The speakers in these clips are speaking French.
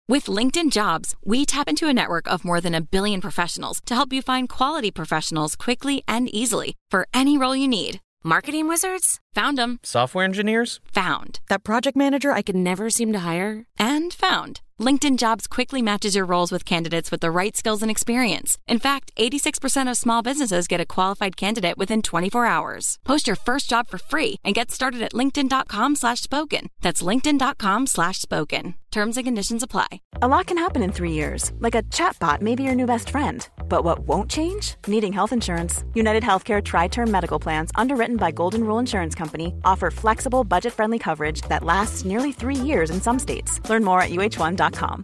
With LinkedIn Jobs, we tap into a network of more than 1 billion professionals to help you find quality professionals quickly and easily for any role you need. Marketing wizards? Found them. Software engineers? Found. That project manager I could never seem to hire? And found. LinkedIn Jobs quickly matches your roles with candidates with the right skills and experience. In fact, 86% of small businesses get a qualified candidate within 24 hours. Post your first job for free and get started at linkedin.com/spoken. That's linkedin.com/spoken. Terms and conditions apply. A lot can happen in 3 years, like a chatbot may be your new best friend. But what won't change? Needing health insurance. United Healthcare Tri-Term Medical Plans, underwritten by Golden Rule Insurance Company, offer flexible, budget-friendly coverage that lasts nearly 3 years in some states. Learn more at uh1.com.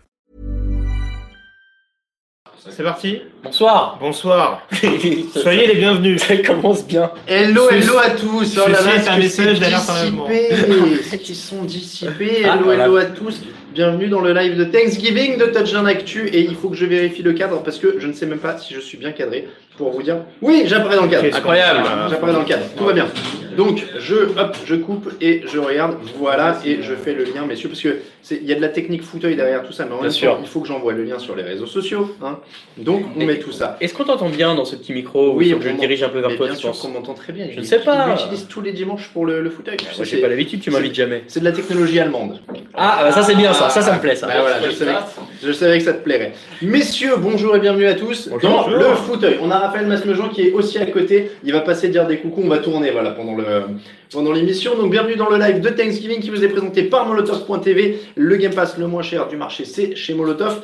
C'est parti. Bonsoir. Bonsoir. Soyez les bienvenus. Ça commence bien. Hello à tous. Oh là là, c'est un message d'alerte enlèvement. Qui sont dissipés. Hello à tous. Bienvenue dans le live de Thanksgiving de Touchdown Actu. Et il faut que je vérifie le cadre parce que je ne sais même pas si je suis bien cadré pour vous dire. Oui, j'apparais dans le cadre. Incroyable. J'apparais dans le cadre. Tout va bien. Donc, je coupe et je regarde. Voilà. Et je fais le lien, messieurs, parce que il y a de la technique fauteuil derrière tout ça. Mais en même temps, il faut que j'envoie le lien sur les réseaux sociaux. Hein. Donc, on met tout ça. Est-ce qu'on t'entend bien dans ce petit micro? Oui, je le dirige un peu vers toi, bien tu sûr penses? qu'on m'entend très bien. Je ne sais pas. Je l'utilise tous les dimanches pour le fauteuil. Moi, j'ai pas l'habitude, tu m'invites jamais. C'est de la technologie allemande. Ah, ça c'est bien ça me plaît ça. Bah voilà, je savais que ça te plairait. Messieurs, bonjour et bienvenue à tous dans le fauteuil. On a Raphaël Masmejean qui est aussi à côté. Il va passer dire des coucous. On va tourner pendant l'émission. Donc bienvenue dans le live de Thanksgiving qui vous est présenté par Molotov.tv. Le Game Pass le moins cher du marché, c'est chez Molotov.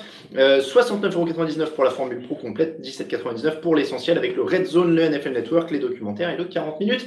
69,99€ pour la formule pro complète, 17,99€ pour l'essentiel avec le Red Zone, le NFL Network, les documentaires et le 40 minutes.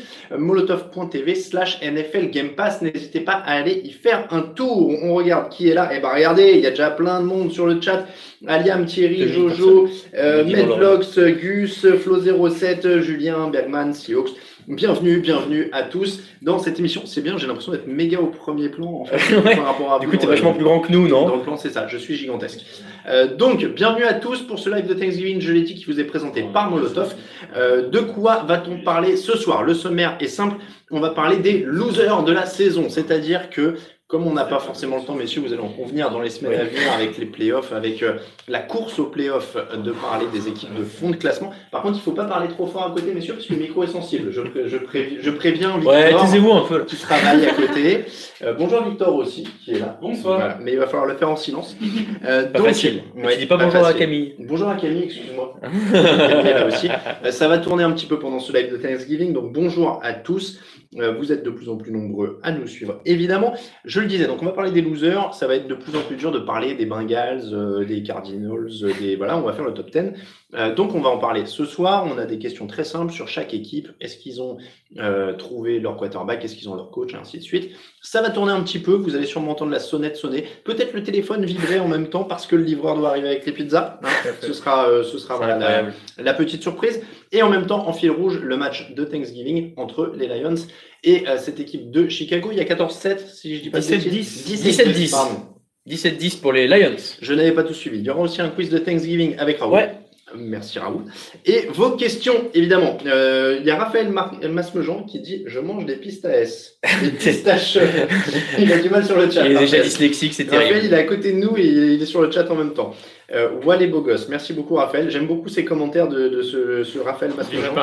Molotov.tv/NFL Game Pass. N'hésitez pas à aller y faire un tour. On regarde qui est là. Et bah regardez, il y a déjà plein de monde sur le chat. Aliam, Thierry, Jojo, Medvlogs, Gus, Flo07, Julien, Bergman, Siox. Bienvenue à tous dans cette émission. C'est bien, j'ai l'impression d'être méga au premier plan en fait, ouais. Par rapport à du vous. coup, t'es vachement plus grand que nous, non? Dans le plan, c'est ça, je suis gigantesque. Donc, bienvenue à tous pour ce live de Thanksgiving, je l'ai dit, qui vous est présenté par Molotov. De quoi va-t-on parler ce soir? Le sommaire est simple, on va parler des losers de la saison, c'est-à-dire que comme on n'a pas forcément le temps, messieurs, vous allez en convenir dans les semaines à venir avec les playoffs, avec la course aux playoffs, de parler des équipes de fond de classement. Par contre, il ne faut pas parler trop fort à côté, messieurs, parce que le micro est sensible. Je préviens Victor. Ouais, taisez-vous un peu. Qui travaille à côté. Bonjour Victor aussi, qui est là. Bonsoir. Voilà, mais il va falloir le faire en silence. Pas facile. Tu dis pas bonjour à Camille. Bonjour à Camille, excuse-moi. Camille est là aussi. Ça va tourner un petit peu pendant ce live de Thanksgiving, donc bonjour à tous. Vous êtes de plus en plus nombreux à nous suivre, évidemment. Je le disais, donc on va parler des losers. Ça va être de plus en plus dur de parler des Bengals, des Cardinals, voilà, on va faire le top 10. Donc on va en parler ce soir. On a des questions très simples sur chaque équipe. Est-ce qu'ils ont trouvé leur quarterback? Est-ce qu'ils ont leur coach? Et ainsi de suite. Ça va tourner un petit peu. Vous allez sûrement entendre la sonnette sonner. Peut-être le téléphone vibrer en même temps parce que le livreur doit arriver avec les pizzas. Hein. Ce sera voilà, la petite surprise. Et en même temps, en fil rouge, le match de Thanksgiving entre les Lions et cette équipe de Chicago. Il y a 14-7, si je dis pas 17-10. Pardon. 17-10 pour les Lions. Je n'avais pas tout suivi. Il y aura aussi un quiz de Thanksgiving avec Raoul. Ouais. Merci Raoul. Et vos questions, évidemment. Il y a Raphaël Masmejean qui dit « Je mange des pistaches ». Des pistaches. Il a du mal sur le chat. Il est déjà dyslexique, c'est terrible. Raphaël, il est à côté de nous et il est sur le chat en même temps. Wallet beau gosse. Merci beaucoup Raphaël. J'aime beaucoup ces commentaires de ce Raphaël Masmejean.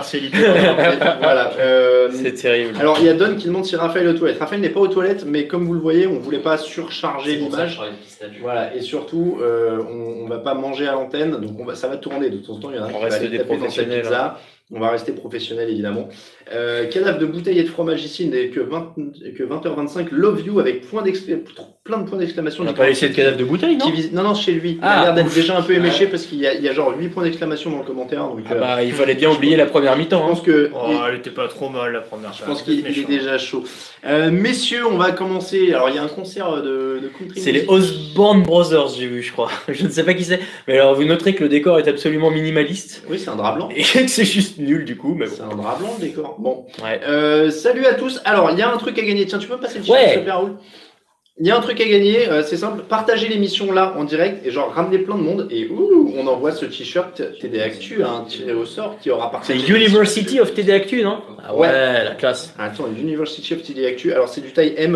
Voilà. C'est terrible. Alors il y a Don qui demande si Raphaël est aux toilettes. Raphaël n'est pas aux toilettes, mais comme vous le voyez, on voulait pas surcharger l'image. Voilà. Et surtout, on va pas manger à l'antenne, donc ça va tourner. De temps en temps, il y en a qui va aller taper dans sa pizza. On va rester professionnel évidemment. Cadavre de bouteille et de fromage ici n'est que 20h25. Love you avec plein de points d'exclamation. On n'a pas laissé de cadavre de bouteille, non? Non, chez lui. Il a l'air d'être déjà un peu éméché parce qu'il y a genre 8 points d'exclamation dans le commentaire. Donc, il fallait bien oublier la première mi-temps. Je pense que elle était pas trop mal la première. Je pense qu'il est déjà chaud. Messieurs, on va commencer. Alors il y a un concert de country. C'est les Osborne Brothers, j'ai vu, je crois. Je ne sais pas qui c'est. Mais alors vous noterez que le décor est absolument minimaliste. Oui, c'est un drap blanc. Et que c'est juste nul du coup. Mais bon. C'est un drap blanc le décor. Bon. Ouais. Salut à tous. Alors il y a un truc à gagner. Tiens, tu peux me passer le chat, s'il te plaît, Raoul? Il y a un truc à gagner, c'est simple, partagez l'émission là en direct et genre ramenez plein de monde et on envoie ce t-shirt TD Actu à un tiré au sort qui aura partagé. C'est University of TD Actu, non? Ah ouais, la classe. Attends, University of TD Actu, alors c'est du taille M,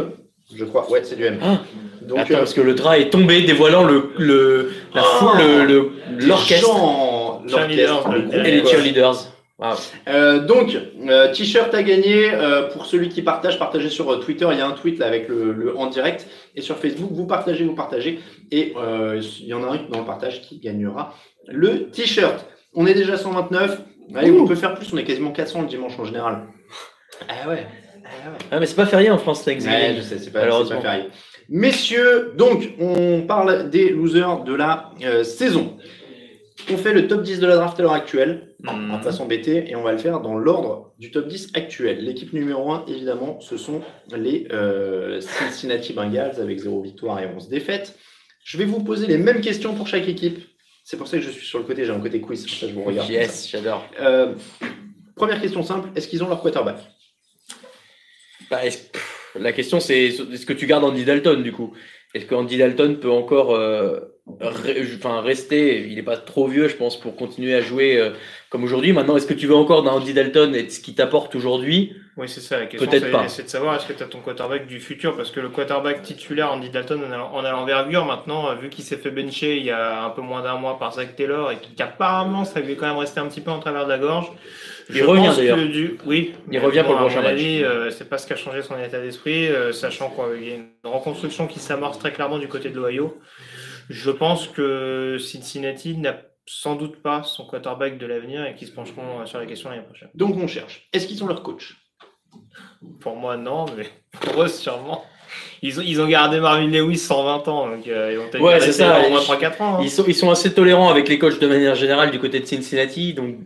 je crois. Ouais, c'est du M. Ah. Donc, Attends, parce que le drap est tombé, dévoilant la foule, l'orchestre et les cheerleaders. Wow. Donc, t-shirt à gagner pour celui qui partage. Partagez sur Twitter, il y a un tweet là avec le en direct. Et sur Facebook, vous partagez. Et il y en a un dans le partage qui gagnera le t-shirt. On est déjà 129. Allez, on peut faire plus, on est quasiment 400 le dimanche en général. Ah ouais. Ah, mais c'est pas férié en France, Thanksgiving. Ouais, je sais, c'est pas férié. Messieurs, donc, on parle des losers de la saison. On fait le top 10 de la draft à l'heure actuelle. On va pas s'embêter et on va le faire dans l'ordre du top 10 actuel. L'équipe numéro 1, évidemment, ce sont les Cincinnati Bengals avec 0 victoire et 11 défaites. Je vais vous poser les mêmes questions pour chaque équipe. C'est pour ça que je suis sur le côté, j'ai un côté quiz, c'est pour ça que je vous regarde. Yes, j'adore. Première question simple, est-ce qu'ils ont leur quarterback? La question c'est, est-ce que tu gardes Andy Dalton du coup? Est-ce qu'Andy Dalton peut encore rester, il n'est pas trop vieux je pense pour continuer à jouer comme aujourd'hui. Maintenant, est-ce que tu veux encore d'un Andy Dalton et ce qu'il t'apporte aujourd'hui? Oui, c'est ça la question. Peut-être pas. C'est de savoir est-ce que tu as ton quarterback du futur, parce que le quarterback titulaire Andy Dalton en a l'envergure maintenant, vu qu'il s'est fait bencher il y a un peu moins d'un mois par Zach Taylor et qu'apparemment ça lui est quand même resté un petit peu en travers de la gorge. Il revient d'ailleurs. Oui, il revient pour le prochain match. C'est pas ce qui a changé son état d'esprit, sachant qu'il y a une reconstruction qui s'amorce très clairement du côté de l'Ohio. Je pense que Cincinnati n'a sans doute pas son quarterback de l'avenir et qu'ils se pencheront sur la question l'année prochaine. Donc on cherche. Est-ce qu'ils ont leur coach? Pour moi, non, mais pour eux, sûrement. Ils ont gardé Marvin Lewis 120 ans, donc ils vont peut-être c'est ça, au moins 3-4 ans. Hein. Ils sont assez tolérants avec les coachs de manière générale du côté de Cincinnati, donc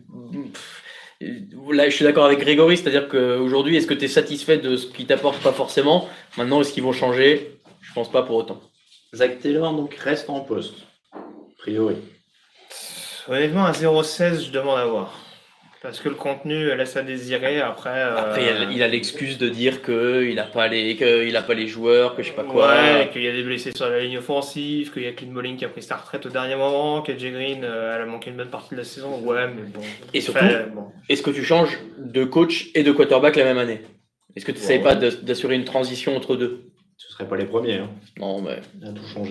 là je suis d'accord avec Grégory, c'est-à-dire qu'aujourd'hui, est-ce que tu es satisfait de ce qu'ils t'apportent? Pas forcément. Maintenant, est-ce qu'ils vont changer? Je pense pas pour autant. Zach Taylor donc reste en poste, a priori. Honnêtement, à 0,16, je demande à voir. Parce que le contenu laisse à désirer. Après, il a l'excuse de dire qu'il n'a pas les joueurs, que je sais pas quoi. Ouais, qu'il y a des blessés sur la ligne offensive, qu'il y a Clint Bowling qui a pris sa retraite au dernier moment, qu'AJ Green elle a manqué une bonne partie de la saison. Ouais, mais bon. Et surtout, est-ce que tu changes de coach et de quarterback la même année? Est-ce que tu n'essayes pas d'assurer une transition entre deux? Ce ne seraient pas les premiers. Hein. Non, mais. Il a tout changé.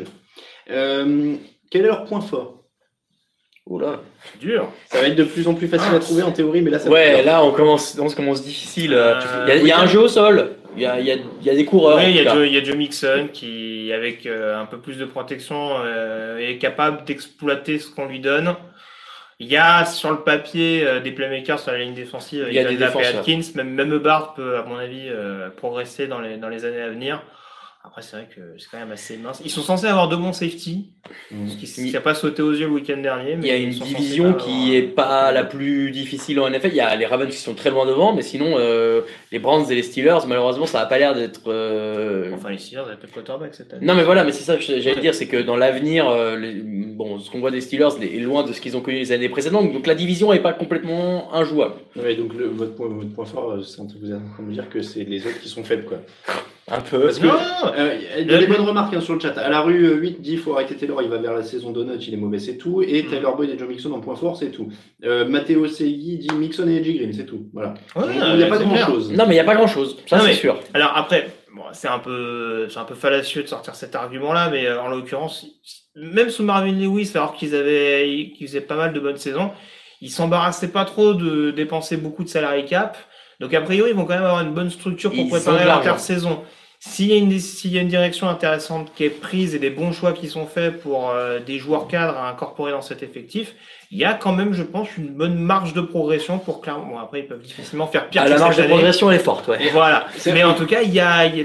Quel est leur point fort? Oula, c'est dur. Ça va être de plus en plus facile à trouver en théorie, mais là, ça là, on commence difficile. Il y a un jeu au sol, il y a des coureurs. Oui, il y a Joe Mixon qui, avec un peu plus de protection, est capable d'exploiter ce qu'on lui donne. Il y a sur le papier des playmakers sur la ligne défensive. Il y a des défenseurs. Atkins, même Hubbard peut, à mon avis, progresser dans les années à venir. Après, c'est vrai que c'est quand même assez mince. Ils sont censés avoir 2 bons safety, ce qui n'a pas sauté aux yeux le week-end dernier. Mais il y a une division qui n'est pas la plus difficile en NFL. Il y a les Ravens qui sont très loin devant, mais sinon, les Browns et les Steelers, malheureusement, ça n'a pas l'air d'être... Enfin, les Steelers n'avaient pas de quarterback cette année. Non, mais voilà, mais c'est ça que j'allais dire, c'est que dans l'avenir, ce qu'on voit des Steelers est loin de ce qu'ils ont connu les années précédentes, donc la division n'est pas complètement injouable. Oui, donc votre point fort, c'est en train de me dire que c'est les autres qui sont faibles, quoi. Un peu. Parce que il y a des bonnes remarques sur le chat. À la rue 8 dit faut arrêter Taylor, il va vers la saison donut, il est mauvais, c'est tout. Et Tyler Boyd et Joe Mixon en point fort, c'est tout. Matteo Segui dit Mixon et AJ Green, c'est tout. Voilà. Il n'y a pas grand chose. Non, mais il n'y a pas grand chose. Ça, c'est sûr. Alors après, c'est un peu fallacieux de sortir cet argument-là, mais en l'occurrence, même sous Marvin Lewis, alors qu'ils faisaient pas mal de bonnes saisons, ils s'embarrassaient pas trop de dépenser beaucoup de salary cap. Donc a priori, ils vont quand même avoir une bonne structure pour préparer l'intersaison. S'il y a une direction intéressante qui est prise et des bons choix qui sont faits pour des joueurs cadres à incorporer dans cet effectif, il y a quand même, je pense, une bonne marge de progression pour clairement. Bon, après, ils peuvent difficilement faire pire. La marge de progression est forte, ouais. Et voilà. Mais en tout cas, il y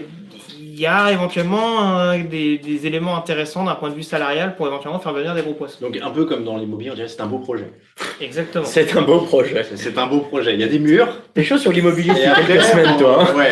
a éventuellement des éléments intéressants d'un point de vue salarial pour éventuellement faire venir des gros poissons. Donc un peu comme dans l'immobilier, on dirait que c'est un beau projet. Exactement. C'est un beau projet. C'est un beau projet. Il y a des murs. T'es chaud sur l'immobilier depuis quelques semaines, toi. Hein.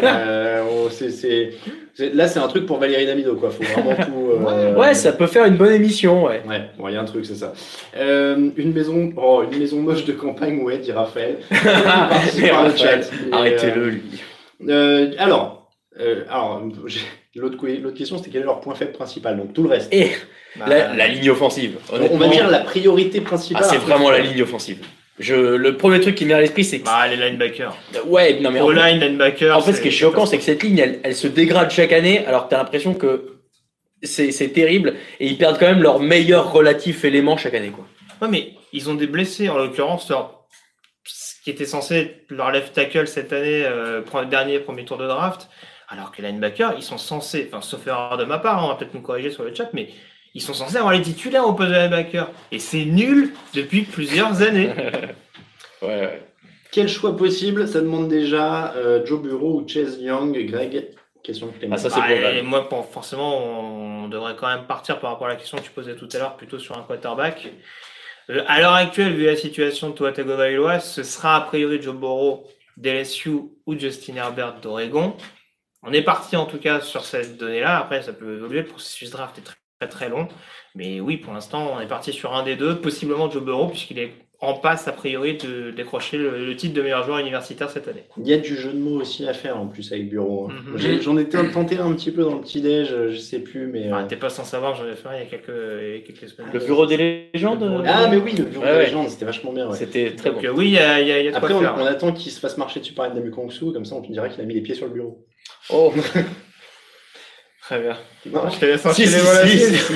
Là, c'est un truc pour Valérie Damido, quoi. Faut vraiment tout. Ouais, ça peut faire une bonne émission, ouais. Ouais, il y a un truc, c'est ça. Une maison moche de campagne, ouais, dit Raphaël. Par le chat. Arrêtez-le, lui. Alors, l'autre question, c'était quel est leur point faible principal, donc tout le reste. Et la ligne offensive. On va dire la priorité principale. C'est vraiment la ligne offensive. Le premier truc qui me vient à l'esprit, c'est que... les linebackers. Ouais, non mais linebacker. En fait, ce qui est choquant, c'est que cette ligne, elle se dégrade chaque année, alors que t'as l'impression que c'est terrible, et ils perdent quand même leur meilleur relatif élément chaque année, quoi. Ouais, mais ils ont des blessés, en l'occurrence, ce qui était censé être leur left tackle cette année, premier tour de draft, alors que les linebackers, ils sont censés, sauf erreur de ma part, on va peut-être nous corriger sur le chat, mais ils sont censés avoir les titulaires au poste de linebacker. Et c'est nul depuis plusieurs années. Ouais. Quel choix possible? Ça demande déjà Joe Burrow ou Chase Young. Greg, question de Clément. Ça, c'est probable. Et moi, forcément, on devrait quand même partir par rapport à la question que tu posais tout à l'heure, plutôt sur un quarterback. À l'heure actuelle, vu la situation de Tua Tagovailoa, ce sera a priori Joe Burrow d'LSU ou Justin Herbert d'Oregon. On est parti en tout cas sur cette donnée-là. Après, ça peut évoluer. Le processus draft est très, très, très long. Mais oui, pour l'instant, on est parti sur un des deux, possiblement Joe Burrow, puisqu'il est en passe a priori de décrocher le titre de meilleur joueur universitaire cette année. Il y a du jeu de mots aussi à faire en plus avec Burrow. J'en ai tenté un petit peu dans le petit-déj, je sais plus, mais... T'es pas sans savoir, j'en ai fait un il y a quelques semaines. Le bureau des légendes mais oui, le bureau des légendes, c'était vachement bien. Ouais. C'était très bon. Donc oui, il y a de Après, quoi faire. on attend qu'il se fasse marcher dessus par Ndamukong Kongsu, comme ça on dirait qu'il a mis les pieds sur le bureau. Oh. Très bien. Non, Je te laisse enchaîner Si.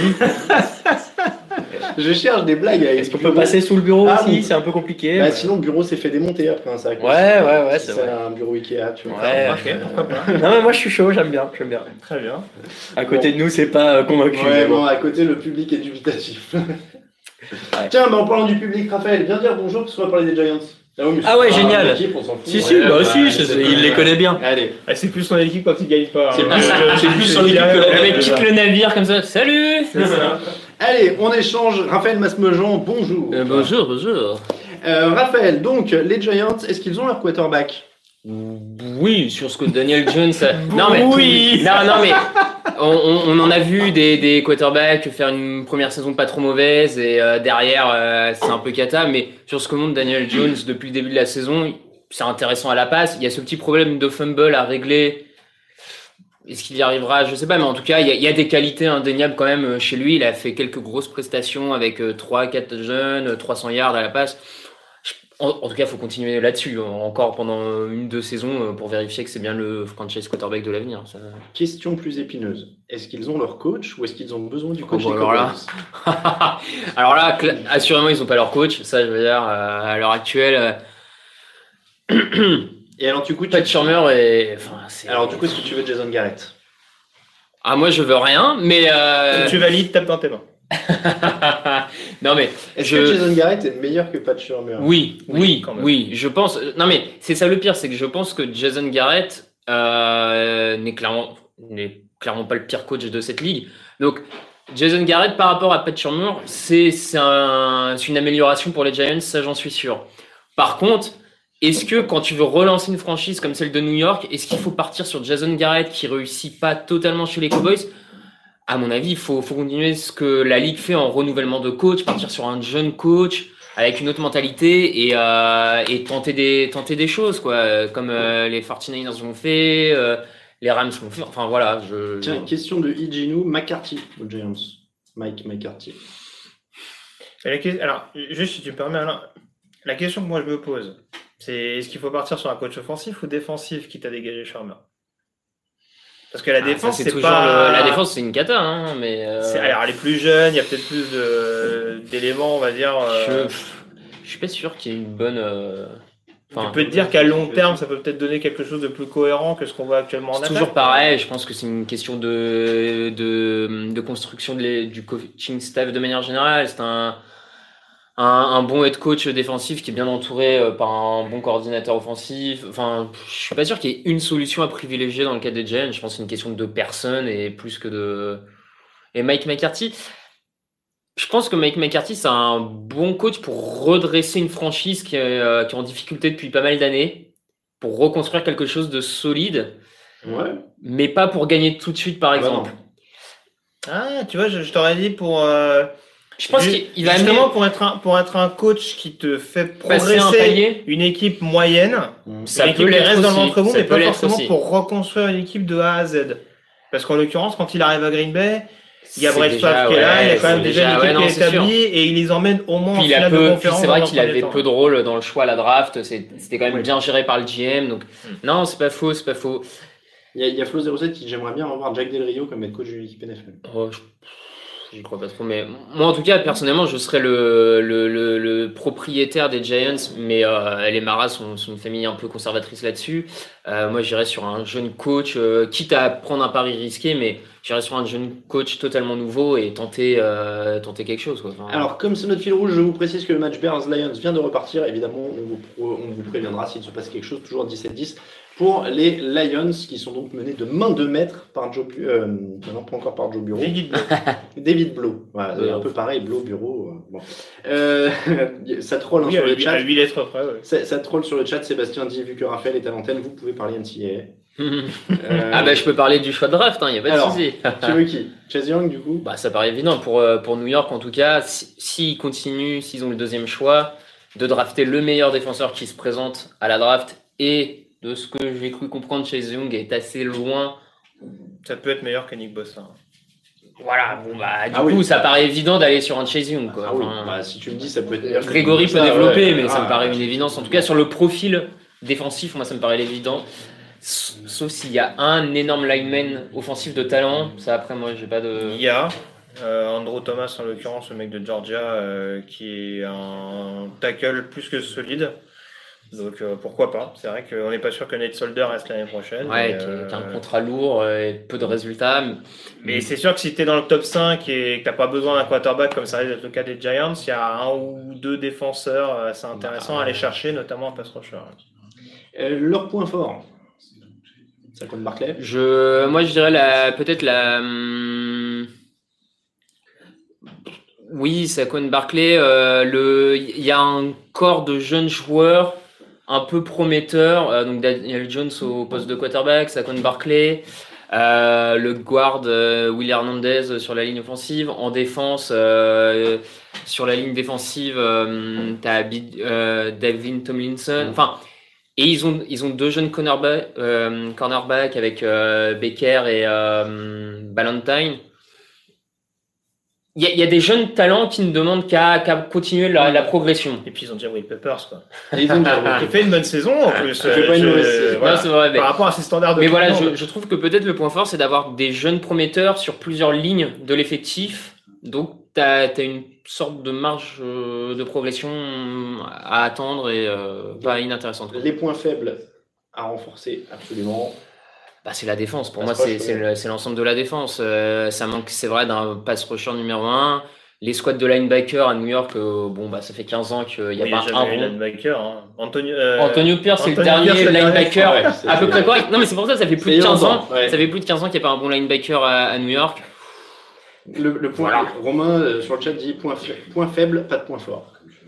je cherche des blagues. Est-ce qu'on peut passer sous le bureau aussi? Bon. C'est un peu compliqué. Bah, sinon, le bureau s'est fait démonter après un sac. Ouais, c'est vrai. un bureau Ikea, tu vois. Ouais, ok, pourquoi pas. Non, mais moi je suis chaud, j'aime bien. Très bien. À côté de nous, c'est pas convaincu. Ouais, mais bon. bon, à côté, le public est dubitatif. Tiens, en parlant du public, Raphaël, viens dire bonjour parce qu'on va parler des Giants. Ah ouais, génial. L'équipe, on s'en fout. Si, il les connaît bien. Allez. C'est plus son équipe quand il gagne pas. C'est plus son équipe que Le mec quitte le navire comme ça. Salut. Allez, on échange. Raphaël Masmejean, bonjour. Bonjour. Raphaël, donc, les Giants, est-ce qu'ils ont leur quarterback? Oui, sur ce que Daniel Jones. Non mais on en a vu des quarterbacks faire une première saison pas trop mauvaise et derrière c'est un peu cata. Mais sur ce que montre Daniel Jones depuis le début de la saison, c'est intéressant à la passe. Il y a ce petit problème de fumble à régler. Est-ce qu'il y arrivera? Je sais pas, mais en tout cas, il y a des qualités indéniables quand même chez lui. Il a fait quelques grosses prestations avec 3-4 jeunes, 300 yards à la passe. En tout cas, il faut continuer là-dessus, encore pendant 1-2 saisons, pour vérifier que c'est bien le franchise quarterback de l'avenir. Ça... Question plus épineuse. Est-ce qu'ils ont leur coach ou est-ce qu'ils ont besoin du coach des alors là, alors là, assurément, ils n'ont pas leur coach. Ça, je veux dire, à l'heure actuelle... Et alors, du coup, Pat Shurmur et... Alors, du coup, est-ce que tu veux Jason Garrett? Ah, moi, je veux rien, mais... Si tu valides, tape dans tes mains. Non mais est-ce que Jason Garrett est meilleur que Pat Shurmur? Oui, je pense. Non mais c'est ça le pire, c'est que je pense que Jason Garrett n'est clairement pas le pire coach de cette ligue. Donc Jason Garrett par rapport à Pat Shurmur, c'est une amélioration pour les Giants, ça j'en suis sûr. Par contre, est-ce que quand tu veux relancer une franchise comme celle de New York, est-ce qu'il faut partir sur Jason Garrett qui réussit pas totalement chez les Cowboys? À mon avis, il faut continuer ce que la ligue fait en renouvellement de coach, partir sur un jeune coach avec une autre mentalité et tenter des choses, quoi, comme les 49ers l'ont fait, les Rams l'ont fait. Enfin voilà. Tiens, question de Ijinu McCarthy aux Giants. Mike McCarthy. Alors, juste si tu me permets, Alain, la question que moi je me pose, c'est est-ce qu'il faut partir sur un coach offensif ou défensif qui t'a dégagé Shurmur? Parce que la défense, c'est pas... La défense, c'est une cata, hein, mais... Alors, les plus jeunes, il y a peut-être plus d'éléments, on va dire... Je suis pas sûr qu'il y ait une bonne... Tu peux te dire qu'à long terme, ça peut peut-être donner quelque chose de plus cohérent que ce qu'on voit actuellement en attaque. C'est toujours pareil, je pense que c'est une question de construction du coaching staff de manière générale. C'est un bon head coach défensif qui est bien entouré par un bon coordinateur offensif. Enfin, je suis pas sûr qu'il y ait une solution à privilégier dans le cas des Giants. Je pense que c'est une question de personnes et plus que de... Et Mike McCarthy, je pense que Mike McCarthy, c'est un bon coach pour redresser une franchise qui est en difficulté depuis pas mal d'années, pour reconstruire quelque chose de solide, mais pas pour gagner tout de suite, par exemple. Ah, tu vois, je t'aurais dit pour... Je pense qu'il va justement pour être un coach qui te fait progresser une équipe moyenne, ça une équipe qui reste dans le ventre mou, mais pas forcément pour reconstruire une équipe de A à Z. Parce qu'en l'occurrence, quand il arrive à Green Bay, Il y a Brett déjà, Favre qui est là, il y a quand même c'est déjà une déjà- équipe ouais, qui est non, c'est sûr. établie et il les emmène au moins en Puis il a finale de peu, puis conférence. c'est vrai dans un qu'il avait premier temps. peu de rôle dans le choix à la draft. C'était quand même Oui. bien géré par le GM. Donc non, c'est pas faux, c'est pas faux. Il y a Flo07 qui j'aimerais bien revoir Jack Del Rio comme head coach de l'équipe NFL. Oh, j'y crois pas trop, mais moi en tout cas personnellement je serais le propriétaire des Giants, mais les Maras sont une famille un peu conservatrice là-dessus. Moi j'irais sur un jeune coach, quitte à prendre un pari risqué, mais j'irais sur un jeune coach totalement nouveau et tenter quelque chose, quoi. Enfin, Alors, comme c'est notre fil rouge, je vous précise que le match Bears-Lions vient de repartir. Évidemment, on vous préviendra s'il se passe quelque chose, toujours 17-10 pour les Lions, qui sont donc menés de main de maître par Joe non, pas encore par Joe Bureau. David Blow. Voilà, un peu pareil, Blow, Bureau. Bon. Ça troll sur le chat. À 8 lettres près, ouais. Ça troll sur le chat. Sébastien dit, vu que Raphaël est à l'antenne, vous pouvez parler NCAA. Ah bah je peux parler du choix de draft, il n'y a pas de Alors, souci. Tu veux qui? Chase Young, du coup? Bah ça paraît évident pour New York en tout cas. S'ils continuent, s'ils ont le deuxième choix, de drafter le meilleur défenseur qui se présente à la draft, et de ce que j'ai cru comprendre, Chase Young est assez loin. Ça peut être meilleur que Nick Bosa. Voilà, bon bah du Ah coup oui. ça paraît évident d'aller sur un Chase Young, quoi. Ah oui, Enfin, bah, si tu me dis, ça peut être meilleur. Grégory peut Ça, développer, ouais. mais ça Ah, me paraît ouais. une évidence. En tout cas, sur le profil défensif, moi, ça me paraît évident. Sauf s'il y a un énorme lineman offensif de talent. Ça, après, moi, j'ai pas de. Il y a Andrew Thomas, en l'occurrence, le mec de Georgia, qui est un tackle plus que solide. Donc pourquoi pas. C'est vrai qu'on n'est pas sûr que Nate Solder reste l'année prochaine. Ouais, qui a un contrat lourd et peu de résultats. Mais c'est sûr que si tu es dans le top 5 et que tu n'as pas besoin d'un quarterback comme ça risque d'être le cas des Giants, il y a un ou deux défenseurs assez intéressants à aller chercher, notamment un pass rusher. Leur point fort. Saquon Barkley. Moi, je dirais peut-être oui, Saquon Barkley. Il y a un corps de jeunes joueurs un peu prometteur, donc Daniel Jones au poste de quarterback, Saquon Barkley, le guard Will Hernandez sur la ligne offensive, en défense sur la ligne défensive t'as Davin Tomlinson, enfin, et ils ont deux jeunes cornerbacks avec Baker et Ballantyne. Il y a des jeunes talents qui ne demandent qu'à continuer la progression. Et puis ils ont déjà Will Peppers, quoi. Et ils ont Qui fait une bonne saison en plus. fait pas une mauvaise saison. Voilà, Non, c'est vrai, mais- par rapport à ses standards de Mais voilà, recrutement, je trouve que peut-être le point fort, c'est d'avoir des jeunes prometteurs sur plusieurs lignes de l'effectif. Donc, tu as une sorte de marge de progression à attendre et pas inintéressante. Les points faibles à renforcer, absolument. Bah, c'est la défense. Pour Pass moi, rush, c'est l'ensemble de la défense. Ça manque, c'est vrai, d'un pass rusher numéro 1. Les squads de linebacker à New York, ça fait 15 ans qu'il n'y a il pas y a un jamais eu rond. linebacker. Hein. Antonio Pierce, c'est le Antonio dernier Pierce, c'est le dernier. linebacker Ouais, c'est- à peu près correct. Non, mais c'est pour ça fait plus de C'est 15 ans. longtemps, ouais. Ça fait plus de 15 ans qu'il n'y a pas un bon linebacker à New York. Le point, Voilà. Romain sur le chat dit point faible, pas de point fort.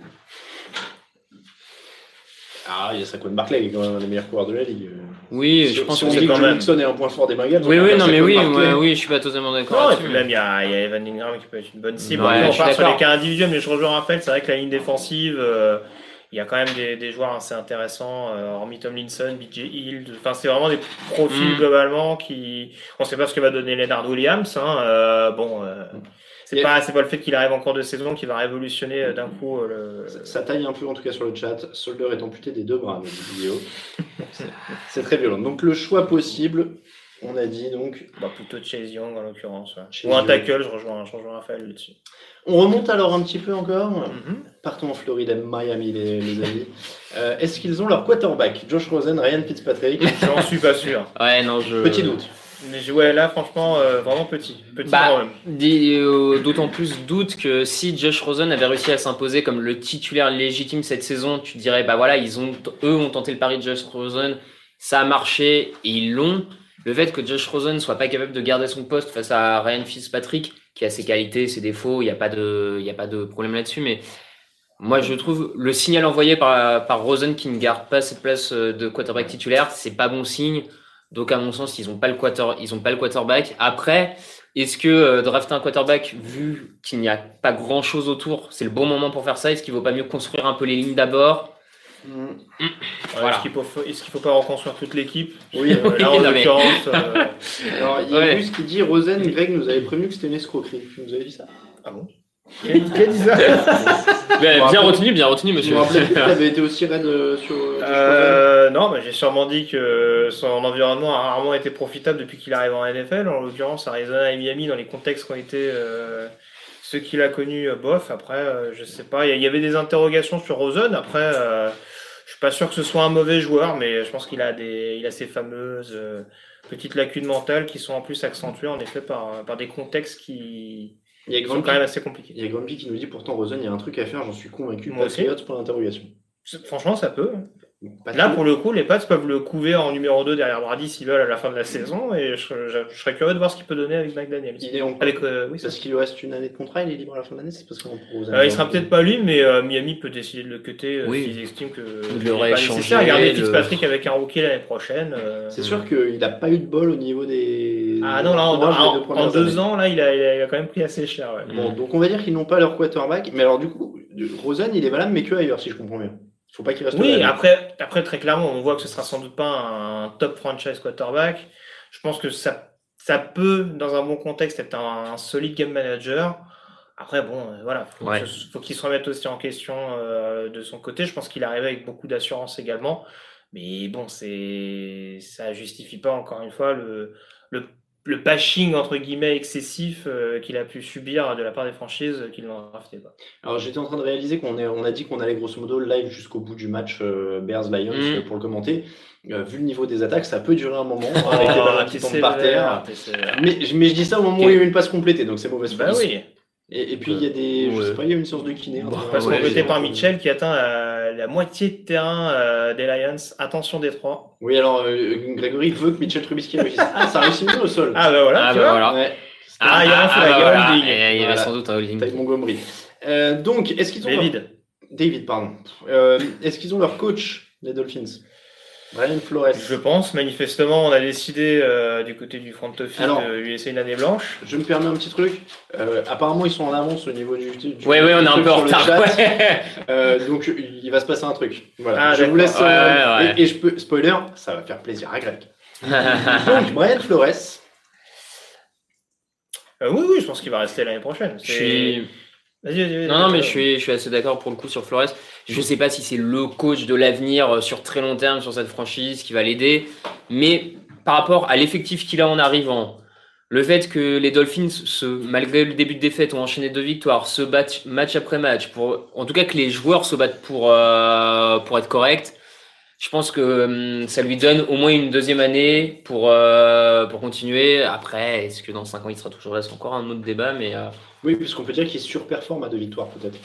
Ah, il y a Saquon Barkley qui est quand même un des meilleurs coureurs de la ligue. Oui, Si- je pense si que on c'est dit que quand Joe même. Mixon est un point fort des Bengals. Oui, on va faire non, mais Saquon oui, Barkley. oui, je suis pas totalement d'accord. Non, et là-dessus. puis même il y a Evan Ingram qui peut être une bonne cible. Ouais, Après, je on suis part sur les d'accord. cas individuels, mais je rejoins Raphaël, c'est vrai que la ligne défensive, il y a quand même des joueurs assez intéressants, hormis Tomlinson, BJ Hill. Enfin, c'est vraiment des profils globalement qui. On ne sait pas ce que va donner Leonard Williams. Hein, c'est pas le fait qu'il arrive en cours de saison qui va révolutionner d'un coup le. Ça taille un peu en tout cas sur le chat. Solder est amputé des deux bras, notre vidéo. C'est très violent. Donc le choix possible, on a dit donc. Plutôt Chase Young en l'occurrence. Ouais. Chase Ou un Young. tackle, je rejoins Raphaël là-dessus. On remonte alors un petit peu encore. Mhm. Partons en Floride, à Miami, les amis. Est-ce qu'ils ont leur quarterback, Josh Rosen, Ryan Fitzpatrick? J'en suis pas sûr. Ouais, non, Petit doute. Mais ouais, là, franchement, vraiment petit. Petit quand même. D'autant plus doute que si Josh Rosen avait réussi à s'imposer comme le titulaire légitime cette saison, tu te dirais, bah voilà, eux ont tenté le pari de Josh Rosen, ça a marché et ils l'ont. Le fait que Josh Rosen soit pas capable de garder son poste face à Ryan Fitzpatrick, qui a ses qualités, ses défauts, il n'y a pas de problème là-dessus, mais moi je trouve le signal envoyé par Rosen qui ne garde pas cette place de quarterback titulaire, c'est pas bon signe. Donc à mon sens, ils ont pas le quarterback. Après, est-ce que drafter un quarterback, vu qu'il n'y a pas grand-chose autour, c'est le bon moment pour faire ça? Est-ce qu'il vaut pas mieux construire un peu les lignes d'abord Voilà. Est-ce qu'il faut pas reconstruire toute l'équipe? Oui, là, en non, mais- l'occurrence. alors il y a Gus qui dit Rosen, Greg nous avait prévenu que c'était une escroquerie. Vous avez dit ça? Ah bon? Qui a dit ça? Bien retenu, Je monsieur. me rappelais que tu avais été aussi raide sur. Non, j'ai sûrement dit que son environnement a rarement été profitable depuis qu'il arrive en NFL. En l'occurrence, Arizona et Miami, dans les contextes qui ont été ceux qu'il a connus, bof. Après, je sais pas. Il y avait des interrogations sur Rosen. Après, je suis pas sûr que ce soit un mauvais joueur, mais je pense qu'il a ces fameuses petites lacunes mentales qui sont en plus accentuées en effet par des contextes qui sont quand même assez compliqués. Il y a Grumpy qui nous dit pourtant Rosen, il y a un truc à faire, j'en suis convaincu. Moi aussi. Patriots pour l'interrogation. Franchement, ça peut. Pas Là, tout. pour le coup, les Pats peuvent le couver en numéro 2 derrière Brady s'ils veulent à la fin de la saison, et je serais curieux de voir ce qu'il peut donner avec McDaniels. Il est en... Avec, oui, ça. Parce qu'il lui reste une année de contrat, il est libre à la fin de l'année, c'est parce qu'on Il sera peut-être pas lui, mais Miami peut décider de le cutter Oui. s'ils estiment que Il n'est aurait pas échangé nécessaire. Garder le- Fitzpatrick avec un rookie l'année prochaine. C'est sûr qu'il n'a pas eu de bol au niveau des. Ah non, là, Moi, les deux en premières 2 années. ans, là, il a quand même pris assez cher. Ouais. Bon, donc on va dire qu'ils n'ont pas leur quarterback, mais alors du coup, Rosen, il est valable, mais que ailleurs, si je comprends bien. Il faut pas qu'il reste Oui, là. après, très clairement, on voit que ce sera sans doute pas un top franchise quarterback. Je pense que ça peut, dans un bon contexte, être un solide game manager. Après, bon, voilà, faut qu'il se remette aussi en question de son côté. Je pense qu'il arrive avec beaucoup d'assurance également. Mais bon, ça justifie pas, encore une fois, le bashing, entre guillemets, excessif qu'il a pu subir de la part des franchises qui l'ont drafté. Alors j'étais en train de réaliser on a dit qu'on allait grosso modo live jusqu'au bout du match Bears-Lions pour le commenter. Vu le niveau des attaques, ça peut durer un moment avec les ballons qui tombent par terre. Mais je dis ça au moment où il y a eu une passe complétée, donc c'est mauvaise Bah police. oui. Et puis il y a des, je sais pas, il y a une séance de kiné. Passe complétée par Mitchell qui atteint la moitié de terrain des Lions. Attention Détroit. Oui, alors Grégory veut que Mitchell Trubisky réussisse. Ah, ça réussit mieux au sol. Ah bah voilà. tu vois. voilà. Ouais. Il y a un flag, voilà. holding. Il y avait Voilà. sans doute un holding. Avec Montgomery. Donc, est-ce qu'ils ont David, pardon. Est-ce qu'ils ont leur coach, les Dolphins? Brian Flores. Je pense, manifestement, on a décidé du côté du front office de lui laisser une année blanche. Je me permets un petit truc. Apparemment, ils sont en avance au niveau du Ouais, on est un peu en sur le retard. chat. Ouais. Donc, il va se passer un truc. Voilà. Ah, je vous laisse. Ouais. Et je peux. Spoiler, ça va faire plaisir à Greg. Donc, Brian Flores. Oui, je pense qu'il va rester l'année prochaine. Vas-y. Non, mais je suis assez d'accord pour le coup sur Flores. Je sais pas si c'est le coach de l'avenir sur très long terme sur cette franchise qui va l'aider, mais par rapport à l'effectif qu'il a en arrivant, le fait que les Dolphins, malgré le début de défaite, ont enchaîné 2 victoires, se battent match après match, en tout cas que les joueurs se battent pour être corrects, je pense que ça lui donne au moins une deuxième année pour continuer. Après, est-ce que dans 5 ans il sera toujours là? C'est encore un autre débat, mais Oui, puisqu'on peut dire qu'il surperforme à 2 victoires, peut-être.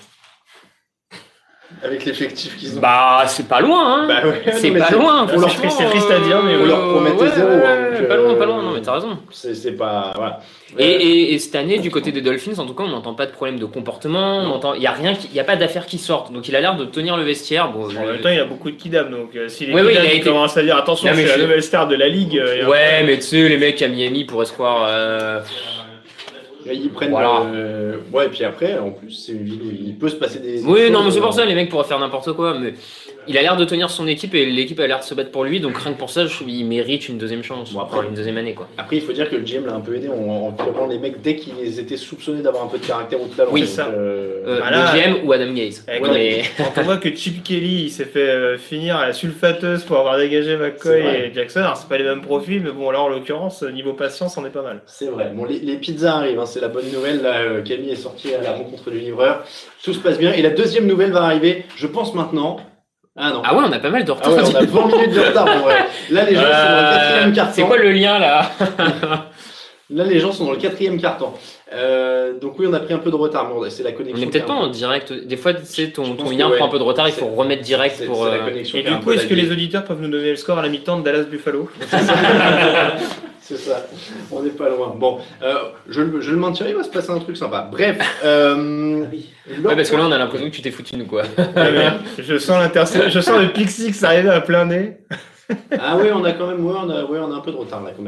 Avec l'effectif qu'ils ont. bah c'est pas loin, hein. Bah ouais, c'est mais pas loin. c'est franchement, triste à dire, mais on leur promettait zéro, hein, donc, pas loin. Non, mais t'as raison. C'est pas. Voilà. Et cette année, du côté des Dolphins, en tout cas, on n'entend pas de problème de comportement. Il y a pas d'affaires qui sortent. Donc il a l'air de tenir le vestiaire. Bon, En même temps, il a beaucoup de kidam, donc si les Oui, kidam il a été- commencent à dire attention, Non, mais c'est la je- nouvelle star de la ligue. ouais, mais tu sais, les mecs à Miami pourraient se croire. Ils prennent. Voilà. Ouais, et puis après, en plus, c'est une ville où il peut se passer des. Oui, choses, non, mais c'est pour ça, les mecs pourraient faire n'importe quoi. Mais il a l'air de tenir son équipe et l'équipe a l'air de se battre pour lui. Donc rien que pour ça, je trouve qu'il mérite une deuxième chance. Bon, après- Enfin, une deuxième année, quoi. Après, il faut dire que le GM l'a un peu aidé en virant les mecs dès qu'ils étaient soupçonnés d'avoir un peu de caractère ou de talent. Oui, donc, ça. Le GM ou Adam Gaze. Avec Mais- Quand on voit que Chip Kelly il s'est fait finir à la sulfateuse pour avoir dégagé C'est McCoy vrai. et Jackson, alors c'est pas les mêmes profils, mais bon là en l'occurrence niveau patience on est pas mal. C'est vrai. Bon, les pizzas arrivent, hein, c'est la bonne nouvelle. Là, Camille est sorti à la rencontre du livreur. Tout se passe bien. Et la deuxième nouvelle va arriver, je pense maintenant. Ah non. Ah ouais, on a pas mal de retard. Ah ouais, on a 20 minutes de retard en vrai. Là, les gens sont dans le quatrième carton. C'est quoi le lien là? Là, les gens sont dans le quatrième carton. Donc oui, on a pris un peu de retard. Mais c'est la On connexion. est peut-être qui pas est un en direct. Des fois, tu sais, Je ton pense lien que prend un ouais. peu de retard, il faut C'est- remettre direct C'est pour. la connexion. Et qui est du un coup peu est-ce que laguée. les auditeurs peuvent nous donner le score à la mi-temps de Dallas Buffalo? C'est ça, on n'est pas loin. Bon, je le maintiens, il va se passer un truc sympa. Bref, Ouais, parce que là, on a l'impression que tu t'es foutu de nous, quoi. je sens le pick six arriver à plein nez. Ah oui, on a quand même, on a un peu de retard là quand même.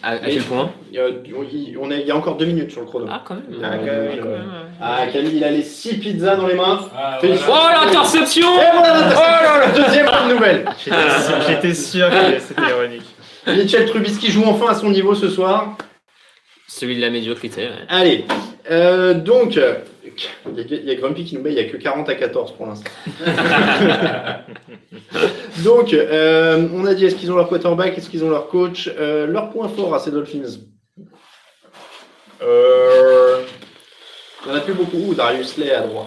À quel point? Il y a encore 2 minutes sur le chrono. Ah, quand même. Camille, il a les 6 pizzas dans les mains. Oh, l'interception! Et voilà la deuxième bonne nouvelle. J'étais sûr que c'était ironique. Mitchell Trubisky joue enfin à son niveau ce soir. Celui de la médiocrité. Ouais. Allez, donc, il y a Grumpy qui nous met, il n'y a que 40-14 pour l'instant. Donc, on a dit, est-ce qu'ils ont leur quarterback, est-ce qu'ils ont leur coach, leur point fort à ces Dolphins? Il n'y en a plus beaucoup. Darius Slay à droite.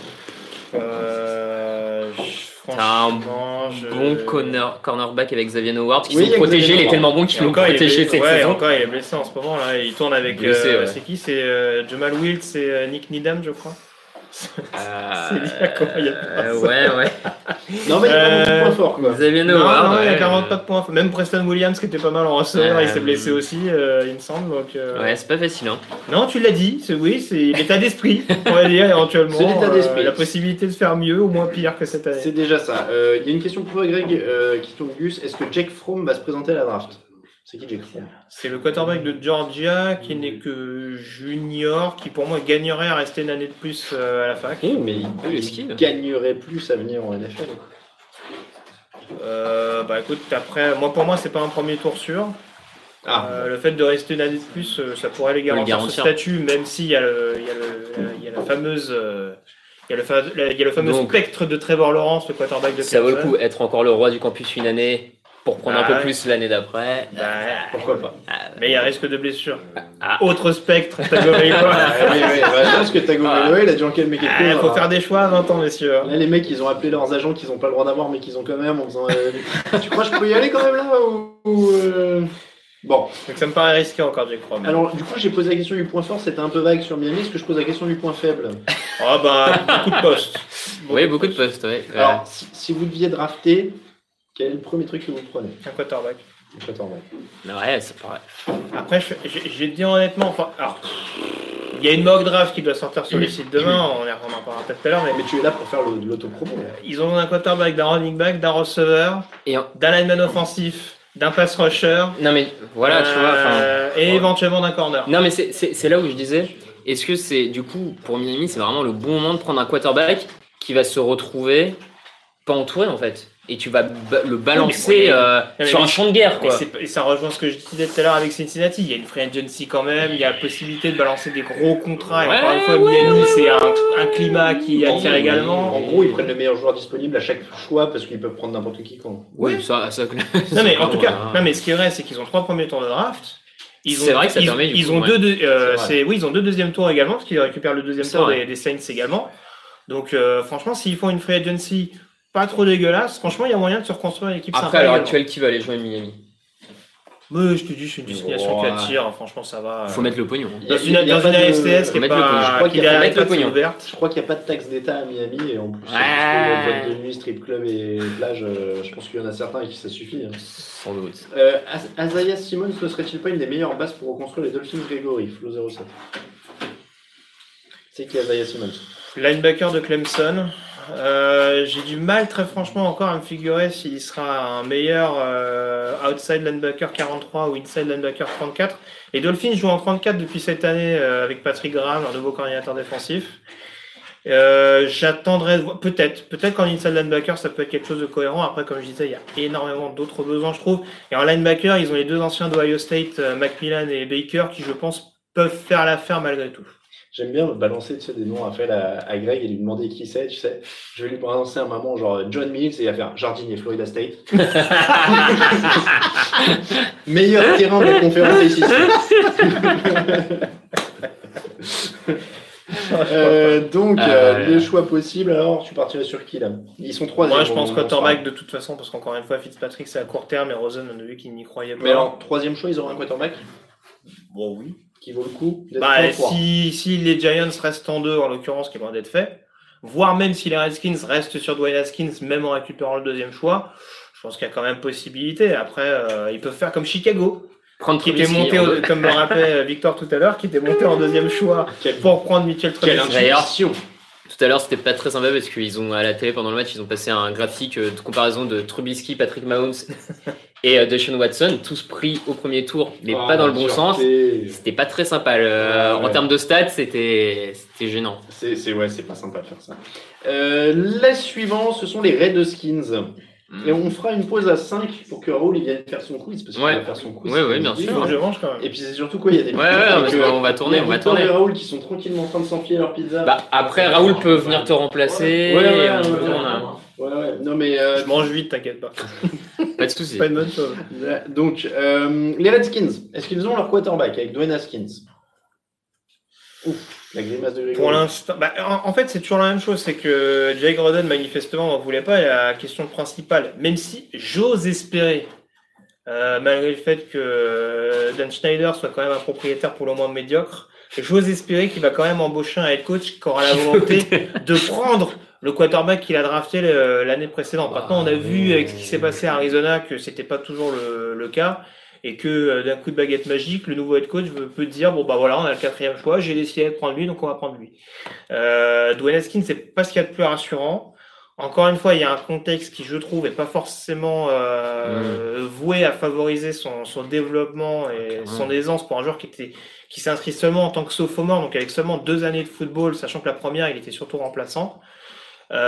T'as un bon cornerback avec Xavier Howard qui Oui, sont protégés, il est Howard. tellement bon qu'ils l'ont protégé cette saison. Encore, il est blessé en ce moment là. Il tourne avec. Blessé, ouais. C'est qui? C'est Jamal Wiltz et Nick Needham, je crois. C'est lié comment il y a ouais. Non, mais il n'y a pas beaucoup de points forts, quoi. Xavier Non, Howard. il y a ouais. 40 pas de points. Même Preston Williams qui était pas mal en receveur, il s'est blessé aussi, il me semble. Donc, Ouais, c'est pas facile. Hein. Non, tu l'as dit, c'est l'état d'esprit, on va dire éventuellement. C'est l'état d'esprit. La possibilité de faire mieux ou moins pire que cette année. C'est déjà ça. Il y a une question pour toi, Greg, qui tourne Gus. Est-ce que Jake Fromm va se présenter à la draft? C'est qui Jake Fromm? C'est le quarterback de Georgia qui n'est que junior, qui pour moi gagnerait à rester une année de plus à la fac. Mais le il skill. gagnerait plus à venir en NFL. Bah écoute, après, pour moi, c'est pas un premier tour sûr. Le fait de rester une année de plus, ça pourrait les garantir ce statut, même s'il y a la fameuse. Il y a le fameux Donc, spectre de Trevor Lawrence, le quarterback de Clemson. Ça vaut le coup, être encore le roi du campus une année pour prendre un peu ouais. plus l'année d'après. Pourquoi pas? Mais il y a risque de blessure. Autre spectre, Tagovailoa. Oui, je pense que Tagovailoa, il a dû en calmer quelque chose. Il faut faire des choix à 20 ans, messieurs. Là, les mecs, ils ont appelé leurs agents qu'ils n'ont pas le droit d'avoir, mais qu'ils ont quand même en disant tu crois que je peux y aller quand même là Bon. Donc ça me paraît risqué encore, Jake Fromm. Alors, du coup, j'ai posé la question du point fort, c'était un peu vague sur Miami. Est-ce que je pose la question du point faible? Oh bah, beaucoup de postes. Oui, beaucoup de postes, ouais. Alors, si vous deviez drafter, quel est le premier truc que vous prenez? Un quarterback. Un quarterback. Ouais, ça paraît. Après, je vais te dire honnêtement, alors, il y a une mock draft qui doit sortir sur les sites demain, on en parlera peut-être tout à l'heure, mais Mais tu es là pour faire de l'autopromo. ils ont un quarterback, d'un running back, d'un receveur, d'un lineman offensif, d'un pass rusher. Non mais voilà, tu vois. Et éventuellement d'un corner. Non mais c'est là où je disais, est-ce que c'est du coup pour Miami, c'est vraiment le bon moment de prendre un quarterback qui va se retrouver pas entouré en fait, et tu vas le balancer sur un champ de guerre quoi. Et ça rejoint ce que je disais tout à l'heure avec Cincinnati. Il y a une free agency quand même, il y a la possibilité de balancer des gros contrats. Et encore une fois, Miami, c'est un climat qui attire également. En gros, ils prennent le meilleur joueur disponible à chaque choix parce qu'ils peuvent prendre n'importe qui quand. Oui, ça. Non mais en tout cas, ce qui est vrai, c'est qu'ils ont 3 premiers tours de draft. C'est vrai que ça permet ils ont deux deuxièmes tours également parce qu'ils récupèrent le deuxième tour des Saints également. Donc franchement, s'ils font une free agency pas trop dégueulasse, franchement, il y a moyen de se reconstruire une équipe sympa. Après, à l'heure actuelle, qui va aller jouer à Miami? Mais je te dis, c'est une destination qui attire, franchement, ça va. Faut mettre le pognon. Dans une ASTS qui est pas ouverte. Je crois qu'il n'y a pas de taxe d'État à Miami, et en plus, boîte de nuit, strip club et plage, je pense qu'il y en a certains et qui ça suffit. Sans doute. Isaiah Simmons ne serait-il pas une des meilleures bases pour reconstruire les Dolphins? Grégory, Flo 07. C'est qui Isaiah Simmons? Linebacker de Clemson. J'ai du mal très franchement encore à me figurer s'il sera un meilleur outside linebacker 43 ou inside linebacker 34. Les Dolphins jouent en 34 depuis cette année avec Patrick Graham, leur nouveau coordinateur défensif. J'attendrai peut-être qu'en inside linebacker ça peut être quelque chose de cohérent. Après, comme je disais, il y a énormément d'autres besoins, je trouve. Et en linebacker, ils ont les 2 anciens d'Ohio State, Macmillan et Baker, qui je pense peuvent faire l'affaire malgré tout. J'aime bien balancer des noms à faire à Greg et lui demander qui c'est, tu sais. Je vais lui balancer un moment genre John Mills et il va faire jardinier Florida State. Meilleur terrain de la conférence ici. Le choix possible, alors tu partirais sur qui là? Ils sont 3. Moi je pense quarterback de toute façon, parce qu'encore une fois Fitzpatrick c'est à court terme et Rosen on a vu qu'il n'y croyait pas. Mais alors, 3e choix, ils auront un quarterback? Bon oui. Qui vaut le coup d'être si les Giants restent en 2, en l'occurrence, qui est loin d'être fait, voire même si les Redskins restent sur Dwayne Haskins, même en récupérant le 2e choix, je pense qu'il y a quand même possibilité. Après, ils peuvent faire comme Chicago, qui était monté, comme me rappelait Victor tout à l'heure, qui était monté en 2e choix pour prendre Mitchell Trubisky. D'ailleurs, tout à l'heure, c'était pas très sympa parce qu'ils ont, à la télé, pendant le match, ils ont passé un graphique de comparaison de Trubisky, Patrick Mahomes Et Deshaun Watson, tous pris au premier tour, mais pas dans le bon sens. C'était pas très sympa. En termes de stats, c'était gênant. C'est pas sympa de faire ça. La suivante, ce sont les Redskins. Et on fera une pause à 5 pour que Raoul vienne faire son quiz. Parce qu'il va faire son quiz. Oui, bien sûr. Je mange quand même. Et puis c'est surtout quoi, il y a des on va tourner. et Raoul qui sont tranquillement en train de s'enfiler leur pizza. Après, Raoul peut venir te remplacer. Ouais. Non mais je mange vite, t'inquiète pas. Pas de soucis. Pas une bonne chose. Donc les Redskins, est-ce qu'ils ont leur quarterback avec Dwayne Haskins? Ouf, la grimace de Grégory. Pour l'instant, en fait, c'est toujours la même chose. C'est que Jake Roden, manifestement, n'en voulait pas. Et la question principale, même si j'ose espérer, malgré le fait que Dan Schneider soit quand même un propriétaire pour le moins médiocre, j'ose espérer qu'il va quand même embaucher un head coach qui aura la volonté de prendre le quarterback qu'il a drafté l'année précédente. Maintenant, on a vu avec ce qui s'est passé à Arizona que c'était pas toujours le cas. Et que d'un coup de baguette magique, le nouveau head coach peut dire bon voilà, on a le 4e choix, j'ai décidé de prendre lui, donc on va prendre lui. Dwayne Haskins, c'est pas ce qu'il y a de plus rassurant. Encore une fois, il y a un contexte qui, je trouve, est pas forcément voué à favoriser son développement et son aisance pour un joueur qui s'inscrit seulement en tant que sophomore, donc avec seulement 2 années de football, sachant que la première, il était surtout remplaçant. Lui,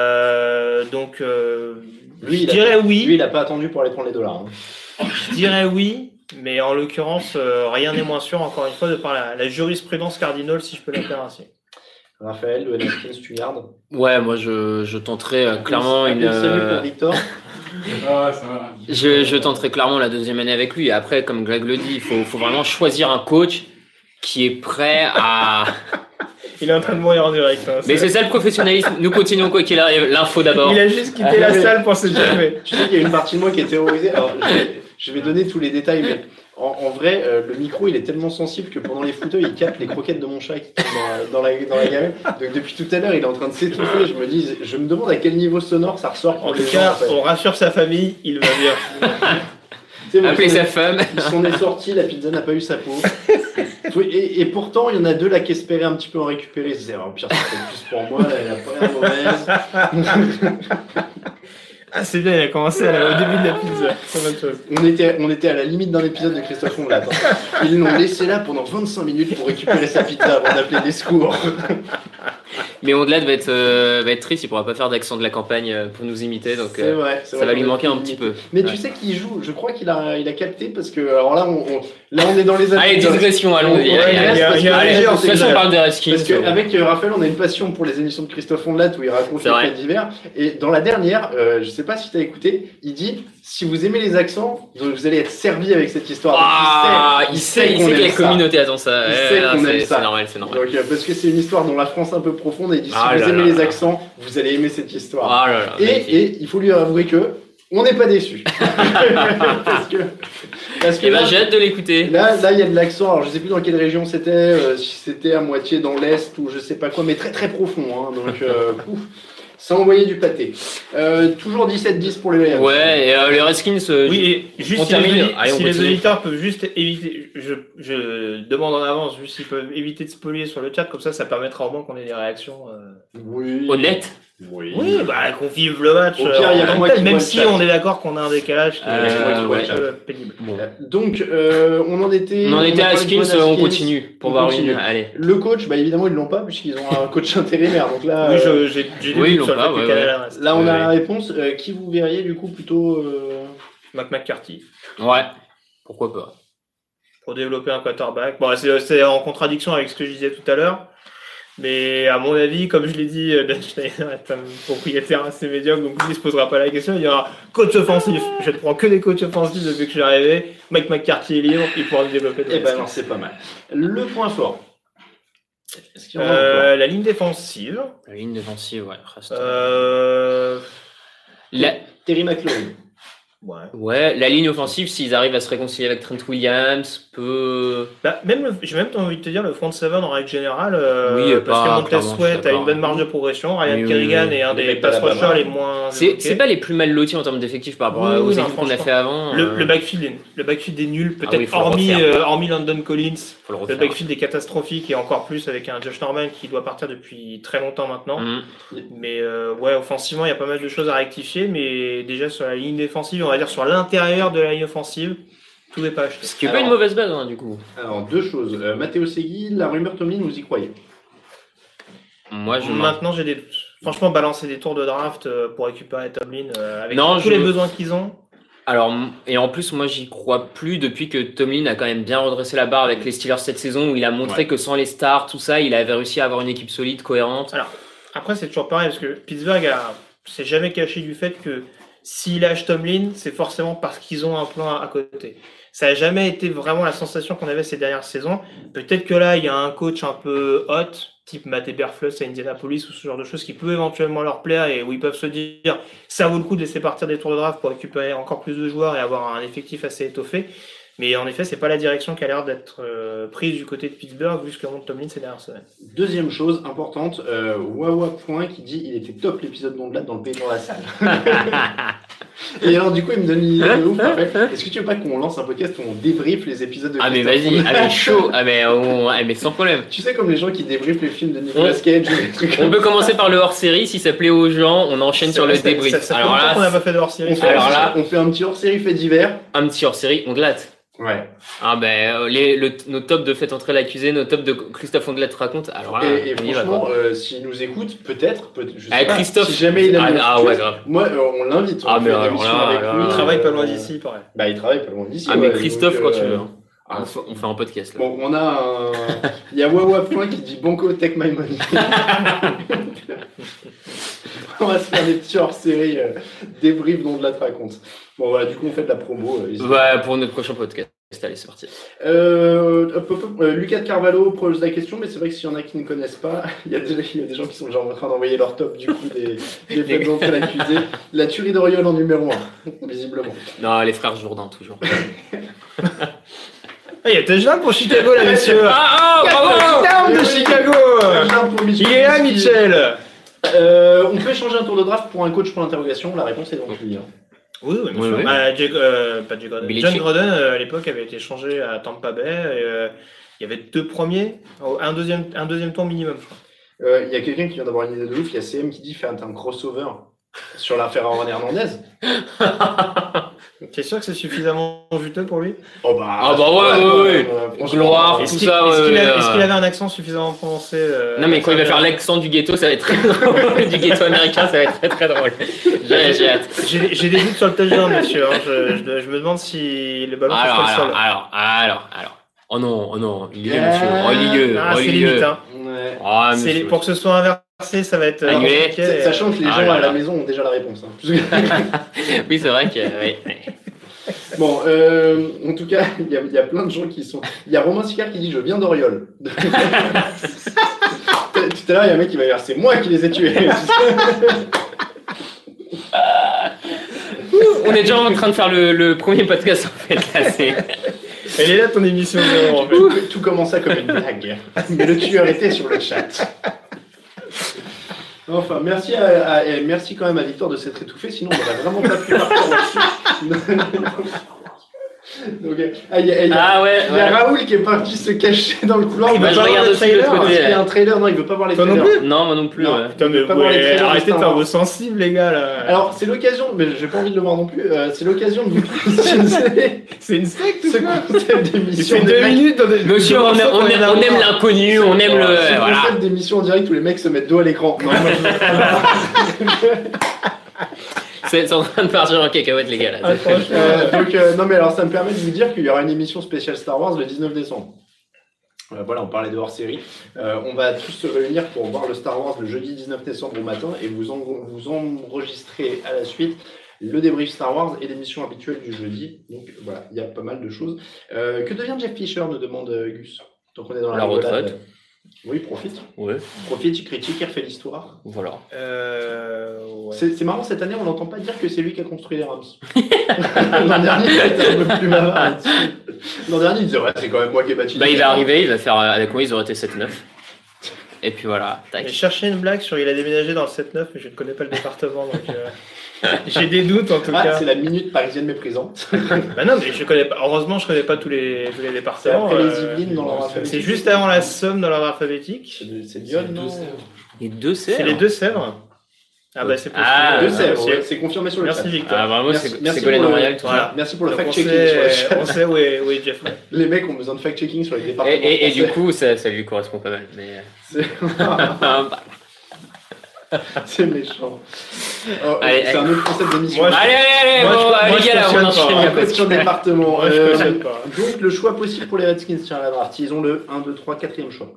je dirais oui. Lui, il n'a pas attendu pour aller prendre les dollars. Je dirais oui. Mais en l'occurrence, rien n'est moins sûr, encore une fois, de par la jurisprudence cardinale, si je peux l'appeler ainsi. Raphaël, le Haskins, tu gardes? Ouais, moi je tenterai clairement Salut pour Victor. Ça va. Je tenterai clairement la 2e année avec lui. Et après, comme Greg le dit, il faut vraiment choisir un coach qui est prêt à... Il est en train de mourir en direct. Hein, mais c'est ça le professionnalisme. Nous continuons quoi qu'il arrive. L'info d'abord. Il a juste quitté la salle pour se dire. Tu sais qu'il y a une partie de moi qui est terrorisée. Alors, je vais donner tous les détails, mais en vrai, le micro, il est tellement sensible que pendant les fauteuils, il capte les croquettes de mon chat qui sont dans la gamelle. Donc depuis tout à l'heure, il est en train de s'étouffer. Je me demande à quel niveau sonore ça ressort. En tout cas, on rassure sa famille, il va bien. Appeler sa femme. Ils s'en est sorti, la pizza n'a pas eu sa peau. Et pourtant, il y en a 2 là qui espéraient un petit peu en récupérer. Ils se disaient, au pire, c'est plus pour moi, là, elle a pas l'air mauvaise. Ah, c'est bien, il a commencé au début de la pizza. C'est bonne chose. On était à la limite d'un épisode de Christophe Ondelat. Ils l'ont laissé là pendant 25 minutes pour récupérer sa pizza avant d'appeler des secours. Mais Ondelat va être triste, il pourra pas faire d'accent de la campagne pour nous imiter, donc c'est vrai, ça va lui manquer un petit peu. Mais tu sais qu'il joue, je crois qu'il a capté parce que alors là on est dans les Allez, digression, allons-y. De toute façon, on parle des Redskins. Parce qu'avec Raphaël, on a une passion pour les émissions de Christophe Ondelat où il raconte les faits divers. Et dans la dernière, je sais pas si tu as écouté, il dit si vous aimez les accents, vous allez être servi avec cette histoire. Il sait que la communauté attend ça. C'est normal. Donc, parce que c'est une histoire dans la France un peu profonde et il dit si vous aimez les accents, vous allez aimer cette histoire. Et il faut lui avouer que on n'est pas déçus. parce que là, j'ai hâte de l'écouter. Là, il y a de l'accent. Alors, je sais plus dans quelle région c'était, si c'était à moitié dans l'Est ou je sais pas quoi, mais très très profond. Hein, donc, ça envoyait du pâté. Toujours 17-10 pour les Rams. Ouais, et les Redskins. Oui, et juste si les auditeurs peuvent juste éviter, je demande en avance, juste s'ils peuvent éviter de spolier sur le chat, comme ça permettra au moins qu'on ait des réactions honnêtes. Oui, qu'on vive le match. Au pire, il y a moi qui même si on est d'accord qu'on a un décalage qui est pénible. Bon. Donc, on en était à Haskins, on continue pour voir une. Allez. Le coach, évidemment, ils l'ont pas puisqu'ils ont un coach intérimaire. Donc là, oui, j'ai ils l'ont pas. Là, on a la réponse. Qui vous verriez du coup plutôt McCarthy. Ouais. Pourquoi pas. Pour développer un quarterback. Bon, c'est en contradiction avec ce que je disais tout à l'heure. Mais à mon avis, comme je l'ai dit, Dan Schneider est un propriétaire assez médiocre, donc lui, il ne se posera pas la question. Il y aura coach offensif. Je ne prends que des coachs offensifs depuis que je suis arrivé. Mike McCarthy est libre, il pourra le développer. Non, c'est pas mal. Le point fort. La ligne défensive. La ligne défensive, ouais. Terry McLaurin. Ouais, la ligne offensive, s'ils arrivent à se réconcilier avec Trent Williams, peut. J'ai même envie de te dire le front seven en règle générale. Parce que Montez Sweat a une bonne marge de progression. Ryan Kerrigan est un des pass rushers les moins. C'est pas les plus mal lotis en termes d'effectifs par rapport aux équipes qu'on a fait avant. Le backfield est nul, peut-être hormis London Collins. Le backfield est catastrophique et encore plus avec un Josh Norman qui doit partir depuis très longtemps maintenant. Mais offensivement, il y a pas mal de choses à rectifier. Mais déjà sur la ligne défensive, on va dire, sur l'intérieur de la ligne offensive, tout n'est pas acheté. Ce qui n'est pas une mauvaise base, du coup. Alors, deux choses. Matteo Segui, la rumeur Tomlin, vous y croyez? Moi, Maintenant, j'ai des doutes. Franchement, balancer des tours de draft pour récupérer Tomlin avec tous je- les besoins qu'ils ont. Alors, et en plus, moi, j'y crois plus depuis que Tomlin a quand même bien redressé la barre avec les Steelers cette saison, où il a montré que sans les stars, tout ça, il avait réussi à avoir une équipe solide, cohérente. Alors, après, c'est toujours pareil, parce que Pittsburgh s'est jamais caché du fait que s'il lâche Tomlin, c'est forcément parce qu'ils ont un plan à côté. Ça n'a jamais été vraiment la sensation qu'on avait ces dernières saisons. Peut-être que là, il y a un coach un peu hot, type Matt Eberflus à Indianapolis, ou ce genre de choses qui peut éventuellement leur plaire et où ils peuvent se dire ça vaut le coup de laisser partir des tours de draft pour récupérer encore plus de joueurs et avoir un effectif assez étoffé. Mais en effet, c'est pas la direction qui a l'air d'être prise du côté de Pittsburgh vu ce que montre Tomlin ces dernières semaines. Deuxième chose importante, Wawa Point qui dit il était top l'épisode d'Ondelat dans le pays dans la salle. Et alors du coup il me donne une idée de ouf. Est-ce que tu veux pas qu'on lance un podcast où on débriefe les épisodes de Mais Christophe vas-y, Nolan? chaud, mais sans problème. Tu sais comme les gens qui débriefent les films de Nicolas Cage ou des trucs On comme peut ça. commencer par le hors-série, si ça plaît aux gens, on enchaîne sur le débrief. Ça fait Alors longtemps là, qu'on n'a pas fait de hors-série. Alors là- on fait un petit hors-série fait divers. un petit hors-série, on glatte. Ouais. Nos tops de Faites entrer l'accusé, nos tops de Christophe Ondelat raconte. Alors là, Et on y va, franchement, quoi. s'il nous écoute, peut-être, je sais Ah, pas, Christophe. si jamais il a Ouais, grave. moi, on l'invite. On Ah, fait mais une alors émission là, avec là, lui. Il travaille pas loin d'ici, pareil. Bah, il travaille pas loin d'ici. Mais ouais, Christophe, donc, quand tu veux. hein. ah, On fait un podcast là. Bon, on a un. Il y a Wawa Point qui dit Banco Take My Money. On va se faire des petits hors-série débrief dont de la te raconte. Bon, voilà, du coup, on fait de la promo. Ouais, pour notre prochain podcast. Allez, c'est parti. Lucas de Carvalho pose la question, mais c'est vrai que s'il y en a qui ne connaissent pas, il y a des gens qui sont déjà en train d'envoyer leur top du coup des Faites entrer l'accusé. La tuerie d'Oriol en numéro 1, visiblement. Non, les frères Jourdain, toujours. Il y a touchdown pour Chicago là, messieurs. Bravo! Touchdown de Chicago. Il est là, Mitchell. On peut échanger un tour de draft pour un coach pour l'interrogation? La réponse est donc oui. Hein. Oui, bien sûr. Oui. Pas Jake Gruden. Belichick. John Gruden, à l'époque, avait été changé à Tampa Bay. Il y avait 2 premiers, un deuxième tour minimum, je crois. Il y a quelqu'un qui vient d'avoir une idée de ouf. Il y a CM qui dit faire un crossover sur l'affaire Aaron Hernandez. T'es sûr que c'est suffisamment juteux pour lui? Oh bah, Ah bah ouais. franchement, Gloire, Est-ce tout qu'il ça. est-ce qu'il avait un accent suffisamment prononcé Non, mais quand il va faire l'accent du ghetto, ça va être très drôle. Du ghetto américain, ça va être très très drôle. J'ai hâte. J'ai des doutes sur le touchdown, monsieur. Hein. Je me demande si le ballon touche pas le sol. Alors. Oh non, Ligue 2, monsieur. Oh, Ligue 2. Ah, Oh, c'est Ligue 2. limite. Hein. Ouais. Ah, C'est monsieur. pour que ce soit inversé, ça va être Annulé. compliqué. Sachant que les Ah gens là à la là. maison ont déjà la réponse. Hein. Oui, c'est vrai que. Oui. Bon, en tout cas, il y a plein de gens qui sont. Il y a Romain Sicard qui dit je viens d'Oriol. Tout à l'heure, il y a un mec qui va dire c'est moi qui les ai tués. On est déjà en train de faire le premier podcast en fait. Là, c'est... Elle est là ton émission zéro, en fait. Tout commença comme une blague, mais le tueur était sur le chat. Enfin, merci merci quand même à Victor de s'être étouffé, sinon on n'aurait vraiment pas pu partir là-dessus. Donc, il y a Raoul qui est parti se cacher dans le couloir. Il Bah, veut je pas regarde voir aussi le de l'autre trailer. côté. Il y a un trailer, non, il veut pas voir les Toi non trailers. plus. Non, moi non plus. Non. Ouais. Putain, mais pas voir les trailers arrêtez de Star faire Wars. vos sensibles, les gars, là. Alors, c'est l'occasion, mais j'ai pas envie de le voir non plus, c'est l'occasion de vous présenter c'est une secte ce ou quoi? concept Il d'émission. fait 2 minutes. Monsieur, on aime l'inconnu, on aime le. Ce Voilà. concept d'émission en direct où les mecs se mettent dos à l'écran. Non, C'est en train de partir en cacahuète, les gars. Là. non, mais alors ça me permet de vous dire qu'il y aura une émission spéciale Star Wars le 19 décembre. Voilà, on parlait de hors-série. On va tous se réunir pour voir le Star Wars le jeudi 19 décembre au matin et vous enregistrez à la suite le débrief Star Wars et l'émission habituelle du jeudi. Donc voilà, il y a pas mal de choses. Que devient Jeff Fisher, nous demande Gus. Donc on est dans la retraite. rigolade. Oui, profite. Ouais, Profite, il critique, il refait l'histoire. voilà. Ouais. C'est marrant, cette année, on n'entend pas dire que c'est lui qui a construit les Rams. L'an dernier, il était un peu plus bavard là-dessus. L'an dernier, il disait ouais, c'est quand même moi qui ai bâti. Bah, il va arriver, il va faire. Avec moi, ils auraient été 7-9. Et puis voilà, tac. J'ai cherché une blague sur il a déménagé dans le 7-9, mais je ne connais pas le département, donc j'ai des doutes en tout Ah, cas. c'est la minute parisienne méprisante. Bah non, mais je connais pas. Heureusement, je connais pas tous les C'est départements. après les Yvelines dans l'ordre alphabétique. C'est juste avant la Somme dans l'ordre alphabétique. C'est Lyon, non? Les deux C'est Sèvres. les Deux-Sèvres. Ah bah c'est possible. Ah, De Sèvres, possible. ouais, c'est confirmé sur le Merci chat. Victor. Ah, bravo, Merci- c'est merci Golden pour le- Royal, toi. Voilà. Merci pour le Donc, fact-checking sur le chat. on sait où est Jeffrey. Les mecs ont besoin de fact-checking sur les départements. Et du français. coup, ça lui correspond pas mal. Mais... C'est méchant. Oh, Allez, c'est un autre concept d'émission. Moi, allez, Moi, je- moi, les je gars, là, on cautionne pas. enchaîne. Un là, peu parce sur que- le département. Moi, je cautionne pas. Donc, le choix possible pour les Redskins sur la draft. Ils ont le 1, 2, 3, 4e choix.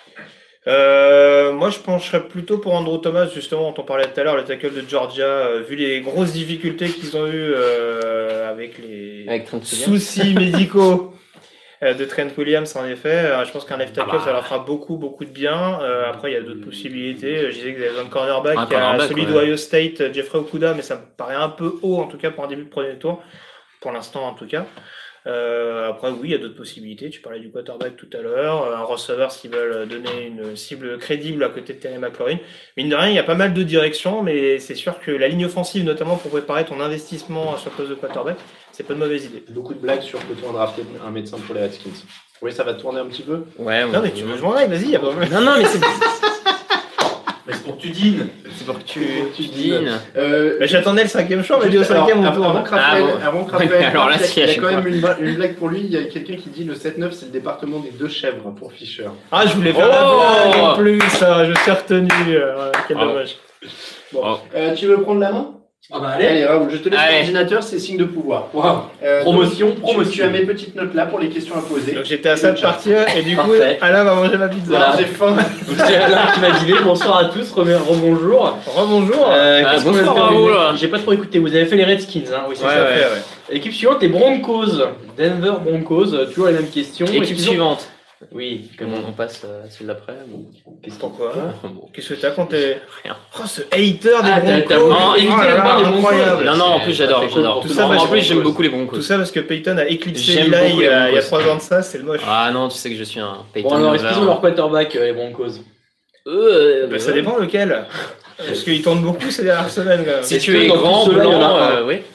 Moi, je pencherais plutôt pour Andrew Thomas, justement, dont on parlait tout à l'heure, le tackle de Georgia, vu les grosses difficultés qu'ils ont eues avec les Avec Trent Williams. soucis médicaux de Trent Williams, en effet. Je pense qu'un left tackle, ça leur fera beaucoup de bien. Après, il y a d'autres possibilités. Je disais que vous avez besoin de cornerback. Un Il y a cornerback, celui ouais. d'Ohio State, Jeffrey Okuda, mais ça me paraît un peu haut, en tout cas, pour un début de premier tour. Pour l'instant, en tout cas. Après, oui, il y a d'autres possibilités. Tu parlais du quarterback tout à l'heure. Un receveur s'ils veulent donner une cible crédible à côté de Terry McLaurin. Mine de rien, il y a pas mal de directions, mais c'est sûr que la ligne offensive, notamment pour préparer ton investissement sur le poste de quarterback, c'est pas une mauvaise idée. Beaucoup de blagues sur peut-on drafter un médecin pour les Redskins. Oui, ça va tourner un petit peu. Ouais, Non, mais tu veux, je m'en aille, vas-y, y a pas de Non, non, mais c'est Mais c'est pour que tu dînes. pour que tu Tu dînes. Mais j'attendais le 5e choix, on m'a dit au 5e au tour. Avant que Raphaël, Ah bon. avant que Ouais, Raphaël alors là, parte, si, il y à a chaque quand fois. même une blague pour lui. Il y a quelqu'un qui dit le 7-9, c'est le département des 2 chèvres pour Fischer. Ah, je voulais faire Oh la blague en plus, ça, je suis retenu. Quel Ah. dommage. Bon. Oh. Tu veux prendre la main? Ah bah Allez, Raoul, je te laisse Allez. l'ordinateur, c'est signe de pouvoir. Waouh. Promotion. Promotion. Tu as mes petites notes là pour les questions à poser. Donc j'étais à ça de partir, et du coup, Parfait. Alain va manger ma pizza. Voilà. J'ai faim. Donc c'est Alain qui m'a guidé. Bonsoir à tous. Rebonjour. Rebonjour. Qu'est-ce qu'on a bonsoir, fait Raoul. J'ai pas trop écouté. Vous avez fait les Redskins, hein? Oui, c'est Ouais, ça. ouais. Équipe suivante, les Broncos. Denver Broncos. Toujours les mêmes questions. Est-ce Équipe qu'ils ont- suivante. Oui. Comment on passe à celle d'après bon. Pourquoi Bon. Qu'est-ce que t'as quand t'es. Rien. Oh, ce hater Ah, des t'as Broncos. Non, évitez Oh là les là, Broncos. incroyable. Non, non, en plus j'adore. Tout ça, En parce plus que- j'aime beaucoup les Broncos. Tout ça parce que Peyton a éclipsé J'aime Eli beaucoup les il y a Broncos. 3 ans de ça, c'est le moche. Ah non, tu sais que je suis un Peyton Bon alors, est-ce lover. qu'ils ont leur quarterback, les Broncos? Bah, ça dépend lequel. Parce qu'il tourne beaucoup ces dernières semaines quand même. Si Est-ce tu que es dans grand, tout cela, il y en a blanc, un oui.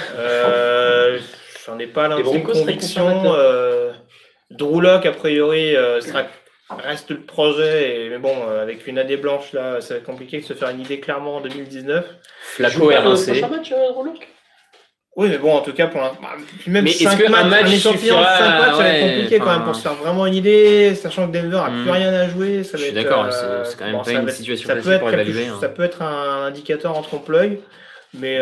J'en ai pas l'intime Broncos seraient conviction. conservateurs. Drew Lock, a priori, reste le projet. Mais bon, avec une année blanche, là, ça va être compliqué de se faire une idée clairement en 2019. Flaco RNC. Prochain match, Roloc? Oui, mais bon, en tout cas, pour l'instant. Même Mais 5 est-ce qu'un matchs, match un échantillon, suffira, 5 matchs, ça va être ouais, compliqué quand même enfin, pour se faire vraiment une idée, sachant que Denver a plus rien à jouer. Ça Je va suis être, d'accord, c'est quand même pas ça une va être- situation ça peut facile être pour quelque évaluer. chose- hein. Ça peut être un indicateur en trompe-l'œil, mais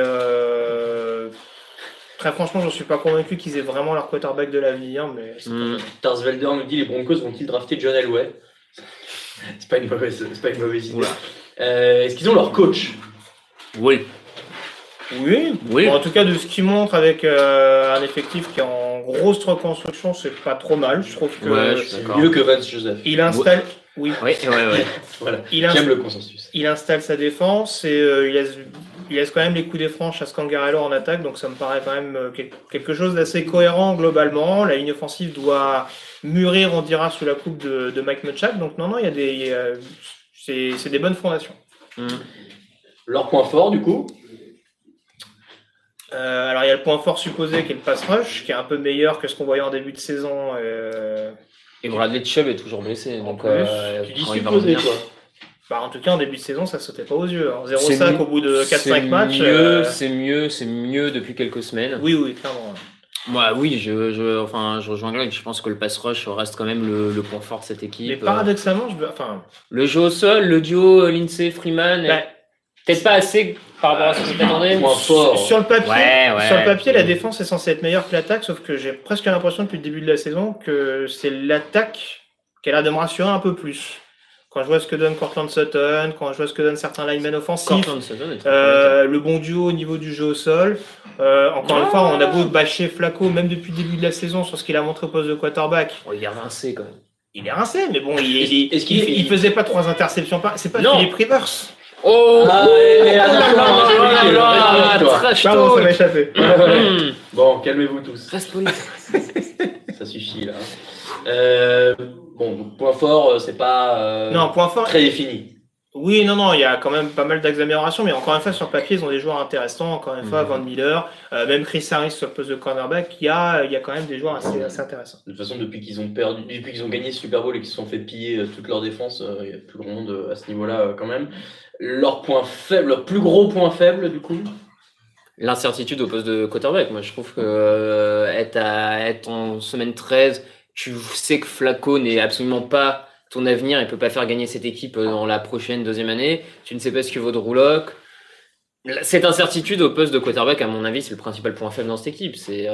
très franchement, j'en suis pas convaincu qu'ils aient vraiment leur quarterback de l'avenir. Mais c'est pas Hmm. grave. Tarsvelder nous dit les Broncos vont-ils drafter John Elway? C'est pas une mauvaise idée. Oula. Est-ce qu'ils ont leur coach? Oui. Oui, Oui. Bon, en tout cas, de ce qu'ils montrent avec un effectif qui est en grosse reconstruction, c'est pas trop mal. Je trouve que Ouais, je suis C'est d'accord. mieux que Vance Joseph. il installe. Oui. Oui, ouais. Voilà. Il J'aime le consensus. Il installe sa défense et il laisse quand même les coups des franches à Scangarello en attaque, donc ça me paraît quand même quelque chose d'assez cohérent globalement. La ligne offensive doit mûrir, on dira, sous la coupe de Mike Munchak, donc non, c'est des bonnes fondations. Leur point fort, du coup? Alors il y a le point fort supposé qui est le pass rush, qui est un peu meilleur que ce qu'on voyait en début de saison. Et Bradley Chubb est toujours blessé. Donc, plus, Tu dis quand il va supposé, revenir- quoi. Bah, en tout cas, en début de saison, ça sautait pas aux yeux. Hein. C'est 0-5 mieux- au bout de 4-5 c'est matchs. mieux, c'est mieux depuis quelques semaines. Oui, clairement. Moi, oui, je rejoins Greg. Je pense que le pass rush reste quand même le point fort de cette équipe. Mais paradoxalement, Le jeu au sol, le duo Lindsay Freeman, bah, peut-être pas assez par rapport à ce que tu t'attendais. Point fort. sur le papier, Ouais. sur le papier, la défense est censée être meilleure que l'attaque, sauf que j'ai presque l'impression depuis le début de la saison que c'est l'attaque qui a l'air de me rassurer un peu plus. Quand je vois ce que donne Cortland Sutton, quand je vois ce que donnent certains linemen offensifs, Cortland Sutton est très bon. le bon duo au niveau du jeu au sol. Encore une fois, on a beau bâcher Flacco, même depuis le début de la saison, sur ce qu'il a montré au poste de quarterback. Oh, il est rincé quand même. Il est rincé, mais bon, Est-ce qu'il est- il faisait pas 3 interceptions par. C'est pas Non. Philippe Rivers. Oh, Trash Pardon, ça m'a échappé. Bon, calmez-vous tous. Reste poli. Ça suffit, là. Bon, donc, point fort, c'est pas Non, point fort. très défini. Oui, non, il y a quand même pas mal d'axes d'amélioration, mais encore une fois, sur le papier, ils ont des joueurs intéressants. Encore une fois, Van Miller, même Chris Harris sur le poste de cornerback, il y a quand même des joueurs assez intéressants. De toute façon, depuis qu'ils ont gagné le Super Bowl et qu'ils se sont fait piller toute leur défense, il n'y a plus grand monde à ce niveau-là quand même. Leur plus gros point faible, du coup. L'incertitude au poste de quarterback. Moi, je trouve que être en semaine 13, tu sais que Flacco n'est absolument pas ton avenir, il peut pas faire gagner cette équipe dans la prochaine deuxième année. Tu ne sais pas ce que vaut Drew Lock. Cette incertitude au poste de quarterback, à mon avis, c'est le principal point faible dans cette équipe. C'est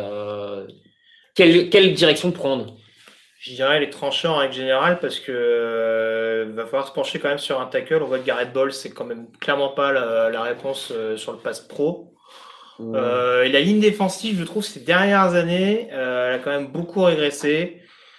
quelle direction prendre? Je dirais les tranchants en règle générale parce que va falloir se pencher quand même sur un tackle. On voit que Garrett Bowles, c'est quand même clairement pas la réponse sur le pass pro. Et la ligne défensive, je trouve, ces dernières années, elle a quand même beaucoup régressé.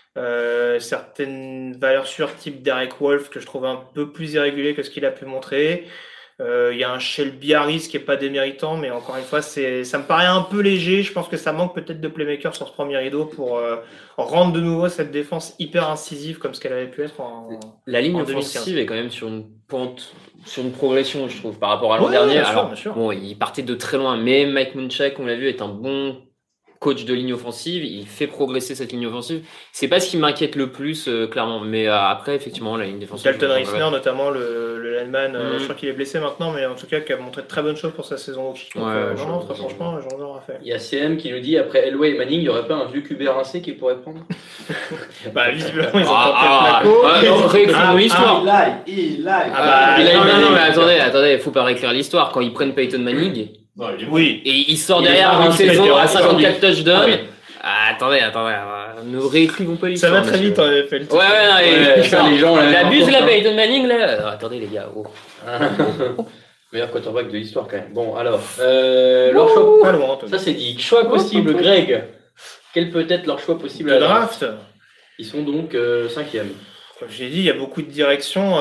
Certaines valeurs sûres type Derek Wolfe que je trouve un peu plus irrégulier que ce qu'il a pu montrer. Il y a un Shelby Harris qui est pas déméritant, mais encore une fois, ça me paraît un peu léger. Je pense que ça manque peut-être de playmaker sur ce premier rideau pour rendre de nouveau cette défense hyper incisive comme ce qu'elle avait pu être La ligne offensive est quand même sur une pente, sur une progression, je trouve, par rapport à l'an dernier. Alors, bien sûr. Bon, il partait de très loin, mais Mike Munchak, on l'a vu, est un bon coach de ligne offensive, il fait progresser cette ligne offensive. C'est pas ce qui m'inquiète le plus, clairement. Mais après, effectivement, la ligne défensive. Dalton Reisner, notamment le lineman, je crois qu'il est blessé maintenant, mais en tout cas, qui a montré de très bonnes choses pour sa saison rookie. Donc, très franchement, j'en ai fait. Il y a CM qui nous dit après Elway et Manning, il n'y aurait pas un vieux QB rincé qu'il pourrait prendre? Bah, visiblement, ils ont tenté Flacco. l'histoire. Non, mais attendez, il faut pas réécrire l'histoire. Quand ils prennent Peyton Manning. Oui. Et il sort derrière une saison à 54 touchdowns. Attendez, ne réécrivons pas l'histoire. Ça va très vite en NFL. Les gens. Il abuse la Peyton Manning là. Attendez les gars. Meilleur quarterback de l'histoire quand même. Bon alors, leur choix. Ça c'est dit. Choix possible, Greg. Quel peut être leur choix possible à la draft? Ils sont donc 5e. Comme j'ai dit, il y a beaucoup de directions.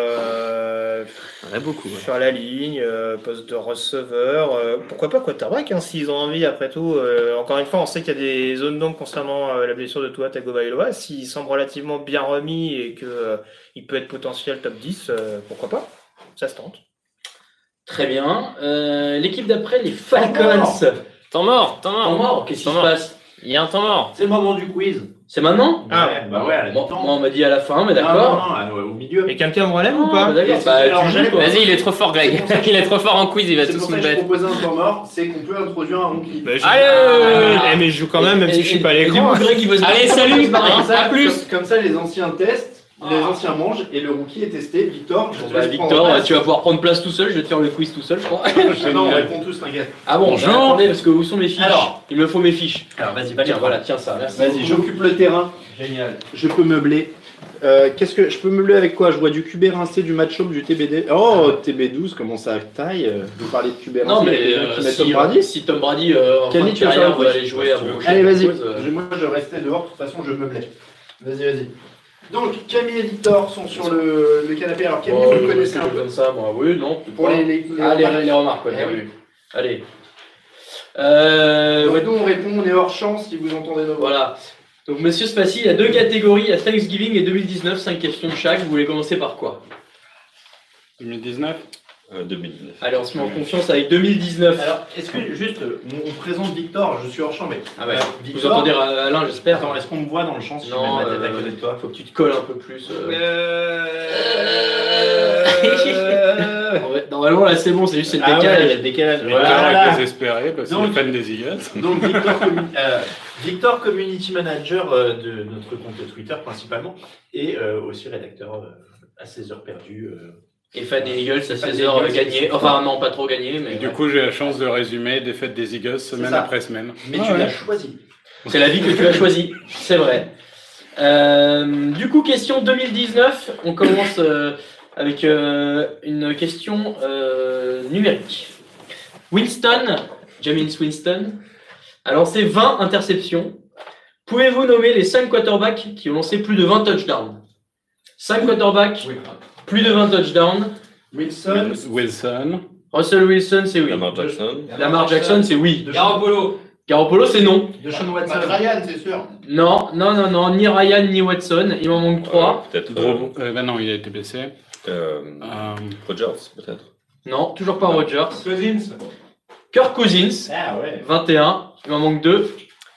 Beaucoup. Sur la ligne, poste de receveur, pourquoi pas quarterback s'ils ont envie après tout. Encore une fois, on sait qu'il y a des zones d'ombre concernant la blessure de Tua Tagovailoa. S'il semble relativement bien remis et qu'il peut être potentiel top 10, pourquoi pas? Ça se tente. Très bien. L'équipe d'après, les Falcons. Temps mort. Qu'est-ce qui se passe? Il y a un temps mort. C'est le moment du quiz. C'est maintenant? Bah ouais, à la moi on m'a dit à la fin, mais d'accord. Non, au milieu. Et quelqu'un me relève ou pas? Vas-y, il est trop fort, Greg. Il est trop fort en quiz, il va tous nous battre. C'est pour ça que je proposais un temps mort, c'est qu'on peut introduire un rookie. Allez, mais je joue quand même si je suis pas à l'écran. Allez, salut, à plus. Comme ça, les anciens testent. Les anciens mangent et le rookie est testé. Victor, Victor, tu vas pouvoir prendre place tout seul. Je vais te faire le quiz tout seul, je crois. Non, on répond tous, t'inquiète. Ah bon, attendez, parce que où sont mes fiches? Alors, il me faut mes fiches. Alors, vas-y, tiens, voilà, tiens ça. Merci. Vas-y, j'occupe le terrain. Génial. Je peux meubler. Qu'est-ce que je peux meubler avec quoi? Je vois du QB rincé, du match-up, du TBD. Oh, TB12, comment ça taille? Vous parlez de QB rincé? Non, mais Tom Brady. Si Tom Brady, en fin de carrière, va aller jouer à Allez, vas-y. Moi, je restais dehors. De toute façon, je meublais. Vas-y. Donc, Camille et Victor sont sur le canapé. Alors, Camille, vous le connaissez un peu comme ça, moi. Oui, non. Pour les remarques, quoi. Allez. Nous, on répond, on est hors champ si vous entendez nos voix. Voilà. Donc, Monsieur Spassy, il y a 2 catégories, il y a Thanksgiving et 2019, 5 questions de chaque. Vous voulez commencer par quoi? 2019 2019. Allez, on se met en confiance avec 2019. Alors, est-ce que juste, on présente Victor, je suis hors champ, mais. Ah ouais, Victor, vous entendez Alain, j'espère. Attends, est-ce qu'on me voit dans le champ si non, je mets ma tête à côté de toi? Faut que tu te colles un peu plus. Normalement, là, c'est bon, c'est juste le décalage. Il y a le décalage. Voilà. Désespéré parce qu'il est fan des Eagles. Donc, Victor, Community Manager de notre compte Twitter principalement, et aussi rédacteur à 16 heures perdues. Et fan des Eagles à 16 heures gagné. Enfin, non, pas trop gagné. Mais du coup, j'ai la chance de résumer des fêtes des Eagles semaine après semaine. Mais tu l'as choisi. C'est la vie que tu as choisie, c'est vrai. Du coup, question 2019. On commence avec une question numérique. Jameis Winston, a lancé 20 interceptions. Pouvez-vous nommer les 5 quarterbacks qui ont lancé plus de 20 touchdowns? 5 quarterbacks, plus de 20 touchdowns. Wilson. Russell Wilson, c'est oui. Lamar Jackson, c'est oui. Garoppolo, c'est non. Deshaun Watson. Ryan, c'est sûr. Non, ni Ryan ni Watson. Il m'en manque 3. Non, il a été blessé. Rodgers, peut-être. Non, toujours pas Rodgers. Cousins. Kirk Cousins, Ah ouais. 21. Il m'en manque 2.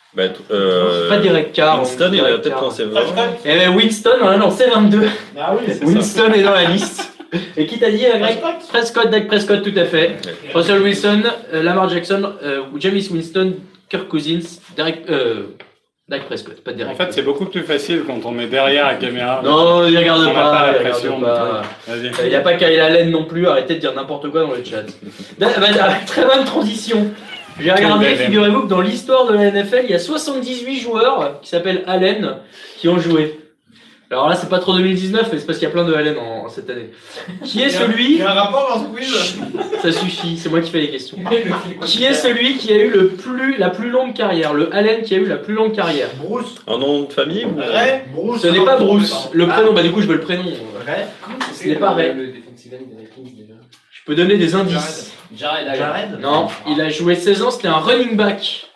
Pas Derek Carr. Winston, il a peut-être pensé 20. Eh ben Winston, on a lancé 22. Ah oui, c'est Winston est dans la liste. Et qui t'a dit, Greg? Prescott, Dak Prescott, tout à fait. Russell Wilson, Lamar Jackson, Jameis Winston, Kirk Cousins, Dak Prescott, pas Derek. En fait, c'est beaucoup plus facile quand on est derrière la caméra. Non, il regarde On n'a pas, la il pression. regarde pas. Vas-y. Il n'y a pas Kyle Allen non plus, arrêtez de dire n'importe quoi dans le chat. Très bonne transition. J'ai regardé, figurez-vous que dans l'histoire de la NFL, il y a 78 joueurs qui s'appellent Allen qui ont joué. Alors là, c'est pas trop 2019, mais c'est parce qu'il y a plein de Allen en cette année. Qui est celui... Il y a un rapport dans ce quiz. Ça suffit, c'est moi qui fais les questions. Qui est celui qui a eu la plus longue carrière? Le Allen qui a eu la plus longue carrière? Bruce. En nom de famille ou... Ray. Bruce. Ce n'est pas Bruce. Le prénom, bah du coup, je veux le prénom. Ray. Ce n'est pas Ray. Le defensive end des Vikings déjà. Je peux donner des indices. Jared. Non, il a joué 16 ans, c'était un running back.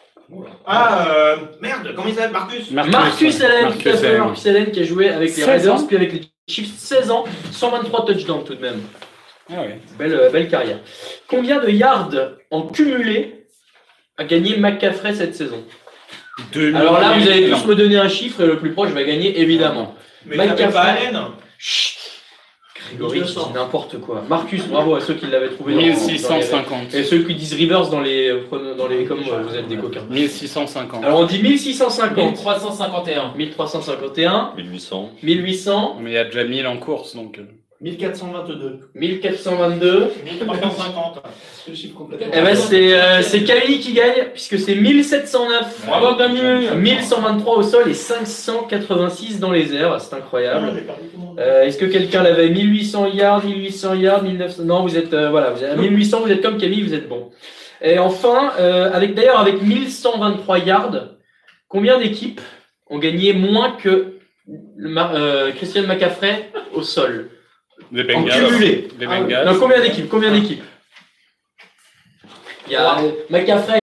Merde, comment il s'appelle? Marcus. Marcus Allen, tout à fait. Allen. Marcus Allen qui a joué avec les 16 Raiders ans. puis avec les Chiefs. 16 ans, 123 touchdowns tout de même. Ah oui. Belle carrière. Combien de yards en cumulé a gagné McCaffrey cette saison? Alors là, vous allez tous me donner un chiffre et le plus proche va gagner évidemment. Mais t'avais pas Allen. Chut. Grégory, tu dis n'importe quoi. Marcus, bravo à ceux qui l'avaient trouvé. 1650. Et ceux qui disent Rivers dans les comme vous êtes des coquins. 1650. Alors on dit 1650. 1351. 1351. 1800. 1800. Mais il y a déjà 1000 en course, donc... 1422. 1422. 1350. C'est le chiffre complet. Eh ben c'est Camille qui gagne puisque c'est 1709. Bravo Camille. 1123 au sol et 586 dans les airs, c'est incroyable. Est-ce que quelqu'un l'avait? 1800 yards, 1900. Non, vous êtes vous êtes à 1800, vous êtes comme Camille, vous êtes bon. Et enfin, avec 1123 yards, combien d'équipes ont gagné moins que Christian McCaffrey au sol? Les En Bengals. cumulé. Les Bengals. Non, combien d'équipes? Il y a McCaffrey.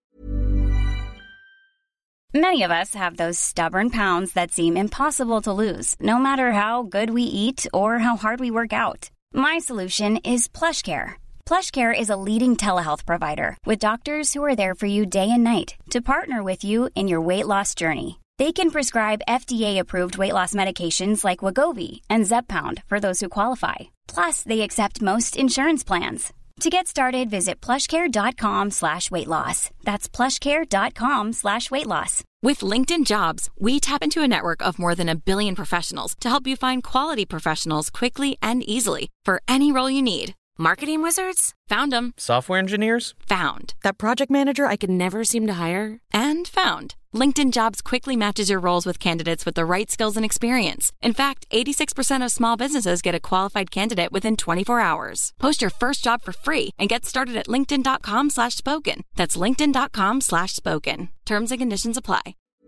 Many of us have those stubborn pounds that seem impossible to lose, no matter how good we eat or how hard we work out. My solution is PlushCare. PlushCare is a leading telehealth provider with doctors who are there for you day and night to partner with you in your weight loss journey. They can prescribe FDA-approved weight loss medications like Wegovy and Zepbound for those who qualify. Plus, they accept most insurance plans. To get started, visit plushcare.com/weightloss. That's plushcare.com/weightloss. With LinkedIn Jobs, we tap into a network of more than 1 billion professionals to help you find quality professionals quickly and easily for any role you need. Marketing wizards? Found them. Software engineers? Found. That project manager I could never seem to hire? And found. LinkedIn Jobs quickly matches your roles with candidates with the right skills and experience. In fact, 86% of small businesses get a qualified candidate within 24 hours. Post your first job for free and get started at linkedin.com/spoken. That's linkedin.com/spoken. Terms and conditions apply.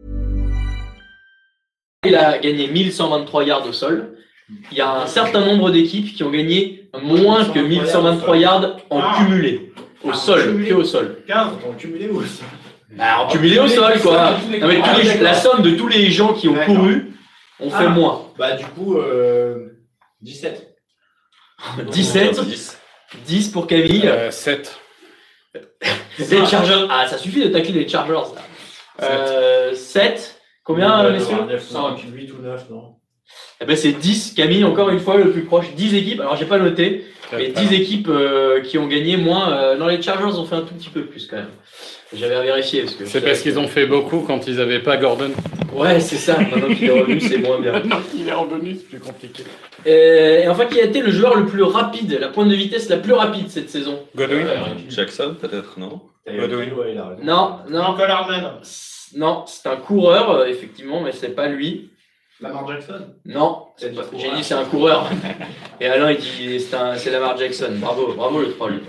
Il a gagné 1123 yards au sol. Il y a un certain nombre d'équipes qui ont gagné moins que 1123 yards en cumulé. Au sol, que au sol. 15. En cumulé ou ça? En cumulé au sol, quoi. Non, mais la somme de tous les gens qui ont couru ont fait moins. Bah, du coup, 17. 17. 10 pour Camille. 7. Les Chargers. Ah, ça suffit de tacler les Chargers, là. 7. Combien, messieurs? 8 ou 9, non? Eh ben, c'est 10. Camille, encore une fois, le plus proche. 10 équipes. Alors, j'ai pas noté. Mais 10 équipes qui ont gagné moins. Non, les Chargers ont fait un tout petit peu plus, quand même. J'avais à vérifier. C'est parce qu'ils ont fait beaucoup quand ils n'avaient pas Gordon. Ouais, c'est ça. Maintenant qu'il est revenu, c'est moins bien. Maintenant qu'il est revenu, c'est plus compliqué. Et enfin, qui a été le joueur le plus rapide, la pointe de vitesse la plus rapide cette saison? Godwin. Jackson, peut-être, non? Godwin. Ouais, il a raison. Non. Collarman. Non, c'est un coureur, effectivement, mais c'est pas lui. Lamar Jackson? Non, j'ai dit c'est un coureur. Et Alain, il dit c'est Lamar Jackson. Bravo le troll.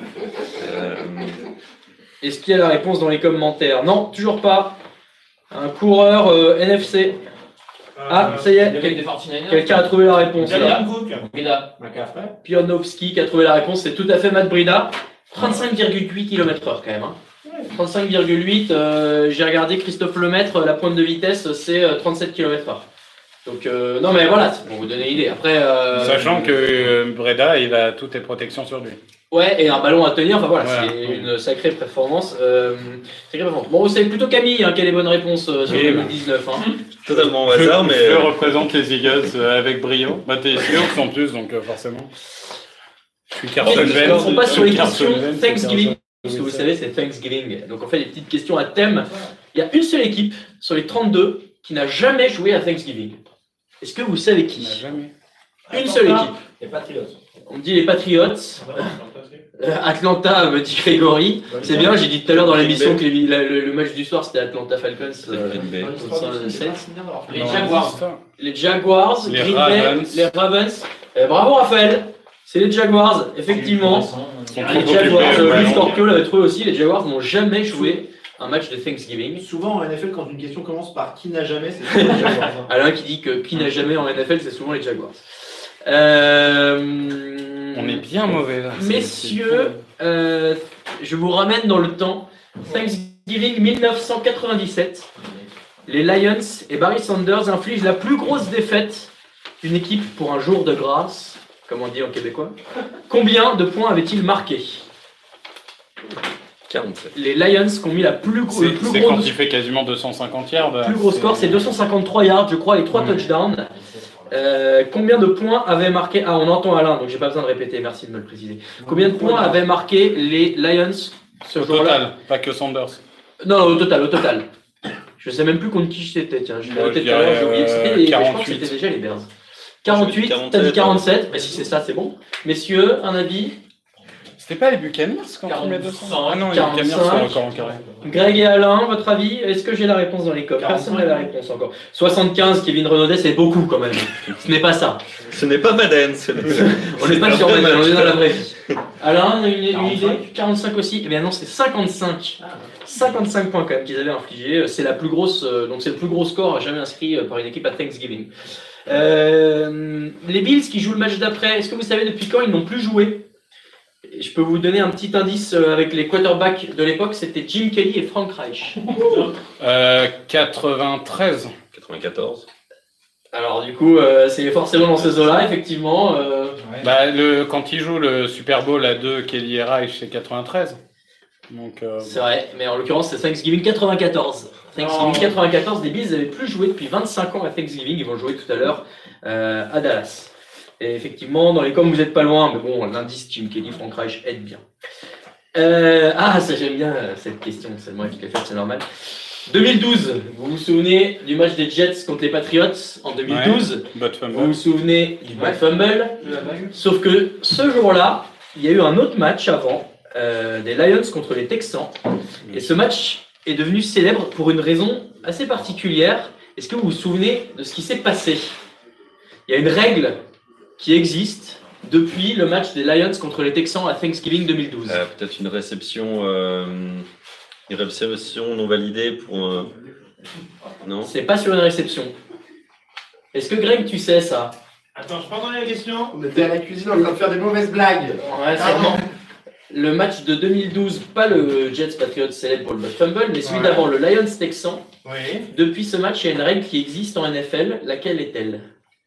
Est-ce qu'il y a la réponse dans les commentaires? Non, toujours pas. Un coureur NFC. Ah, ça y est. Quelqu'un a trouvé la réponse. McCaffrey. Pionovski qui a trouvé la réponse. C'est tout à fait Matt Breida. 35,8 km/h quand même. 35,8. J'ai regardé Christophe Lemaître. La pointe de vitesse, c'est 37 km/h. Donc, non, mais voilà, c'est pour vous donner une idée. Après, Sachant que Breda, il a toutes les protections sur lui. Ouais, et un ballon à tenir, enfin voilà, Voilà. c'est une sacrée performance. Bon, c'est plutôt Camille qui a les bonnes réponses sur 2019. Hein. Totalement au hasard, mais. Je représente les Eagles avec brio. Bah, t'es Seahawks en plus, donc forcément. Je suis Carson Wentz. On passe sur les questions Carson Wentz, Thanksgiving. Carson Parce que vous savez, c'est Thanksgiving. Donc on fait des petites questions à thème. Il y a une seule équipe sur les 32 qui n'a jamais joué à Thanksgiving. Est-ce que vous savez qui? Jamais. Une seule équipe. Les Patriots. On me dit les Patriots. Atlanta, me dit Grégory. C'est bien, j'ai dit tout à l'heure dans l'émission que le match du soir c'était Atlanta Falcons. Les Jaguars. Les Jaguars, Les Green Ravens. Bay, les Ravens. Bravo Raphaël, c'est les Jaguars, effectivement. Les Jaguars, Luc Scorpio l'avait trouvé aussi, les Jaguars n'ont jamais joué un match de Thanksgiving. Souvent en NFL, quand une question commence par qui n'a jamais, c'est souvent les Jaguars. Alain qui dit que qui n'a jamais en NFL, c'est souvent les Jaguars. On est bien mauvais là. Messieurs, je vous ramène dans le temps. Thanksgiving 1997. Les Lions et Barry Sanders infligent la plus grosse défaite d'une équipe pour un jour de grâce, comme on dit en québécois. Combien de points avait-il marqué? 47. Les Lions qui ont mis le plus gros quand il fait quasiment 250 yards. Le plus gros score, c'est 253 yards, je crois, et 3 touchdowns. Combien de points avaient marqué... Ah, on entend Alain, donc j'ai pas besoin de répéter, merci de me le préciser. Combien de points avaient marqué les Lions ce jour-là? Total, pas que Sanders. Non, au total. Je sais même plus contre qui c'était, tiens. Je l'ai noté tout à l'heure, j'ai oublié. Je pense que c'était déjà les Bears. 48, t'as dit 47. Mais si c'est ça, c'est bon. Messieurs, un avis? C'était pas les Buccaneers quand on met 200? Ah non, les 45. Buccaneers sont encore en carré. Greg et Alain, votre avis? Est-ce que j'ai la réponse dans les cops? Personne n'a la réponse encore. 75, Kevin Renaudet, c'est beaucoup quand même. Ce n'est pas ça. Ce n'est pas Madden. On n'est pas sur Madden, on est dans la vraie vie. Alain, une idée? 45 aussi? Eh bien non, c'est 55. 55 points quand même qu'ils avaient infligé. C'est la plus grosse, donc c'est le plus gros score jamais inscrit par une équipe à Thanksgiving. Les Bills qui jouent le match d'après, est-ce que vous savez depuis quand ils n'ont plus joué? Je peux vous donner un petit indice avec les quarterbacks de l'époque, c'était Jim Kelly et Frank Reich. 93. 94. Alors du coup, c'est forcément dans ces eaux-là, effectivement. Quand il joue le Super Bowl à 2, Kelly et Reich, c'est 93. Donc, c'est vrai, mais en l'occurrence, c'est Thanksgiving 94. Thanksgiving 94, les Bills n'avaient plus joué depuis 25 ans à Thanksgiving. Ils vont jouer tout à l'heure à Dallas. Et effectivement, dans les coms, vous n'êtes pas loin, mais bon, l'indice Jim Kelly, Frank Reich aide bien. Ça j'aime bien cette question, c'est moi qui l'ai faite, c'est normal. 2012, vous vous souvenez du match des Jets contre les Patriots en 2012? Ouais, vous vous souvenez du bad fumble? Sauf que ce jour-là, il y a eu un autre match avant, des Lions contre les Texans. Et ce match est devenu célèbre pour une raison assez particulière. Est-ce que vous vous souvenez de ce qui s'est passé? Il y a une règle qui existe depuis le match des Lions contre les Texans à Thanksgiving 2012. Peut-être une réception non validée pour... Non. C'est pas sur une réception. Est-ce que Greg, tu sais ça? Attends, je peux entendre la question. On était à la cuisine en train de faire des mauvaises blagues. Ouais, sûrement. Le match de 2012, pas le Jets Patriots célèbre pour le bad fumble, mais celui d'avant, le Lions Texans. Oui. Depuis ce match, il y a une règle qui existe en NFL. Laquelle est-elle?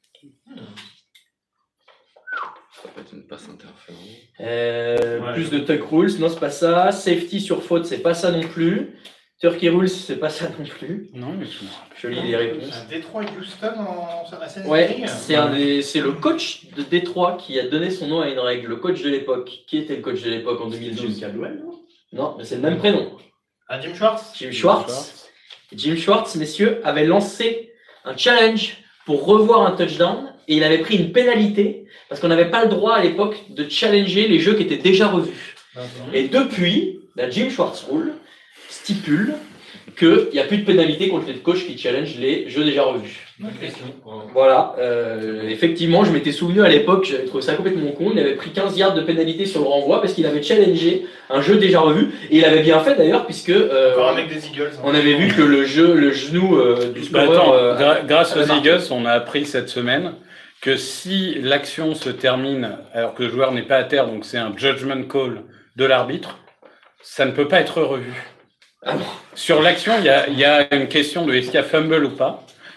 Ça peut être une passe interférence. Plus de tuck rules, non c'est pas ça. Safety sur faute, c'est pas ça non plus. Turkey rules, c'est pas ça non plus. Non, mais je lis les réponses. Détroit Houston sur la scène. Ouais, c'est le coach de Détroit qui a donné son nom à une règle. Le coach de l'époque. Qui était le coach de l'époque en 2012? Jim Caldwell, non, mais c'est le même prénom. Jim Schwartz. Jim Schwartz, messieurs, avait lancé un challenge pour revoir un touchdown et il avait pris une pénalité parce qu'on n'avait pas le droit à l'époque de challenger les jeux qui étaient déjà revus. Et depuis, la Jim Schwartz Rule stipule qu'il n'y a plus de pénalité contre les coachs qui challenge les jeux déjà revus. Voilà, effectivement, je m'étais souvenu à l'époque, j'avais trouvé ça complètement con, il avait pris 15 yards de pénalité sur le renvoi parce qu'il avait challengé un jeu déjà revu, et il avait bien fait d'ailleurs, puisque un mec des Eagles, on avait vu que le genou du scoreur... grâce aux Eagles, on a appris cette semaine que si l'action se termine alors que le joueur n'est pas à terre, donc c'est un judgment call de l'arbitre, ça ne peut pas être revu. Ah bon. Sur l'action, il y a une question de est-ce qu'il y a fumble ou pas.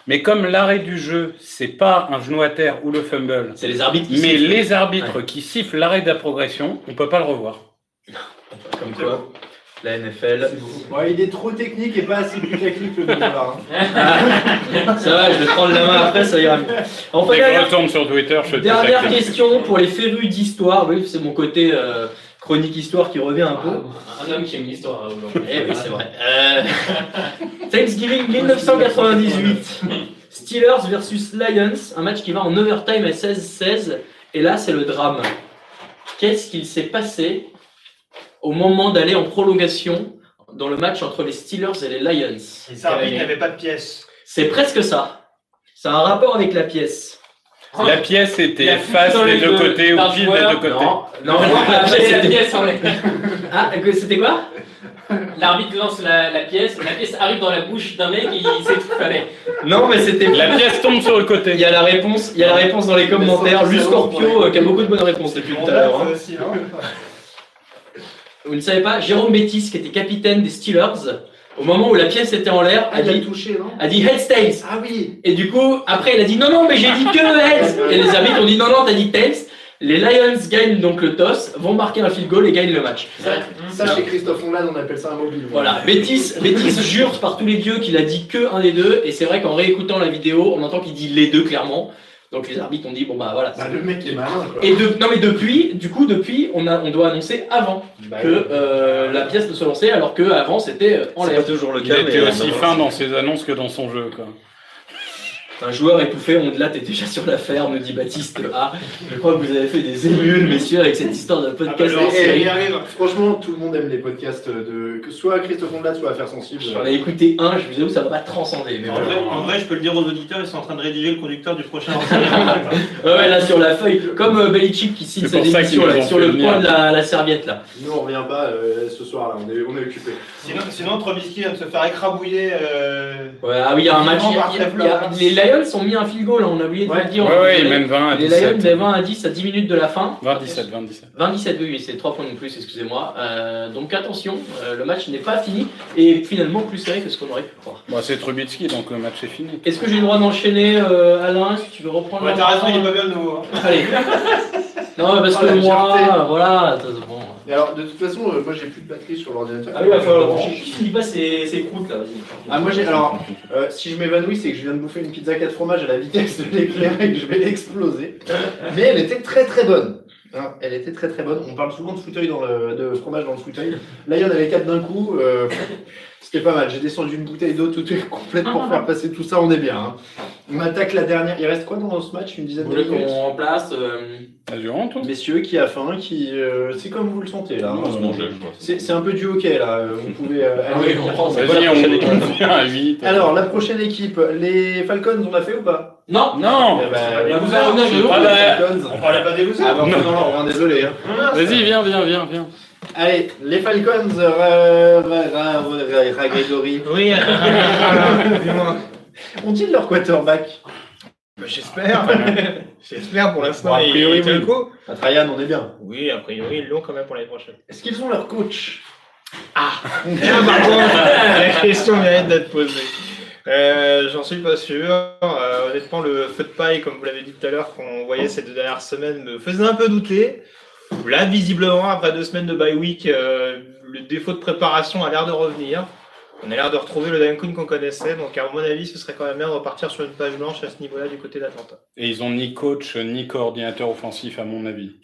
Mais comme l'arrêt du jeu, c'est pas un genou à terre ou le fumble, C'est les arbitres qui mais sifflent. les arbitres qui sifflent l'arrêt de la progression, on peut pas le revoir. Comme quoi, la NFL. Ouais, il est trop technique et pas assez technique le là. Hein. Ça va, je vais prendre la main après, ça ira mieux. Enfin, Dès que je dernière, retourne sur Twitter, je te dernière dis ça. question pour les férus d'histoire. Oui, c'est mon côté chronique histoire qui revient un peu. Un homme qui aime l'histoire aujourd'hui. Eh oui, c'est vrai. Thanksgiving 1998. Steelers versus Lions, un match qui va en overtime à 16-16. Et là, c'est le drame. Qu'est-ce qu'il s'est passé au moment d'aller en prolongation dans le match entre les Steelers et les Lions? Il n'y avait pas de pièce. C'est presque ça. Ça a un rapport avec la pièce. La pièce Il était a face foutu dans des les deux deux côtés ou par pile des joueur. deux côtés. Non, La la pièce, c'était... pièce en l'air. Ah, c'était quoi? L'arbitre lance la pièce arrive dans la bouche d'un mec et il sait tout qu'il fallait. Non, mais c'était... La pièce tombe sur le côté. Il y a la réponse dans les commentaires. Lu Scorpio qui a beaucoup de bonnes réponses depuis tout à l'heure. Hein. Vous ne savez pas, Jérôme Bettis, qui était capitaine des Steelers, au moment où la pièce était en l'air, Ah, il a touché, non? a dit Heads Tails. Ah oui. Et du coup, après, il a dit non, mais j'ai dit que Heads. Et les arbitres ont dit non, t'as dit Tails. Les Lions gagnent donc le toss, vont marquer un field goal et gagnent le match. Ça, chez Christophe Onlade, on appelle ça un mobile. Voilà, Bettis jure par tous les dieux qu'il a dit que un des deux, et c'est vrai qu'en réécoutant la vidéo, on entend qu'il dit les deux clairement. Donc les arbitres ont dit bon bah voilà. Bah, le mec est malin, quoi. Et non mais depuis, on doit annoncer avant que la pièce ne soit lancée, alors que avant c'était en C'est l'air. pas toujours le Il cas. était mais aussi fin dans ses annonces que dans son jeu, quoi. Un joueur étouffé, on là t'es déjà sur la ferme, dit Baptiste A. Je crois que vous avez fait des émules, messieurs, avec cette histoire de podcast. Franchement, tout le monde aime les podcasts que soit Christophe Onlade, soit Affaires Sensibles. J'en ai écouté un, je vous avoue, ça va pas transcender. Mais En vrai, je peux le dire aux auditeurs, ils sont en train de rédiger le conducteur du prochain. ouais, là sur la feuille, comme Belichick qui signe C'est sa pour ça démission qu'ils là, nous ont sur fait le venir. point de la serviette là. Nous, on revient pas ce soir, là, on est occupé. Sinon, Trubisky vient de se faire écrabouiller. Ouais, ah oui, il y a un match. Vraiment par Les Lions ont mis un field goal, on a oublié de le dire. Ouais, ils mènent 20 à Les Lions 17. avaient 20 à 10 à 10 minutes de la fin. 20-17. 20-17, oui, c'est 3 points de plus, excusez-moi. Donc attention, le match n'est pas fini et finalement plus serré que ce qu'on aurait pu croire. Bon, c'est Trubitsky, donc le match est fini. Est-ce que j'ai le droit d'enchaîner, Alain? Est-ce que tu veux reprendre Ouais, la t'as raison, main il est pas bien de nouveau. Allez. Non, parce que la moi, fierté. voilà. Bon. Et alors, de toute façon, moi, j'ai plus de batterie sur l'ordinateur. Ah oui, il va falloir brancher. Qui finit pas ses croûtes là, vas-y. Ah, moi, si je m'évanouis, c'est que je viens de bouffer une pizza 4 fromages à la vitesse de l'éclair et que je vais l'exploser. Mais elle était très très bonne. Hein, elle était très très bonne. On parle souvent de fauteuil de fromage dans le fauteuil. Là, il y en avait 4 d'un coup. C'était pas mal. J'ai descendu une bouteille d'eau toute complète pour faire passer tout ça. On est bien. Hein. On attaque la dernière. Il reste quoi dans ce match? Une dizaine Vous de voulez minutes. qu'on remplace T'as du honte, toi? Messieurs, qui a faim, c'est comme vous le sentez là. On se mangeait, je crois. C'est un peu du hockey là. Vous pouvez. oui, on prend. c'est Vas-y, pas la prochaine équipe. on fait un 8. Alors, la prochaine équipe, les Falcons, on l'a fait ou pas? Non. Non! Eh ben, Bah, vous allez revenir, je vais Ah vous- bah, les Falcons. On parlait pas des losers. Ah, bon, non, non, désolé. Hein. Vas-y, viens. Allez, les Falcons, Grégory. Oui, dis-moi. Ont-ils leur quarterback? Bah, j'espère. J'espère pour l'instant. Bon, a priori, il tient oui. le coup. À Ryan, on est bien. Oui, a priori, ils l'ont quand même pour l'année prochaine. Est-ce qu'ils ont leur coach? Par contre, la question mérite d'être posée. J'en suis pas sûr. Honnêtement, le feu de paille, comme vous l'avez dit tout à l'heure, qu'on voyait ces 2 dernières semaines, me faisait un peu douter. Là, visiblement, après 2 semaines de bye week, le défaut de préparation a l'air de revenir. On a l'air de retrouver le Dan Quinn qu'on connaissait. Donc, à mon avis, ce serait quand même bien de repartir sur une page blanche à ce niveau-là du côté d'Atlanta. Et ils ont ni coach, ni coordinateur offensif, à mon avis.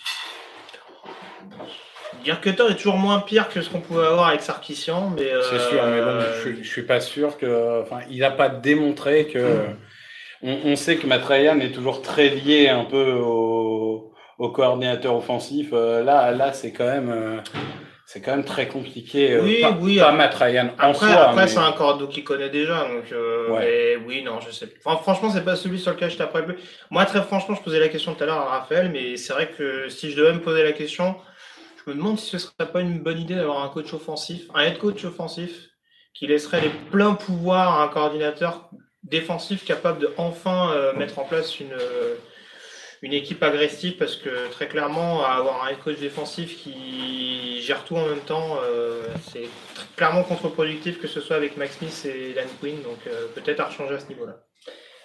Dirk Cutter est toujours moins pire que ce qu'on pouvait avoir avec Sarkisian, mais C'est sûr, mais bon, je suis pas sûr que. Enfin, il n'a pas démontré que. On sait que Matt Ryan est toujours très lié un peu au coordinateur offensif. Là, c'est quand même très compliqué. Pas Matt Ryan en soi. Après mais... c'est un cordeau qu'il connaît déjà, donc Ouais. mais oui, non, je sais. Enfin, franchement, c'est pas celui sur lequel je taperais le plus. Moi, très franchement, je posais la question tout à l'heure à Raphaël, mais c'est vrai que si je devais me poser la question, je me demande si ce serait pas une bonne idée d'avoir un coach offensif, un head coach offensif, qui laisserait les pleins pouvoirs à un coordinateur défensif capable de enfin mettre en place une équipe agressive, parce que très clairement, avoir un head coach défensif qui gère tout en même temps, c'est clairement contre-productif, que ce soit avec Max Smith et Dan Quinn, donc peut-être à rechanger à ce niveau-là.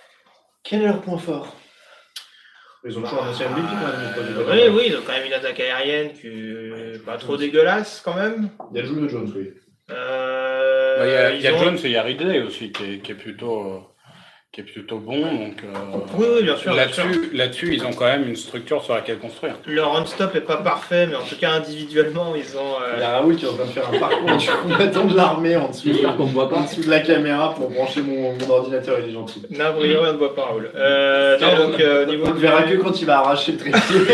Quel est leur point fort? Ils ont toujours un ancien MVP quand même. Oui, ils ont quand même une attaque aérienne qui est pas trop dégueulasse quand même. Il y a Julio Jones, oui. Il y a Jones et il y a Ridley aussi qui est plutôt bon. Donc, oui, bien sûr. Là-dessus, ils ont quand même une structure sur laquelle construire. Leur run-stop n'est pas parfait, mais en tout cas, individuellement, ils ont... Il y a Raoul qui est en train de faire un parcours du combattant de l'armée en dessous de la caméra pour brancher mon ordinateur, il est gentil. Non, on ne voit pas, Raoul. Donc, niveau on ne verra que quand il va arracher le trépied.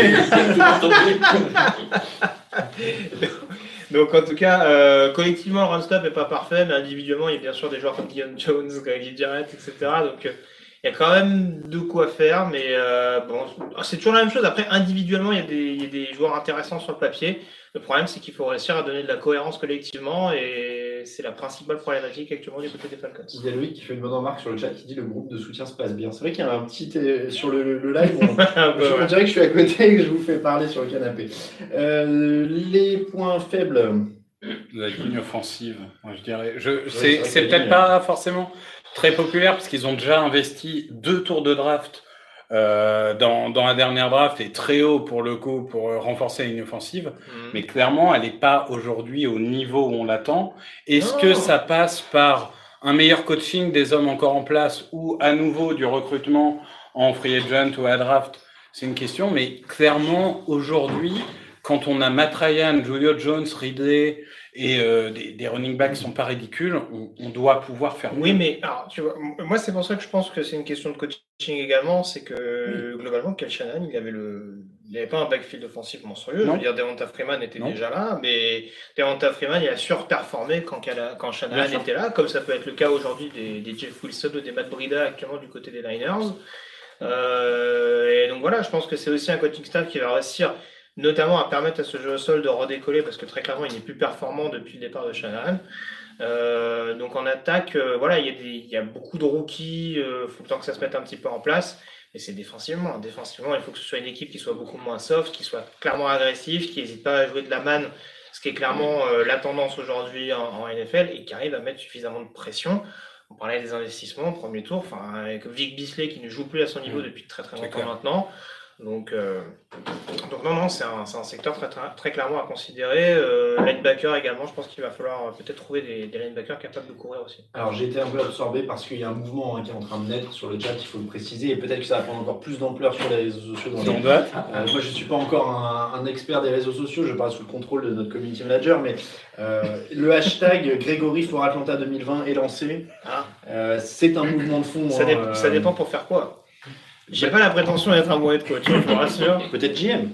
Donc en tout cas, collectivement, le run-stop n'est pas parfait, mais individuellement, il y a bien sûr des joueurs comme Dion Jones, Grady Jarrett, etc. Donc il y a quand même de quoi faire, mais bon, c'est toujours la même chose. Après, individuellement, il y a des joueurs intéressants sur le papier. Le problème, c'est qu'il faut réussir à donner de la cohérence collectivement, et c'est la principale problématique actuellement du côté des Falcons. Il y a Loïc qui fait une bonne remarque sur le chat qui dit le groupe de soutien se passe bien. C'est vrai qu'il y a un petit sur le live. On dirait que je suis à côté et que je vous fais parler sur le canapé. Les points faibles. La ligne offensive, moi je dirais. C'est peut-être pas forcément très populaire parce qu'ils ont déjà investi 2 tours de draft dans la dernière draft et très haut pour le coup pour renforcer la ligne offensive. Mais clairement, elle n'est pas aujourd'hui au niveau où on l'attend. Est-ce que ça passe par un meilleur coaching des hommes encore en place ou à nouveau du recrutement en free agent ou à draft? C'est une question, mais clairement aujourd'hui, quand on a Matt Ryan, Julio Jones, Ridley et des running backs qui sont pas ridicules, on doit pouvoir faire mieux. Oui, mais alors, tu vois, moi c'est pour ça que je pense que c'est une question de coaching également, c'est que globalement, Kyle Shanahan, il avait pas un backfield offensif monstrueux. Non. Je veux dire, Devonta Freeman était déjà là, mais Devonta Freeman, il a surperformé quand Shanahan était là, comme ça peut être le cas aujourd'hui des Jeff Wilson ou des Matt Breida actuellement du côté des Niners. Et donc voilà, je pense que c'est aussi un coaching staff qui va réussir notamment à permettre à ce jeu au sol de redécoller parce que très clairement il n'est plus performant depuis le départ de Shanahan. Donc en attaque, voilà, il y a beaucoup de rookies, faut le temps que ça se mette un petit peu en place, mais c'est défensivement. Défensivement, il faut que ce soit une équipe qui soit beaucoup moins soft, qui soit clairement agressive, qui n'hésite pas à jouer de la manne, ce qui est clairement la tendance aujourd'hui en NFL, et qui arrive à mettre suffisamment de pression. On parlait des investissements au premier tour, avec Vic Beasley qui ne joue plus à son niveau depuis très très longtemps maintenant. Donc non, c'est un secteur très, très, très clairement à considérer. Linebacker également, je pense qu'il va falloir peut-être trouver des linebackers capables de courir aussi. Alors j'ai été un peu absorbé parce qu'il y a un mouvement qui est en train de naître sur le chat, il faut le préciser, et peut-être que ça va prendre encore plus d'ampleur sur les réseaux sociaux. Moi je ne suis pas encore un expert des réseaux sociaux, je parle sous le contrôle de notre community manager, mais le hashtag Grégory for Atlanta 2020 est lancé. C'est un mouvement de fond. Ça dépend pour faire quoi. J'ai pas la prétention d'être un bon head coach, je vous rassure. Peut-être GM.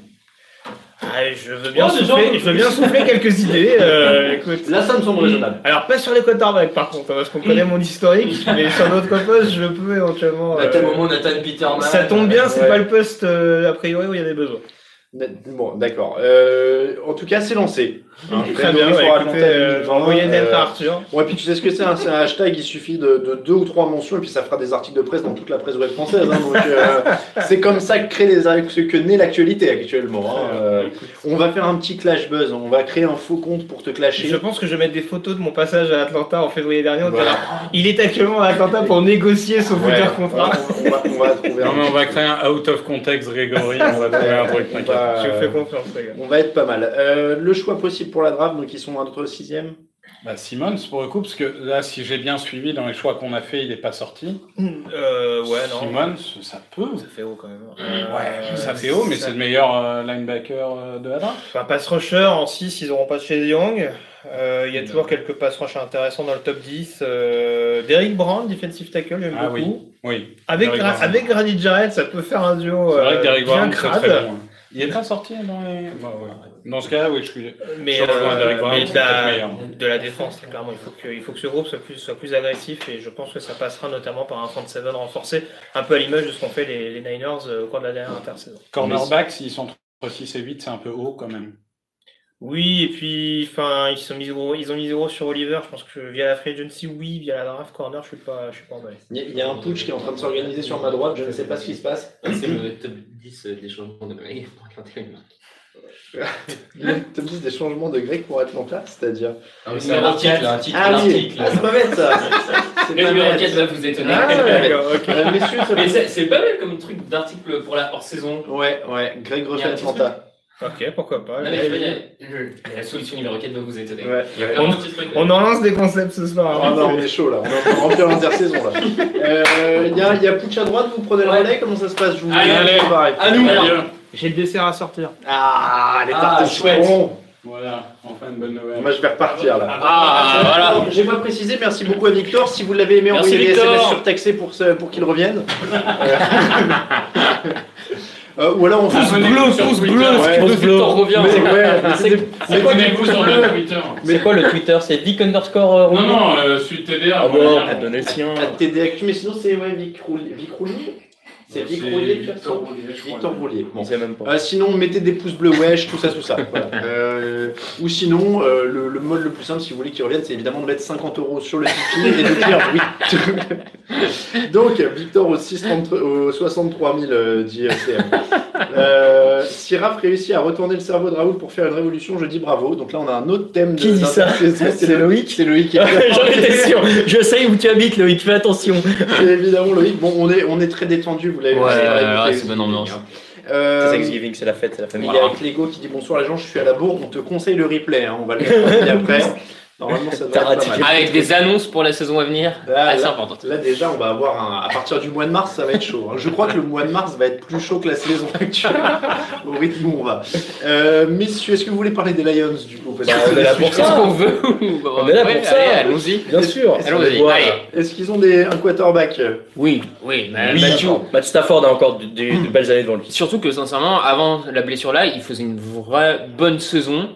Je veux bien souffler quelques idées. Écoute. Là, ça me semble raisonnable. Alors, pas sur les quarterbacks par contre, parce qu'on connaît mon historique, mais sur d'autres postes, je peux éventuellement. À tel moment, Nathan Peterman. Ça tombe bien, c'est pas le poste a priori où il y a des besoins. Bon, d'accord. En tout cas, c'est lancé. Très bien, envoyez Nel à Arthur. Ouais, puis tu sais ce que c'est, c'est un hashtag, il suffit de 2 ou 3 mentions et puis ça fera des articles de presse dans toute la presse web française. Donc c'est comme ça que naît l'actualité actuellement. On va faire un petit clash buzz, on va créer un faux compte pour te clasher. Je pense que je vais mettre des photos de mon passage à Atlanta en février dernier. Il est actuellement à Atlanta pour négocier son futur contrat. On va créer un out of context, Grégory. On va trouver un truc. Je vous fais confiance, les gars. On va être pas mal. Le choix possible pour la draft, donc ils sont entre 6e. Simmons pour le coup, parce que là, si j'ai bien suivi dans les choix qu'on a fait, il n'est pas sorti. Ouais, non. Simmons, ça peut. Ça fait haut quand même. Ça fait haut, mais c'est le meilleur linebacker de la draft. Enfin, pass rusher en 6, ils n'auront pas de Chase Young. Il y a toujours quelques pass rushers intéressants dans le top 10. Derrick Brown, defensive tackle, j'aime beaucoup. Oui. Avec Grady Jarrett, ça peut faire un duo. C'est vrai que Derrick Brown, c'est crade. très bon. Il n'est pas sorti dans les. Dans ce cas-là, oui, je suis. Mais de la défense, clairement, il faut que ce groupe soit plus agressif, et je pense que ça passera notamment par un front 7 renforcé, un peu à l'image de ce qu'ont fait les Niners au cours de la dernière intersaison. Cornerbacks, s'ils sont entre 6 et 8, c'est un peu haut quand même. Oui, et puis ils ont mis gros sur Oliver. Je pense que via la free agency, oui, via la draft corner, je suis pas emballé. Il y a un putsch qui est en train de s'organiser sur ma droite, je ne sais pas ce qui se passe. C'est le top 10 des changements de règles pour Atlanta. Le top 10 des changements de Greg pour Atlanta, c'est-à-dire. C'est un article. Ah oui, c'est pas bête ça. C'est Le pas numéro bête. 4 va vous étonner. Ah, d'accord, ok. Messieurs, ça Mais c'est pas mal comme truc d'article pour la hors-saison. Ouais, Greg Il y refait a un petit Atlanta. Ok, pourquoi pas. Non, mais je veux dire, la solution numéro 4 va vous étonner. Ouais. Il y a vraiment un petit truc. On en lance des concepts ce soir. Ah non, on est chaud là, on est en train de remplir l'intersaison là. Il y a Pouch à droite, vous prenez le relais, comment ça se passe? Je vous Allez, pareil. À nous. J'ai le dessert à sortir. Ah, les Ah, tartes au chouette. citron. Voilà, enfin une bonne nouvelle. Moi je vais repartir là. Ah, voilà. J'ai pas précisé, merci beaucoup à Victor. Si vous l'avez aimé, Merci, envoyez des Victor. SMS surtaxés pour qu'il revienne. Ou alors on Pouce bleu, Ouais, Le Victor revient. Mais ouais, mais c'est C'est quoi du coup sur le Twitter? C'est quoi le Twitter? C'est Vic _. Non, non, celui de TDR. Ah on va bon, dire. t'as donné le sien. à TD Actu, mais sinon c'est Vic Roulier. C'est Vic Roulier, de toute façon. Victor Roulier. Bon. Je sais même pas. Sinon, mettez des pouces bleus, wesh, tout ça. Voilà. Ou sinon, le mode le plus simple, si vous voulez qu'il revienne, c'est évidemment de mettre 50 € sur le Tipeee et de dire oui. Donc, Victor au 63 000 d'IFCM. Si Raph réussit à retourner le cerveau de Raoul pour faire une révolution, je dis bravo. Donc là, on a un autre thème. Qui dit ça? C'est Loïc. C'est Loïc. J'en étais sûr. Je sais où tu habites, Loïc. Fais attention. C'est évidemment Loïc. Bon, on est très détendu, vous l'avez vu. Ouais, écouté, c'est bonne ambiance. Euh, C'est Thanksgiving, c'est la fête, c'est la famille. Il y a avec Lego qui dit bonsoir les gens, je suis à la bourre, on te conseille le replay, hein, on va le mettre après. Normalement ça devrait être pas mal. Avec des annonces pour la saison à venir, assez importantes. Là déjà on va avoir à partir du mois de mars ça va être chaud. Hein. Je crois que le mois de mars va être plus chaud que la saison actuelle au rythme où on va. Messieurs, est-ce que vous voulez parler des Lions du coup? Parce que on est là pour Qu'est-ce ça. qu'on veut? On est là pour ça. Allons-y. Bien sûr. Allons-y. Voilà. Allez. Est-ce qu'ils ont un quarterback? Oui, Oui, Mathieu. Matt Stafford a encore de belles années devant lui. Surtout que sincèrement, avant la blessure là, il faisait une vraie bonne saison.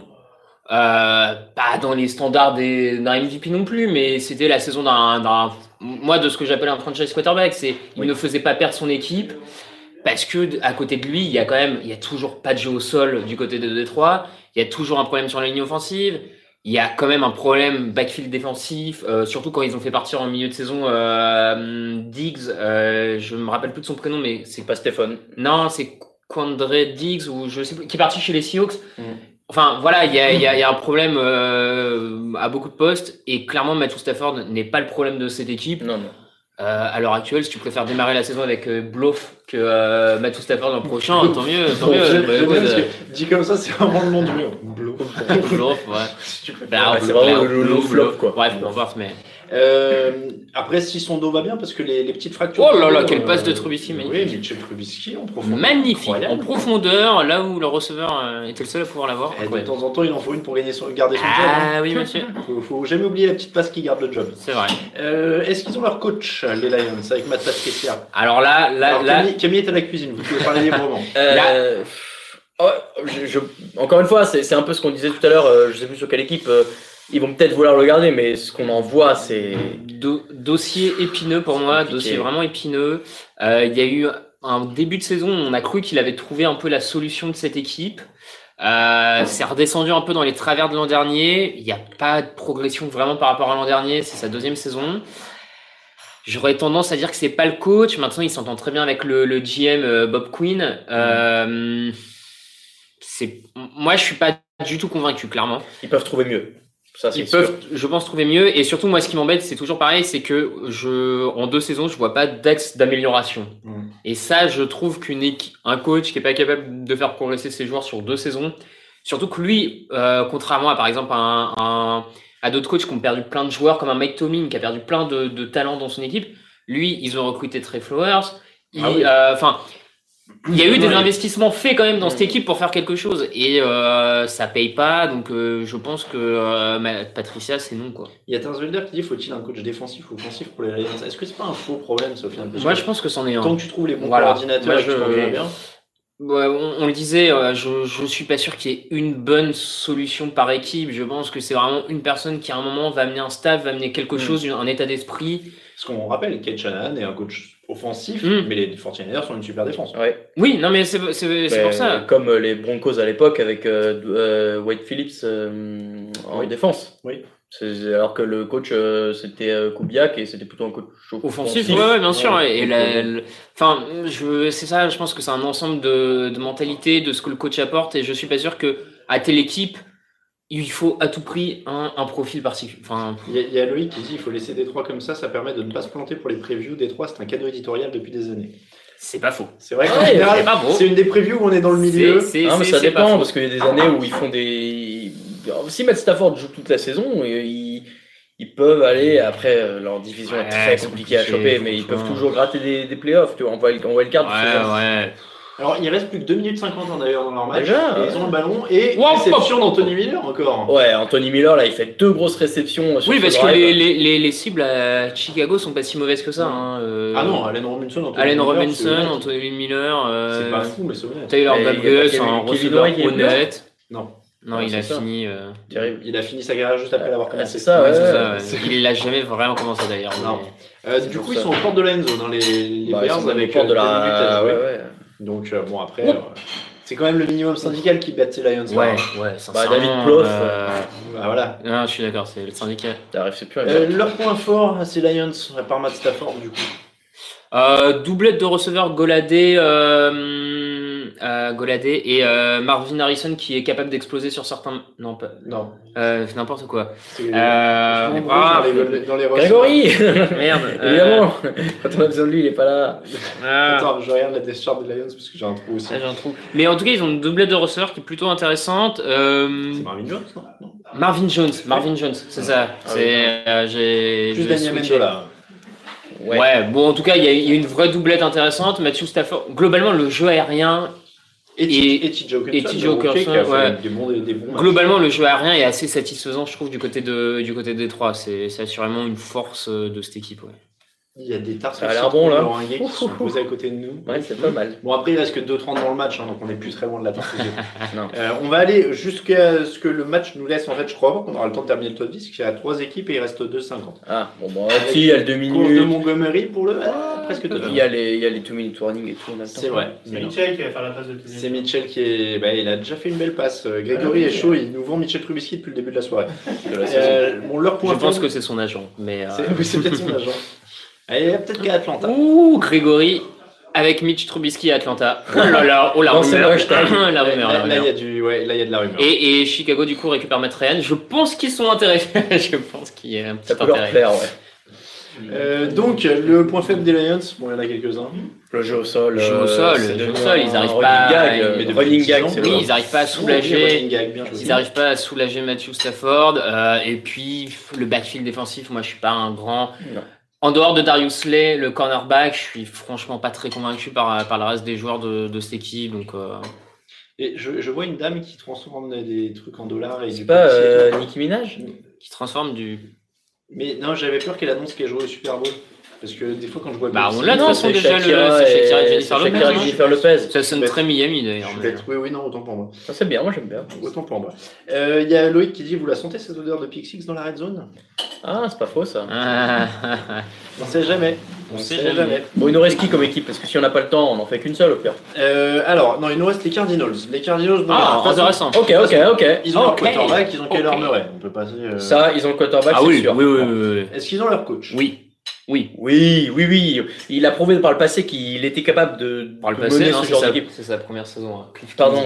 Pas dans les standards d'un MVP non plus, mais c'était la saison moi de ce que j'appelle un franchise quarterback. Il ne faisait pas perdre son équipe parce que à côté de lui, il y a toujours pas de jeu au sol du côté de Détroit. Il y a toujours un problème sur la ligne offensive. Il y a quand même un problème backfield défensif, surtout quand ils ont fait partir en milieu de saison Diggs. Je me rappelle plus de son prénom, mais C'est pas Stéphane. non, c'est Quandre Diggs ou je sais plus, qui est parti chez les Seahawks. Enfin, voilà, il y a un problème à beaucoup de postes et clairement, Matthew Stafford n'est pas le problème de cette équipe. Non. À l'heure actuelle, si tu préfères démarrer la saison avec Bloff que Matthew Stafford l'an prochain, tant mieux. J'aime bien parce que dit comme ça, c'est vraiment le nom du mur. Bloff, ouais. Si tu préfères. Ouais, c'est vraiment le flop, quoi. Bref, on va voir, mais. Après, si son dos va bien, parce que les petites fractures. Oh là là, quelle passe de Trubisky, Oui, magnifique. Mitchell Trubisky en profondeur. Magnifique, Incroyable. en profondeur, là où le receveur était le seul à pouvoir l'avoir. Et de temps en temps, il en faut une pour garder son job. Ah oui, monsieur. Faut jamais oublier la petite passe qui garde le job. C'est vrai. Est-ce qu'ils ont leur coach, les Lions, avec Matt Patricia? Alors là. Camille est à la cuisine, vous pouvez parler librement. Encore une fois, c'est un peu ce qu'on disait tout à l'heure. Je sais plus sur quelle équipe. Ils vont peut-être vouloir le garder, mais ce qu'on en voit, c'est Dossier épineux pour moi, compliqué. dossier vraiment épineux. Il y a eu un début de saison, on a cru qu'il avait trouvé un peu la solution de cette équipe. C'est redescendu un peu dans les travers de l'an dernier. Il n'y a pas de progression vraiment par rapport à l'an dernier. C'est sa deuxième saison. J'aurais tendance à dire que c'est pas le coach. Maintenant, il s'entend très bien avec le GM Bob Quinn. Moi, je suis pas du tout convaincu, clairement. ils peuvent trouver mieux. Ça, c'est Ils sûr. peuvent, je pense, trouver mieux. Et surtout, moi, ce qui m'embête, c'est toujours pareil, c'est que en 2 saisons, je vois pas d'axe d'amélioration. Et ça, je trouve un coach qui est pas capable de faire progresser ses joueurs sur 2 saisons, surtout que lui, contrairement à, par exemple, à d'autres coachs qui ont perdu plein de joueurs, comme un Mike Tomlin qui a perdu plein de talents dans son équipe, lui, ils ont recruté Trey Flowers. Il y a eu des investissements faits quand même dans cette équipe pour faire quelque chose et ça paye pas, donc je pense que Patricia c'est non quoi. Il y a Tarzwelder qui dit faut-il un coach défensif ou offensif pour les Lions? Est-ce que c'est pas un faux problème, Sophie? Moi je pense que c'en est un. Tant que tu trouves les bons Voilà. coordinateurs, Moi, et que tu t'en bien. Ouais, on le disait, je suis pas sûr qu'il y ait une bonne solution par équipe. Je pense que c'est vraiment une personne qui à un moment va amener un staff, va amener quelque chose, un état d'esprit. Parce qu'on rappelle, Kate Shanahan est un coach offensif, mais les 49ers sont une super défense. Ouais. Oui, non mais c'est pour ça. Comme les Broncos à l'époque avec Wade Phillips en défense. Oui. Alors que le coach, c'était Kubiak et c'était plutôt un coach offensif. Ouais, bien sûr. Et c'est ça, je pense que c'est un ensemble de mentalité, de ce que le coach apporte. Et je suis pas sûr qu'à telle équipe, il faut à tout prix un profil particulier. Il y a Loïc qui dit qu'il faut laisser Détroit comme ça permet de ne pas se planter pour les previews. Détroit, c'est un cadeau éditorial depuis des années. C'est pas faux. C'est vrai qu'en général, c'est une des previews où on est dans le milieu. Mais ça dépend, parce qu'il y a des années où ils font des... Si Matt Stafford joue toute la saison, ils peuvent aller, après leur division est très compliquée à choper, mais ils peuvent toujours gratter des playoffs, tu vois, en wildcard. Ouais. Alors, il reste plus que 2 minutes 50 d'ailleurs dans leur match. Déjà, et ils ont le ballon et réception d'Anthony Miller encore. Ouais, Anthony Miller, là, il fait 2 grosses réceptions. Oui, parce que les cibles à Chicago sont pas si mauvaises que ça. Ah non, Allen Robinson, Anthony Miller. C'est pas fou, mais c'est honnête. Taylor Douglas, un receveur honnête. Non, il a fini. Il a fini sa carrière juste après l'avoir commencé. C'est ça, Il l'a jamais vraiment commencé d'ailleurs. Du coup, ils sont aux portes de la end zone, les Bears, avec portes de la. Donc, après, c'est quand même le minimum syndical qui bat ces Lions. Ouais, David Plouffe. Voilà. Non, je suis d'accord, c'est le syndicat. C'est plus leur point fort à ces Lions, à part Matt Stafford, du coup. Doublette de receveurs Goladé et Marvin Harrison qui est capable d'exploser sur certains. Non. N'importe quoi. Dans les Grégory. Merde. Évidemment. Quand on a besoin de lui, il est pas là. Attends, je regarde la Death Chart des Lions parce que j'ai un trou aussi. J'ai un trou. Mais en tout cas, ils ont une doublette de receveurs qui est plutôt intéressante. C'est Marvin Jones, non? Marvin Jones, c'est ça. J'ai plus Daniel Mendola. Ouais, bon, en tout cas, il y a une vraie doublette intéressante. Matthew Stafford, globalement, le jeu aérien. Et TJ Hawkinson, des bons globalement, le jeu aérien est assez satisfaisant, je trouve, du côté de Détroit. C'est assurément une force de cette équipe. Ouais. Il y a des tartes ça a l'air bon là. Qui sont posés à côté de nous. Ouais, c'est pas mal. Bon, après, il reste que 2:30 dans le match, donc on est plus très loin de la tarte. On va aller jusqu'à ce que le match nous laisse. En fait, je crois pas qu'on aura le temps de terminer le top 10, parce qu'il y a 3 équipes et il reste 2:50. Ah, bon, il y a le 2 minutes. Course de Montgomery pour le presque 2 Il y a les 2 minutes warning et tout. C'est vrai. C'est Mitchell qui va faire la passe de Tony. C'est Mitchell qui est. Il a déjà fait une belle passe. Grégory est chaud, il nous vend Mitchell Trubisky depuis le début de la soirée. Je pense que c'est son agent. C'est peut-être son agent. Allez, peut-être qu'à Atlanta. Ouh, Grégory avec Mitch Trubisky à Atlanta. Oh là là, la rumeur. Là, il y a de la rumeur. Et Chicago, du coup, récupère Matt Ryan. Je pense qu'ils sont intéressés. Je pense qu'il y a un petit intérêt. Ça peut leur plaire, donc, le point faible des Lions, bon, il y en a quelques-uns. Le jeu au sol. Ils n'arrivent pas. Running gag, ils n'arrivent pas à soulager. Ils n'arrivent pas à soulager Matthew Stafford. Et puis, le backfield défensif, moi, je suis pas un grand. Non. En dehors de Darius Slay, le cornerback, je suis franchement pas très convaincu par le reste des joueurs de cette équipe. Donc, Et je vois une dame qui transforme des trucs en dollars. C'est pas Nicki Minaj qui transforme du. Mais non, j'avais peur qu'elle annonce qu'elle jouait au Super Bowl. Parce que des fois, quand je vois. On l'a de toute façon déjà Shakira et Jennifer Lopez. Ça sonne très Miami d'ailleurs. Oui, non, autant pour moi. Ça, c'est bien, moi j'aime bien. Autant pour moi. Il y a Loïc qui dit: vous la sentez cette odeur de Pick Six dans la red zone? Ah, c'est pas faux ça. On sait jamais. Bon, il nous reste qui comme équipe? Parce que si on n'a pas le temps, on n'en fait qu'une seule au pire. Alors, non, il nous reste les Cardinals. Les Cardinals, intéressant. Ok. Ils ont leur quarterback, ils ont Kyler Murray. On peut passer. Ça, ils ont le quarterback, c'est sûr. Oui. Est-ce qu'ils ont leur coach? Oui. Il a prouvé par le passé qu'il était capable de mener ce genre d'équipe. C'est sa première saison. Pardon,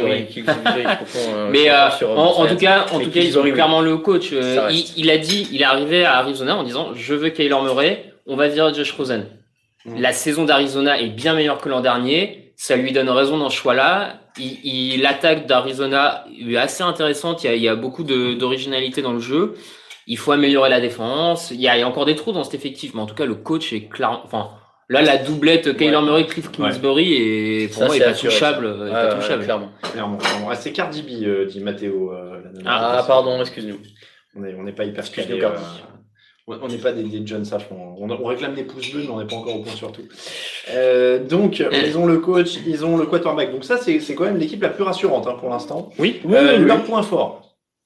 mais en tout cas, ils ont clairement le coach. Il est arrivé à Arizona en disant: je veux Kyler Murray, on va virer Josh Rosen. La saison d'Arizona est bien meilleure que l'an dernier. Ça lui donne raison dans ce choix-là. L'attaque d'Arizona est assez intéressante. Il y a beaucoup d'originalité dans le jeu. Il faut améliorer la défense. Il y a encore des trous dans cet effectif, mais en tout cas, le coach est clair. Enfin, là, la doublette Kyler Murray, Cliff Kingsbury, et pour moi, il est pas touchable. Clairement. C'est Cardi B, dit Mathéo. Pardon, excuse-nous. On n'est pas hyper calé. On n'est pas des jeunes sages. On réclame des pouces bleus, mais on n'est pas encore au point sur tout. Donc, ils ont le coach, ils ont le quarterback. Donc ça, c'est quand même l'équipe la plus rassurante pour l'instant. Oui. Leur point fort.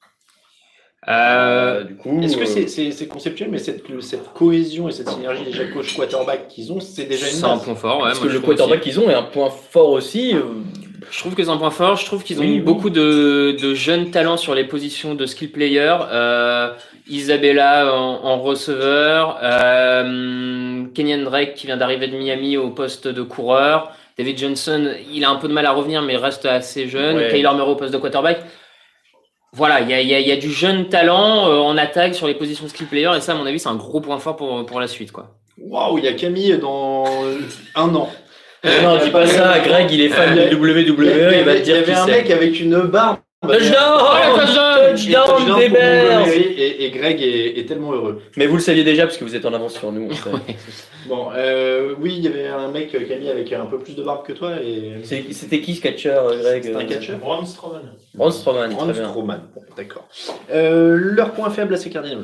Du coup, est-ce que c'est conceptuel, mais cette cohésion et cette synergie déjà coach quarterback qu'ils ont, c'est déjà une base. C'est un point fort. Parce que le quarterback qu'ils ont est un point fort aussi. Je trouve que c'est un point fort. Je trouve qu'ils ont beaucoup de jeunes talents sur les positions de skill player. Isabella en receveur, Kenyan Drake qui vient d'arriver de Miami au poste de coureur. David Johnson, il a un peu de mal à revenir, mais reste assez jeune. Kyler Murray au poste de quarterback. Voilà, il y a du jeune talent en attaque sur les positions de skill player, et ça, à mon avis, c'est un gros point fort pour la suite, quoi. Waouh, il y a Camille dans un an. Non, dis pas ça, Greg, il est fan de WWE, il va te dire. Il y avait un mec avec une barbe. Touchdown des Bears. Et Greg est tellement heureux. Mais vous le saviez déjà parce que vous êtes en avance sur nous. Bon, oui, il y avait un mec, Camille, avec un peu plus de barbe que toi. C'était qui ce catcheur, Greg? C'était un catcheur. Braun Strowman. Braun Strowman, Braun Strowman. Bon, d'accord. Leur point faible à ces Cardinals.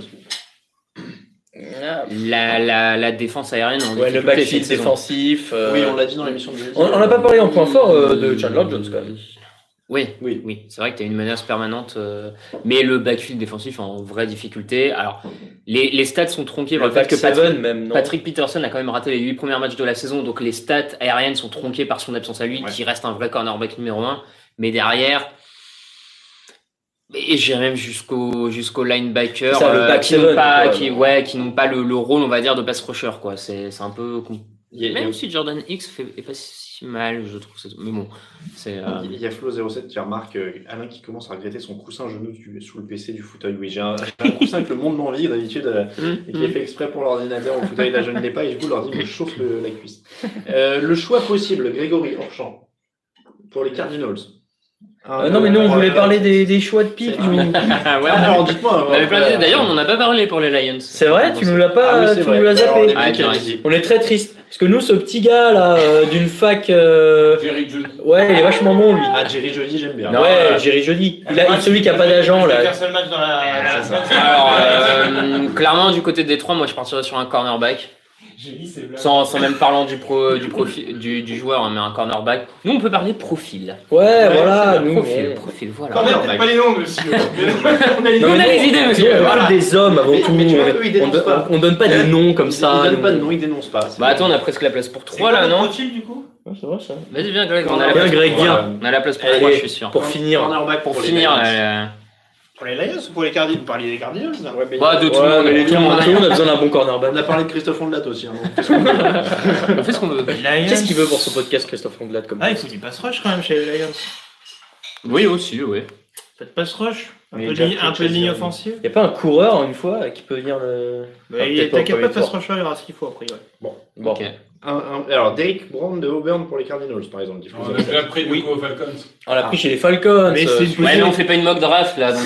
La défense aérienne. Le backfield défensif. Oui, on l'a dit dans l'émission de jeudi. On n'a pas parlé en point fort de Chandler Jones quand même. Oui. C'est vrai que tu as une menace permanente, mais le backfield défensif en vraie difficulté. Alors, les stats sont tronqués par le fait que Patrick Peterson a quand même raté les 8 premiers matchs de la saison, donc les stats aériennes sont tronquées par son absence à lui, qui reste un vrai cornerback numéro 1. Mais derrière, et j'irai même jusqu'au linebacker, qui n'ont pas le rôle, on va dire, de pass rusher, quoi. C'est un peu même si Jordan Hicks est pas si mal, je trouve. Mais bon, il y a Flo07 qui remarque Alain qui commence à regretter son coussin genou sous le PC du fauteuil. Oui, j'ai un coussin que le monde m'envie d'habitude et qui est fait exprès pour l'ordinateur au fauteuil. Là, je ne l'ai pas et du coup, l'ordi me chauffe la cuisse. Le choix possible, Grégory Orchamp, pour les Cardinals. Non, mais nous, on voulait parler des choix de pique. Alors, dites-moi. D'ailleurs, on n'en a pas parlé pour les Lions. C'est vrai, tu nous l'as pas, tu nous l'as zappé. On est très triste. Parce que nous, ce petit gars là, d'une fac. Jerry Jeudy. Ouais, il est vachement bon, lui. Ah, Jerry Jeudy, j'aime bien. Ouais, Jerry Jeudy. Celui qui a pas d'agent là. Il a seul match dans la semaine. Alors, clairement, du côté de Détroit, moi, je partirais sur un cornerback. Sans même parlant du profil du joueur, hein, mais un cornerback. Nous, on peut parler de profil. Ouais, voilà. Profil, voilà. Cornerback. Pas les noms, monsieur. On a les idées, monsieur. On parle des hommes avant tout. On donne pas des noms comme ça. Ils donnent pas de noms, ils dénoncent pas. Bah attends, on a presque la place pour 3 là, non? Profil, du coup. C'est vrai ça. Vas-y, viens, Greg. On a la place pour 3, je suis sûr. Pour finir. Pour finir. Pour les Lions ou pour les Cardinals? Vous parliez des Cardinals? Bah, de tout le monde. Tout le monde a besoin d'un bon cornerback. On a parlé de Christophe Ondelat aussi. On fait ce qu'on veut. Qu'est-ce qu'il veut pour son podcast, Christophe Ondelat comme il faut du pass rush quand même chez les Lions. Oui, aussi, oui. Faites pass rush. Un peu de ligne offensive. Il n'y a pas un coureur, une fois, qui peut venir le. T'as capable de pass rusher, il y aura ce qu'il faut après. Bon. Ok. Alors, Derrick Brown de Auburn pour les Cardinals, par exemple. On a déjà pris du coup aux Falcons. On l'a pris chez les Falcons. Mais on fait pas une mock draft là, donc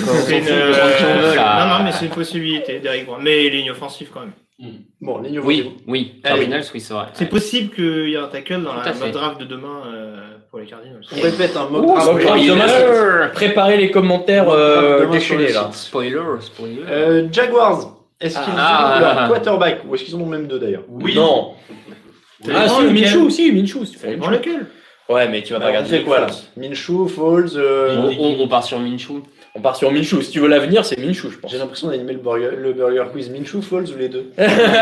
Non, mais c'est une possibilité, Derrick Brown. Mais ligne offensive quand même. Bon, ligne offensive. Oui. Cardinals, oui, c'est vrai. C'est possible qu'il y ait un tackle dans la mock draft de demain pour les Cardinals. On répète un mock draft. Préparez les commentaires déchaînés là. Spoiler. Jaguars. Est-ce qu'ils ont leur quarterback ou est-ce qu'ils en ont même deux d'ailleurs? Oui. Non. Ah si, Minshew aussi, Minshew. Dans lequel? Ouais, mais tu vas pas regarder quoi là? Minshew, Foles. On part sur Minshew. On part sur Minshew. Si tu veux l'avenir, c'est Minshew, je pense. J'ai l'impression d'animer le burger quiz. Minshew, Foles ou les deux?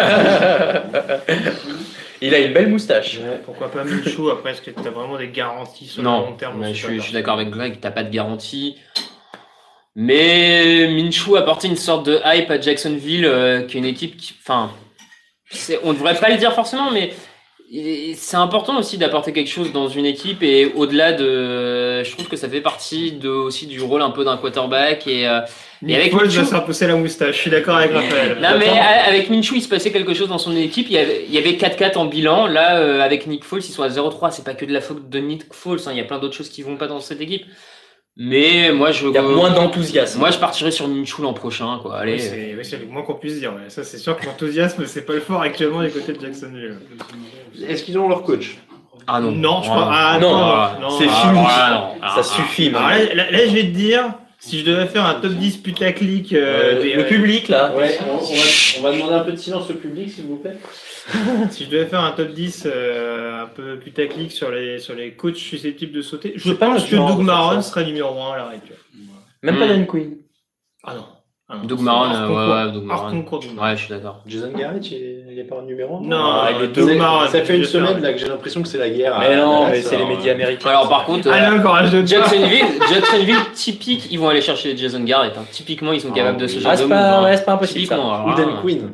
Il a une belle moustache. Ouais, pourquoi pas Minshew? Après, est-ce que tu as vraiment des garanties sur le long terme? Je suis d'accord avec Greg, t'as pas de garantie. Mais Minshew a apporté une sorte de hype à Jacksonville, qui est une équipe qui. Enfin. On devrait pas le dire forcément, mais. C'est important aussi d'apporter quelque chose dans une équipe et au-delà de, je trouve que ça fait partie aussi du rôle un peu d'un quarterback et avec Minshew, je vais faire pousser la moustache. Je suis d'accord avec Raphaël. Non mais avec Minshew, il se passait quelque chose dans son équipe. Il y avait 4-4 en bilan. Là, avec Nick Foles, ils sont à 0-3. C'est pas que de la faute de Nick Foles. Il y a plein d'autres choses qui vont pas dans cette équipe. Mais moi, il y a moins d'enthousiasme. Moi, je partirais sur Minshew l'an prochain, quoi. Allez. Oui, c'est le moins qu'on puisse dire. Ouais. Ça, c'est sûr que l'enthousiasme, c'est pas le fort actuellement du côté de Jacksonville. Est-ce qu'ils ont leur coach? Ah non. Non, je crois. Non, c'est fini. Ça suffit. Alors là, je vais te dire, si je devais faire un top 10 putaclic le public là. Ouais, on va demander un peu de silence au public, s'il vous plaît. Si je devais faire un top 10 un peu putaclic sur les coachs susceptibles de sauter, je pense que Doug Marrone serait numéro 1 à l'heure actuelle. Même pas Dan Quinn. Ah non. Doug Marrone, Doug Marrone. Hors concours, Doug Marrone. Ouais, je suis d'accord. Jason Garrett, il est pas un numéro 1? Non, il est Doug Marrone. Ça fait une je sais semaine pas. là que j'ai l'impression que c'est la guerre. Mais non, à mais c'est les alors, médias américains. Alors par contre, Alain courageux de Jacksonville, typique, ils vont aller chercher Jason Garrett. Hein. Typiquement, ils sont capables de ce genre de c'est move. pas impossible. Ça. Typiquement, Ou alors, Dan Quinn.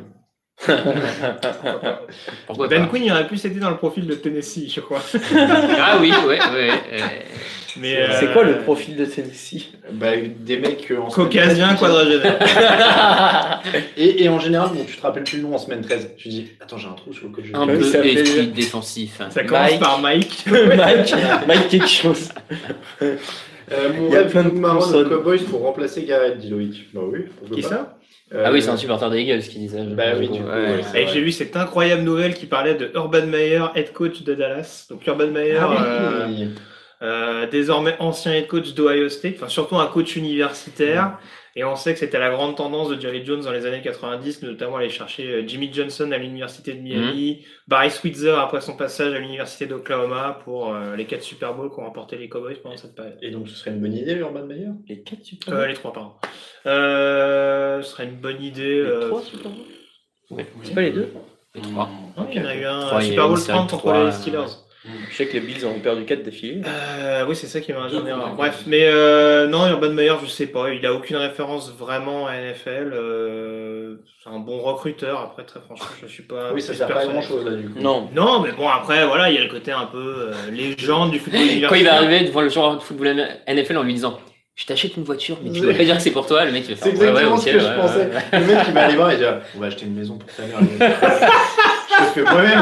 Pourquoi Ben pas. Quinn, il aurait plus été dans le profil de Tennessee, je crois. Ah oui, ouais. Mais, C'est quoi le profil de Tennessee? Bah, des mecs en Caucasien, semaine 13. quadragénaire. Et en général, bon, tu te rappelles plus le nom en semaine 13. Tu dis, attends, j'ai un trou sur le coach. Un Oui, peu ça fait- esprit défensif. Ça commence Mike. par Mike. Mike quelque chose. Mon Il y a rêve, plein de Doug Marrone consonnes. aux Cowboys pour remplacer Garrett, dit Loïc. Bah oui, pourquoi Qui pas. ça Ah oui, c'est un supporter des Eagles qui dit ça. Bah oui, du coup, ouais, c'est Et vrai. j'ai lu cette incroyable nouvelle qui parlait de Urban Meyer, head coach de Dallas. Donc Urban Meyer, Ah oui. désormais ancien head coach d'Ohio State, enfin surtout un coach universitaire. Et on sait que c'était la grande tendance de Jerry Jones dans les années 90, notamment aller chercher Jimmy Johnson à l'université de Miami, Barry Switzer après son passage à l'université d'Oklahoma pour les 4 Super Bowls qu'ont remporté les Cowboys pendant cette période. Et donc, ce serait une bonne idée, Urban Meyer? Les 4 Super Les 3, pardon. Ce serait une bonne idée. Les 3 Super Bowl? C'est pas les 2? Les 3. Non, il y en a eu un Trois, il y a Super une Bowl série 30 contre 3, les Steelers. Je sais que les Bills ont perdu 4 d'affilée. Oui, c'est ça qui m'a donné erreur. Bref, mais non, Urban Meyer, je sais pas. Il a aucune référence vraiment à NFL. C'est un bon recruteur. Après, très franchement, je suis pas. Oui, ça sert pas à grand chose là, du coup. Non. Non, mais bon, après, voilà, il y a le côté un peu légende du football Quand il universitaire. va arriver devant le joueur de football NFL en lui disant je t'achète une voiture, mais tu vas pas dire que c'est pour toi, le mec il va C'est faire exactement ok, ce que je pensais. Le mec qui va aller voir et dire on va acheter une maison pour ta mère. Je le fais moi-même.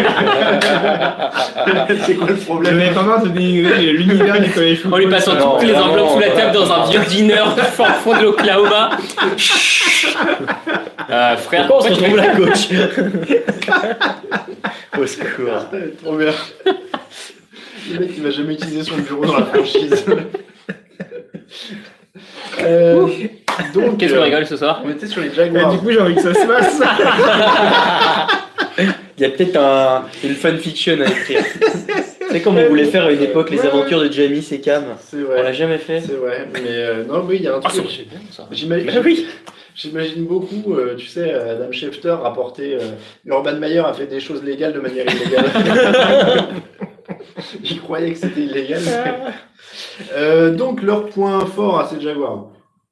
C'est quoi le Je problème? vais pas de dénigrer l'univers du college En football. lui passant Non, toutes les vraiment, enveloppes sous la table dans un vraiment. vieux dîner au fond de l'Oklahoma. Frère, Pourquoi on se pourquoi tu retrouve fais- la coach? Au secours. Trop bien. Le mec qui va jamais utiliser son bureau dans la franchise. Donc, Qu'est-ce qu'on rigole ce soir? on était sur les Et Jaguars. du coup, j'ai envie que ça se passe. Il y a peut-être une fanfiction à écrire. C'est comme on voulait faire à une époque les aventures de Jamie et Cam. C'est On l'a vrai. jamais fait. C'est vrai. Mais non, oui, il y a un Ah, ça truc. marchait bien ça. J'imagine, Bah oui. j'imagine beaucoup, tu sais, Adam Schefter rapporter Urban Meyer a fait des choses légales de manière illégale. Il croyait que c'était illégal. Donc, leur point fort à ces Jaguars.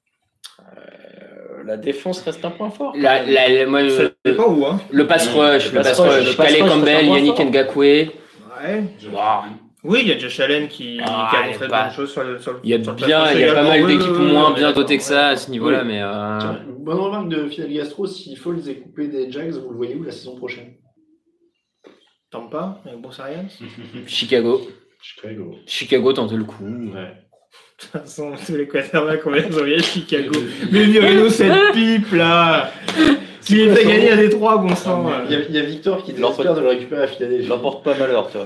La défense reste un point fort. Moi, Ça dépend où, hein. le pass rush, Le pass rush, Calais c'est Campbell, un point Yannick fort. Ngakwe. Ouais. Waouh. Oui, il y a Josh Allen qui a il y a montré de pas- bonnes choses sur le Il y a sur le bien, pass il y a rush pas mal également. d'équipes Oui, moins oui, bien d'accord, dotées que ça à ouais. ce niveau-là, Oui. mais Tiens, bonne remarque de Fidel Gastro, si Foles est coupé des Jags, vous le voyez où la saison prochaine? Tampa, avec Bruce Arians. Chicago. Chicago. Chicago tente le coup. Ouais. De toute façon, tous les quarterbacks, on les envoyer à Chicago. Mais virez-nous cette pipe là. S'il est fait gagner à Détroit, bon sang. Il y a Victor qui Leur désespère de le récupérer à Philadelphie. Je l'emporte pas malheur, toi.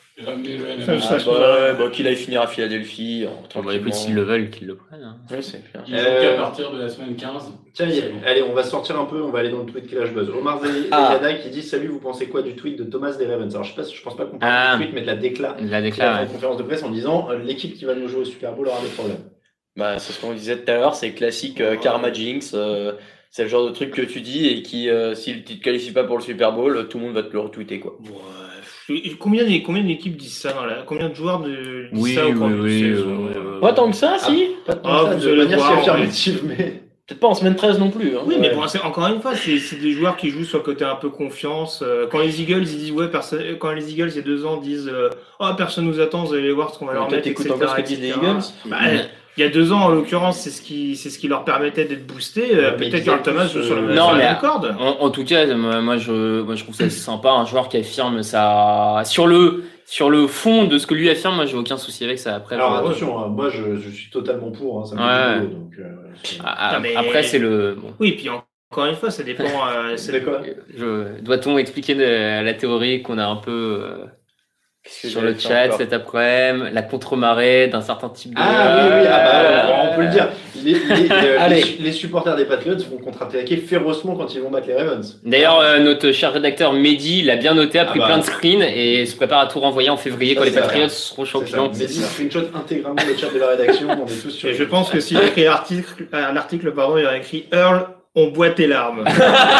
Qu'il aille finir à Philadelphie. Écoute, s'ils le veulent, qu'ils le prennent. Hein. Ouais, c'est clair. Ils jouent qu'à partir de la semaine 15. Tiens, allez, on va sortir un peu, on va aller dans le tweet Clash Buzz. Omar Zayada qui dit salut, vous pensez quoi du tweet de Thomas des Ravens? Alors je pense pas qu'on parle du tweet, mais de la décla. La Il a déclare. fait une conférence de presse en disant l'équipe qui va nous jouer au Super Bowl aura des problèmes. Bah, c'est ce qu'on disait tout à l'heure, c'est classique karma jinx. C'est le genre de truc que tu dis et qui, s'il ne te qualifie pas pour le Super Bowl, tout le monde va te le retweeter, quoi. Combien d'équipes disent ça combien de joueurs disent Oui, ça au cours oui, d'une oui, saison Pas tant que ça, si. Pas tant Ah, que ça, vous de allez manière si voir, affirmative, mais. Peut-être pas en semaine 13 non plus. Hein. Oui, mais bon, encore une fois, c'est des joueurs qui jouent sur le côté un peu confiance. Quand les Eagles, ils disent quand les Eagles, il y a 2 ans, disent oh, personne nous attend, vous allez voir ce qu'on va leur Toi, mettre. t'écoutes etc., encore ce que disent les etc. Eagles. Bah, il y a 2 ans, en l'occurrence, c'est ce qui leur permettait d'être boostés. mais Peut-être Carl Thomas joue sur Non, la mais- même corde. En tout cas, moi je trouve ça sympa, un joueur qui affirme ça sur le fond de ce que lui affirme. Moi, j'ai aucun souci avec ça. Après, Alors attention, hein, moi je suis totalement pour, hein, ça me fait du boulot, donc. mais- après c'est le. Bon. Oui, puis encore une fois, ça dépend. C'est quoi? Doit-on expliquer la théorie qu'on a un peu Sur le chat cet après-midi, la contre-marée d'un certain type de. On peut le dire. Les supporters des Patriots vont contre-attaquer férocement quand ils vont battre les Ravens. D'ailleurs, notre cher rédacteur Mehdi l'a bien noté, a pris plein de screens et se prépare à tout renvoyer en février quand les Patriots seront champions. Mehdi screenshot intégralement le chat de la rédaction. On est tous sur. Et je pense que s'il a écrit l'article, il aurait écrit Earl. On boit tes larmes. Donc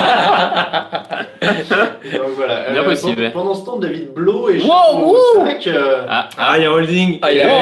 voilà. Bien possible. Pendant ce temps, David Blow et il y a holding. Il a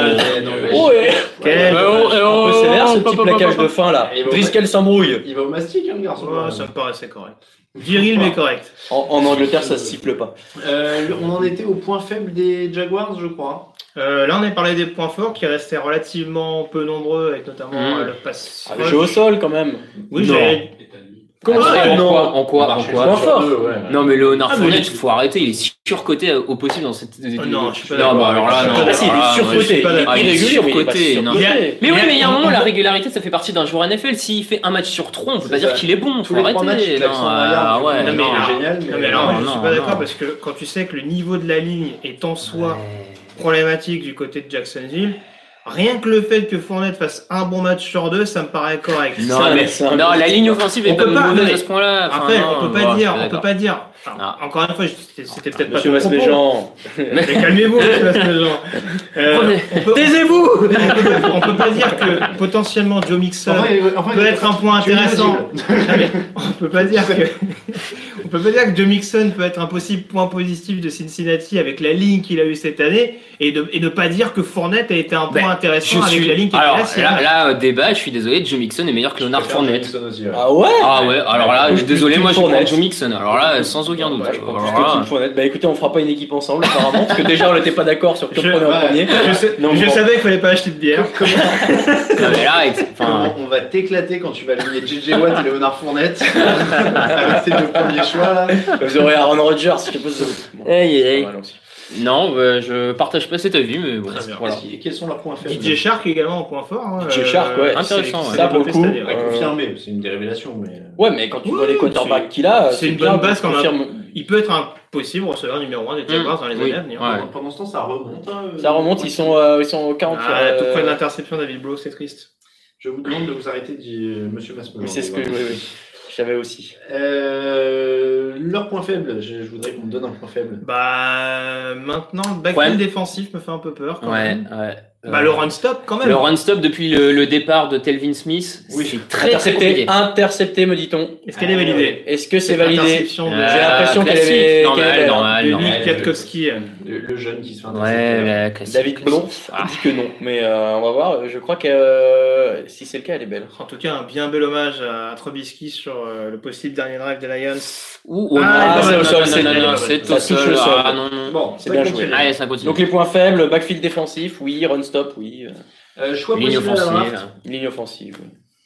Quel un peu sévère ce petit plaquage de fin là. Driscoll s'embrouille. Il va au mastic, le garçon. Ça me paraissait correct. Viril mais correct. En Angleterre, ça se siffle pas. On en était au point faible des Jaguars, je crois. Là, on a parlé des points forts qui restaient relativement peu nombreux, avec notamment le pass. Le jeu au sol quand même. Oui, j'ai. Comment en quoi Point fort. Non, mais Leonard Fournette, il faut arrêter, il est surcoté au possible dans cette. Non, je suis pas d'accord. Alors là, non. Ah, si, il est surcoté. Il est surcoté. Mais oui, mais il y a un moment, la régularité. régularité, ça fait partie d'un joueur NFL. S'il fait un match sur 3, on peut pas dire qu'il est bon. Tous Faut les 3 matchs, arrêter. il claque 100 yards. Ouais, il est génial. Non, mais alors, je suis pas d'accord non. parce que quand tu sais que le niveau de la ligne est en soi problématique du côté de Jacksonville, rien que le fait que Fournette fasse un bon match sur 2, ça me paraît correct. Non, la ligne offensive est pas mauvaise à ce point-là. Après, on peut pas dire. Encore une fois, c'était peut-être pas Monsieur ton propos. Masméjean. Mais calmez-vous, Monsieur Masméjean. Taisez-vous. On peut pas dire que potentiellement Joe Mixon peut être un point intéressant. On peut pas dire que Joe Mixon peut être un possible point positif de Cincinnati avec la ligne qu'il a eue cette année et ne pas dire que Fournette a été un point intéressant avec la ligne qu'il a eue. Alors là, débat, je suis désolé, Joe Mixon est meilleur que Leonard Fournette. Ah ouais. Alors là, je suis désolé, moi je prends Joe Mixon. Alors là, sans aucun doute. Bah écoutez, on fera pas une équipe ensemble apparemment parce que déjà on n'était pas d'accord sur qui on prenait en premier. Je savais qu'il fallait pas acheter de bière. On va t'éclater quand tu vas aligner JJ Watt et Leonard Fournette avec tes 2 premiers choix là. Vous aurez Aaron Rodgers, je sais pas si Non, je partage pas cet avis, mais bon. Voilà. Quels sont leurs points faibles? DJ Shark également en point fort. DJ Shark, ouais. Intéressant. Ça pour le coup. Confirmé, c'est une des révélations. Mais... Ouais, mais quand tu vois les quarterbacks qu'il a, c'est une bonne base quand même. Il peut être un possible receveur numéro 1 des Jaguars dans les années à venir. Pendant ce temps, ça remonte. Ça remonte, ils sont au 40. Tout près de l'interception David Blow, c'est triste. Je vous demande de vous arrêter, dit Monsieur Masmejean. C'est ce que je savais aussi. Leur point faible, je voudrais qu'on me donne un point faible. Maintenant, le backfield défensif me fait un peu peur. Quand même. Le run stop quand même. Le run stop depuis le départ de Telvin Smith, c'est très compliqué. Intercepté, me dit-on. Est-ce qu'elle est validée? Est-ce que c'est validé? J'ai l'impression qu'elle est normale. Nick Kwiatkowski. Le jeune qui se fait intercepter. David Blond dit que non, mais on va voir. Je crois que si c'est le cas, elle est belle. En tout cas, un bien bel hommage à Trubisky sur le possible dernier drive des Lions. C'est au sol, c'est au sol. Bon, c'est bien joué. Allez, ça continue. Donc les points faibles, backfield défensif, oui, run stop, oui. Choix ligne possible offensive. Ligne offensive.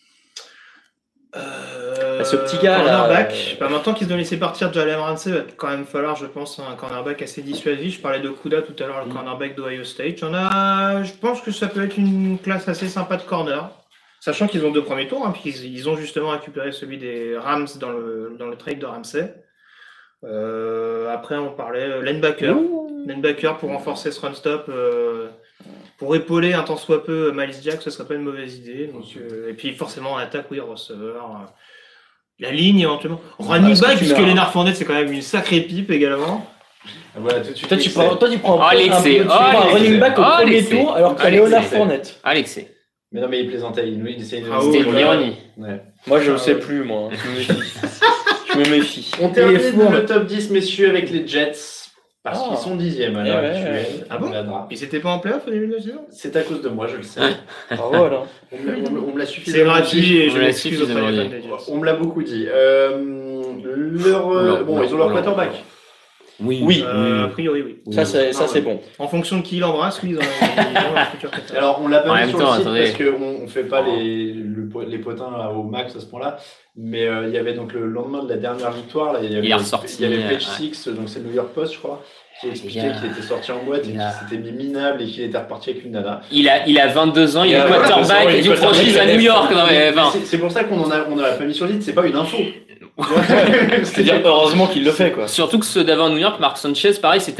Ce petit gars cornerback. Maintenant qu'ils ont laissé partir Jalen Ramsey, il va quand même falloir, je pense, un cornerback assez dissuasif. Je parlais de Kuda tout à l'heure, le cornerback d'Ohio State. Je pense que ça peut être une classe assez sympa de corner. Sachant qu'ils ont 2 premiers tours, puis ils ont justement récupéré celui des Rams dans le trade de Ramsey. Après, on parlait linebacker pour renforcer ce run stop, pour épauler un tant soit peu Miles Jack, ce serait pas une mauvaise idée. Donc, et puis forcément en attaque, receveur, la ligne éventuellement. Running back, puisque Leonard Fournette c'est quand même une sacrée pipe également. Voilà, tout de suite, toi tu prends un running back au premier tour alors qu'il y a Leonard Fournette. Alexé. Mais non, mais il plaisantait, il essayait de... C'était une ironie. Ouais. Moi, je ne sais plus, moi. Je me méfie. On termine le top 10, messieurs, avec les Jets. Parce qu'ils sont 10e à l'heure actuelle. Ah bon? Ils n'étaient pas en playoff au début de la saison? C'est à cause de moi, je le sais. Bravo, alors. On me l'a suffisamment dit. C'est gratuit et je m'excuse auprès des fans des Jets. On me l'a beaucoup dit. Ils ont leur quarterback. Oui. A priori, oui. Ça, c'est bon. En fonction de qui il embrasse, lui, ils ont un futur quarterback. Alors, on l'a pas mis sur le site parce qu'on ne fait pas les potins au max à ce point-là. Mais il y avait donc le lendemain de la dernière victoire, là, il y avait Page 6, donc c'est le New York Post, je crois, qui expliquait qu'il était sorti en boîte et qu'il s'était mis minable et qu'il était reparti avec une nana. Il a 22 ans, il est quarterback d'une franchise à New York. C'est pour ça qu'on l'a pas mis sur le site, c'est pas une info. C'est-à-dire heureusement qu'il le fait, quoi. Surtout que ceux d'avant New York, Mark Sanchez, pareil, c'était un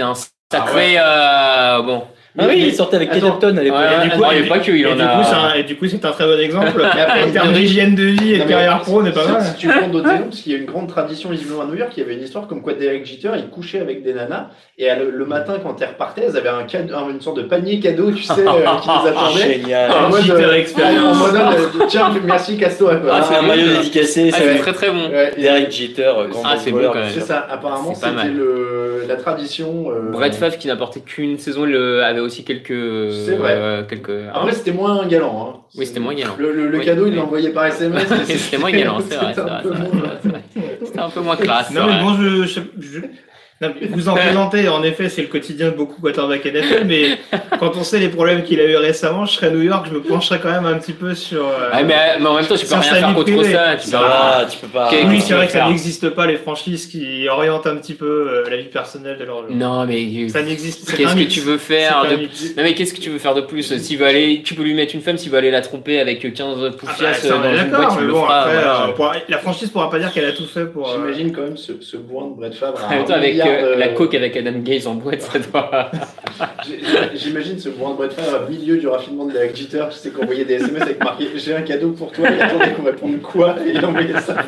Ça fait bon. Ah oui, il sortait avec Keddington à l'époque. Ouais, du coup, il n'y a pas que, il en a. Et du coup, c'est un très bon exemple. Mais après, En termes d'hygiène de vie et de carrière pro, on est pas mal. Si tu prends d'autres exemples, parce qu'il y a une grande tradition visiblement à New York, il y avait une histoire comme quoi Derek Jeter, il couchait avec des nanas, et le matin, quand elles repartaient, elles avaient une sorte de panier cadeau, tu sais, qui les attendait. Génial. En mode, Jeter expérience. en mode, tiens, merci, casse-toi. quoi. Ah, c'est un maillot dédicacé, C'est c'est très très bon. Ouais, et- Derek Jeter, grand Ah, c'est baseballeur. beau, quand même. C'est ça, apparemment, C'est pas c'était mal. la tradition. Brett Favre qui n'a porté qu'une saison, il avait aussi quelques. C'est vrai. Après, c'était moins galant. Hein. Oui, c'était moins galant. Le Oui. cadeau, il l'a envoyé par SMS. mais C'était moins galant, c'est vrai. c'était un peu moins- C'était un peu moins classe. Non, c'est mais vrai. bon, non, mais vous en présentez, en effet, c'est le quotidien de beaucoup quarterback NFL, mais quand on sait les problèmes qu'il a eu récemment, je serais à New York, je me pencherais quand même un petit peu sur. Ouais, mais en même temps, tu peux sur rien sa faire vie contre privée. ça. Tu peux rien. Tu peux pas. Ok, Oui, qu'est-ce c'est vrai qu'il que ça va faire n'existe pas, les franchises qui orientent un petit peu la vie personnelle de leurs joueurs. Non, mais Ça n'existe pas. qu'est-ce que tu veux faire C'est de... un mythe. Non, mais qu'est-ce que tu veux faire de plus? S'il veut aller, tu peux lui mettre une femme, s'il veut aller la tromper avec 15 Ah bah, poufiasses ça, on dans est une boîte, d'accord, il mais le bon, fera. après, voilà. la franchise pourra pas dire qu'elle a tout fait pour. J'imagine quand même ce bourrin de Brett Favre. En même temps, avec la coke avec Adam Gaze en boîte, ça doit. J'imagine ce bourrin de Brett Favre au milieu du raffinement de Derek Jeter, tu sais, qu'on envoyait des SMS avec marqué j'ai un cadeau pour toi, il attendait qu'on réponde quoi, et il envoyait ça.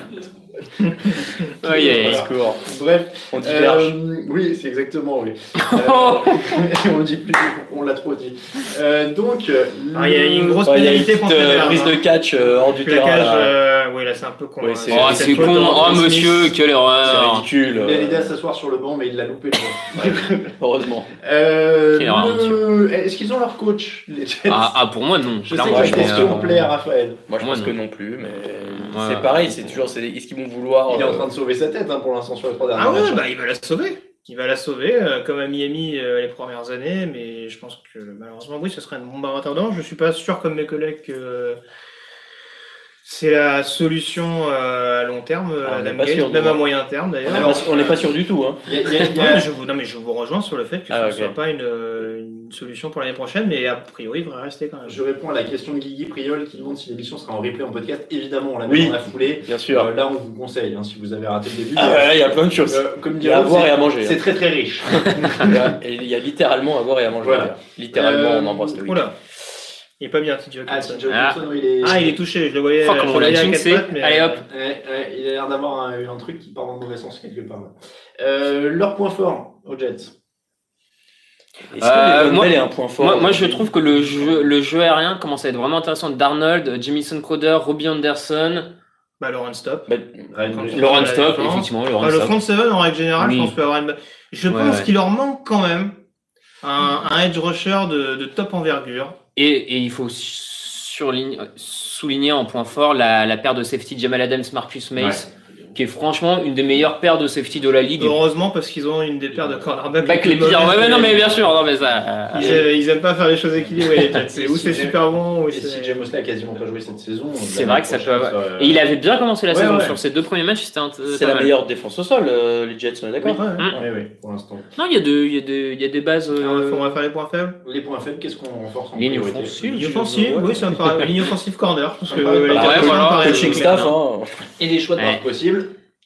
Oui, Voilà. Bref, On diverge. oui, c'est exactement, oui. On le dit plus, on l'a trop dit. Donc, Ah, il y a une grosse Ouais, il y a une pénalité contre petite, les Bears, prise de catch hors du Le terrain. cage, là. oui, là c'est un peu con. Oui, hein. c'est- Oh, Cette c'est faute con. de Oh, Smith. monsieur, quelle C'est erreur. ridicule. il a l'idée à s'asseoir sur le banc, mais il l'a loupé le banc. Heureusement. Quelle erreur, Est-ce qu'ils ont leur coach, les Jets? Ah, pour moi, non. Je sais Clairement, que la je pense question que- plaît à Raphaël. Moi, je Moi, pense non. que non plus, mais Ouais. c'est pareil, c'est toujours, est-ce qu'ils vont vouloir. Il est en train de sauver sa tête pour l'instant sur les 3 derniers Ah ouais, matchs. bah il va la sauver. Il va la sauver, comme à Miami les premières années, mais je pense que malheureusement, oui, ce serait une bombe à retardement. Je suis pas sûr, comme mes collègues, que c'est la solution à long terme, Ah, on Adam n'est pas Gaze, sûr de même à voir. moyen terme d'ailleurs. On n'est pas sûr du tout. Hein. Il y a- Non, mais je vous rejoins sur le fait que Ah, ce ne ok. soit pas une solution pour l'année prochaine, mais a priori, il devrait rester quand même. Je réponds à la question de Guigui Priol qui demande si l'émission sera en replay en podcast. Évidemment, on la met Oui. dans la foulée. Bien sûr. Là, on vous conseille, si vous avez raté le début. Ah ouais, il y a plein de choses. Comme Il y a à dirait boire l'autre, et à manger. c'est très très riche. Il y a littéralement à boire et à manger. Voilà. Littéralement, on embrasse le week-end. Oula, il est pas bien, TJ Ah, Hawkinson. TJ Hawkinson, oui, Il est touché, je le voyais. Oh, comme je on le l'a voyais à jinxé. quatre pattes, mais, Allez, hop. Ouais, il a l'air d'avoir un truc qui part dans le mauvais sens quelque part. Ouais. Leur point fort aux Jets. Est-ce que Le'Veon moi- Bell est un point fort Moi, je trouve que le jeu aérien commence à être vraiment intéressant. Darnold, Jamison Crowder, Robbie Anderson, Bah, Laurent Stop. Laurent Stop, défense. effectivement, Laurent Le Stop. front seven en règle générale, Oui. je pense peut avoir une. Je Ouais, pense ouais. qu'il leur manque quand même un edge rusher de top envergure. Et il faut souligner en point fort la paire de safety Jamal Adams, Marcus Mace, qui est franchement une des meilleures paires de safety de la ligue. Heureusement, parce qu'ils ont une des paires de cornerbacks. Pas que les plus pires. mauvaises Ouais, de non, la mais ligue. bien sûr, non, mais ça. Ils aiment pas faire les choses équilibrées, les Jets. C'est ou c'est super bon, ou Et c'est. si James Mosley a quasiment pas joué cette saison. C'est vrai que ça peut avoir. Et il avait bien commencé la saison sur ses 2 premiers matchs. C'est la meilleure défense au sol, les Jets, on est d'accord. Ouais, ouais. Oui, pour l'instant. Non, il y a des bases. On va faire les points faibles. Les points faibles, qu'est-ce qu'on renforce en Ligne priorité? offensive. Ligne offensive, oui, ça me paraît. Ligne offensive corner. Je pense que Ouais, les ouais, quatre voilà. me paraissent Coaching clairs. staff, hein. Et les choix de draft possibles.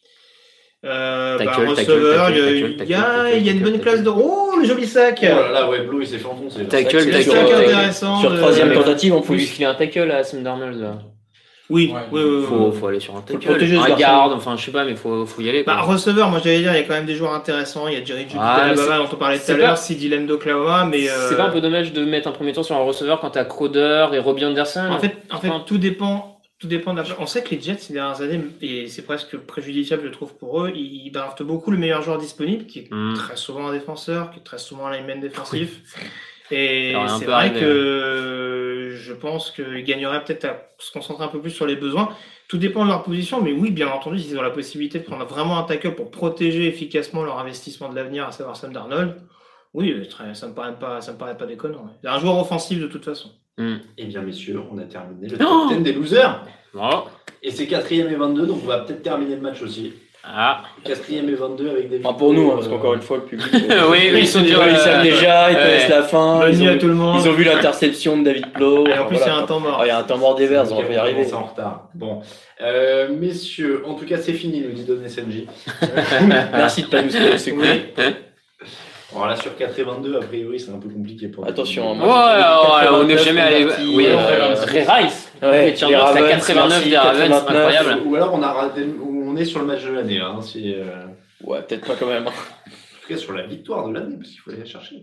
Tackle, Receveur, tackle, il y a une bonne classe de. Oh, le joli sac! Oh là là, ouais, Blue, il s'est fait enfoncer. là. Tackle, C'est tackle, sûr, tackle. intéressant. Sur troisième de- tentative, en Faut lui plus. filer un tackle à Sam Darnold. Là. Oui, Ouais. oui. Faut aller sur un tackle. protéger, ce un garçon. garde, enfin, je sais pas, mais faut y aller. Bah, Quoi. receveur, moi j'allais dire, il y a quand même des joueurs intéressants. Il y a Jerry Jeudy Ah, mais d'Alabama dont on parlait tout c'est à l'heure, pas- Sidi Lamb d'Oklahoma, mais. C'est pas un peu dommage de mettre un premier tour sur un receveur quand t'as Crowder et Robbie Anderson? En fait, tout dépend. Tout dépend de la... On sait que les Jets, ces dernières années, et c'est presque préjudiciable, je trouve, pour eux, ils draftent beaucoup le meilleur joueur disponible, qui est très souvent un défenseur, qui est très souvent un lineman défensif. Et Ça aurait un c'est peu vrai arrivé, que je pense qu'ils gagneraient peut-être à se concentrer un peu plus sur les besoins. Tout dépend de leur position, mais oui, bien entendu, s'ils ont la possibilité de prendre vraiment un tackle pour protéger efficacement leur investissement de l'avenir, à savoir Sam Darnold, oui, ça me paraît pas déconnant. Ouais. C'est un joueur offensif de toute façon. Eh bien, messieurs, on a terminé le top 10 des losers. Oh. Et c'est 4e et 22, donc on va peut-être terminer le match aussi. Ah. 4e et 22 avec des. Enfin, pour nous, parce qu'encore une fois, le public. Oui, ils sont durs. Ils savent déjà, ils connaissent la fin. Bonne Ils nuit ont, à tout le monde. ils ont vu l'interception de David Plo. Et en plus, il y a un temps mort. Il y a un temps mort des Bears, on va y arriver. C'est en retard. Bon. Messieurs, en tout cas, c'est fini, nous dit Don SNJ. Merci de pas nous spoiler, c'est cool. Alors là, sur 4,22, a priori, c'est un peu compliqué pour. Attention, on n'est jamais allé. Oui, Rice. Ouais, Champions, c'est à 89 des Ravens, incroyable. Ou alors on est sur le match de l'année. Hein, Ouais, peut-être pas quand même. En tout cas, sur la victoire de l'année, parce qu'il faut aller la chercher.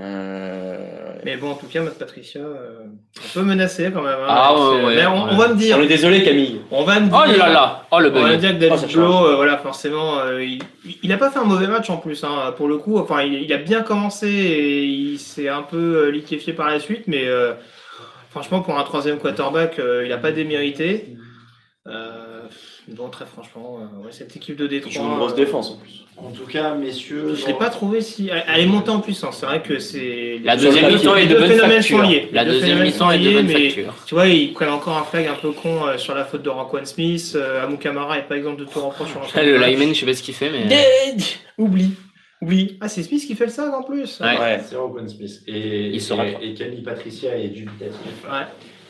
Mais bon, en tout cas, Matt Patricia, on peut menacer quand même. Hein, Ah ouais. Mais on va me dire. On est désolé, Camille. On va me dire. Oh là là. Oh le On va bug. dire que David Blow, voilà, forcément, il a pas fait un mauvais match en plus, hein, pour le coup. Enfin, il a bien commencé et il s'est un peu liquéfié par la suite, mais franchement, pour un troisième quarterback, il a pas démérité. Bon, très franchement, cette équipe de Détroit. Il joue une grosse défense en plus. En tout cas, messieurs. Je l'ai pas trouvé si. Elle est montée en puissance. C'est vrai que c'est. La deuxième mi-temps est de bonne facture. La deuxième mi-temps est de bonne facture. Tu vois, ils prennent encore un flag un peu con sur la faute de Roquan Smith. Amou Kamara n'est pas exemple de tout reproche sur le lineman, je sais pas ce qu'il fait, mais. Oublie. Ah, c'est Smith qui fait le sac en plus. Ouais. C'est Roquan Smith. Et Camille Patricia est dubitatif. Ouais.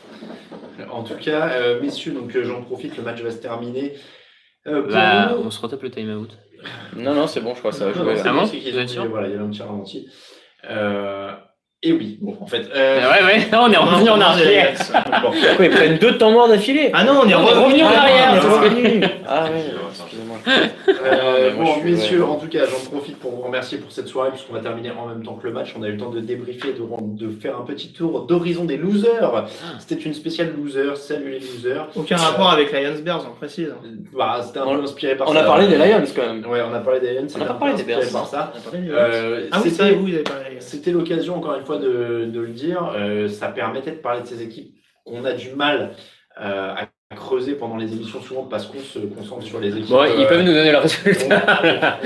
En tout cas, messieurs, donc j'en profite, le match va se terminer. On se retape le time-out. Non, c'est bon, je crois que ça va jouer. Voilà, il y avait un petit ralenti. Et oui, bon, en fait. Ouais, on est revenu en arrière. Pourquoi ils prennent 2 temps morts d'affilée? Ah non, on est revenu en arrière. Ah ouais, excusez-moi. Bon, messieurs, en tout cas, j'en profite pour vous remercier pour cette soirée, puisqu'on va terminer en même temps que le match. On a eu le temps de débriefer, de faire un petit tour d'horizon des losers. C'était une spéciale loser. Salut les losers. Aucun rapport avec Lions Bears, on précise. C'était un peu inspiré par ça. On a parlé des Lions quand même. Ouais, on a parlé des Lions. On a pas parlé des Bears. Par ça. Ah oui, c'est vous, vous avez parlé. C'était l'occasion, encore une fois, de le dire. Ça permettait de parler de ces équipes qu'on a du mal à creuser pendant les émissions, souvent parce qu'on se concentre sur les équipes. Bon, ils peuvent nous donner le résultat.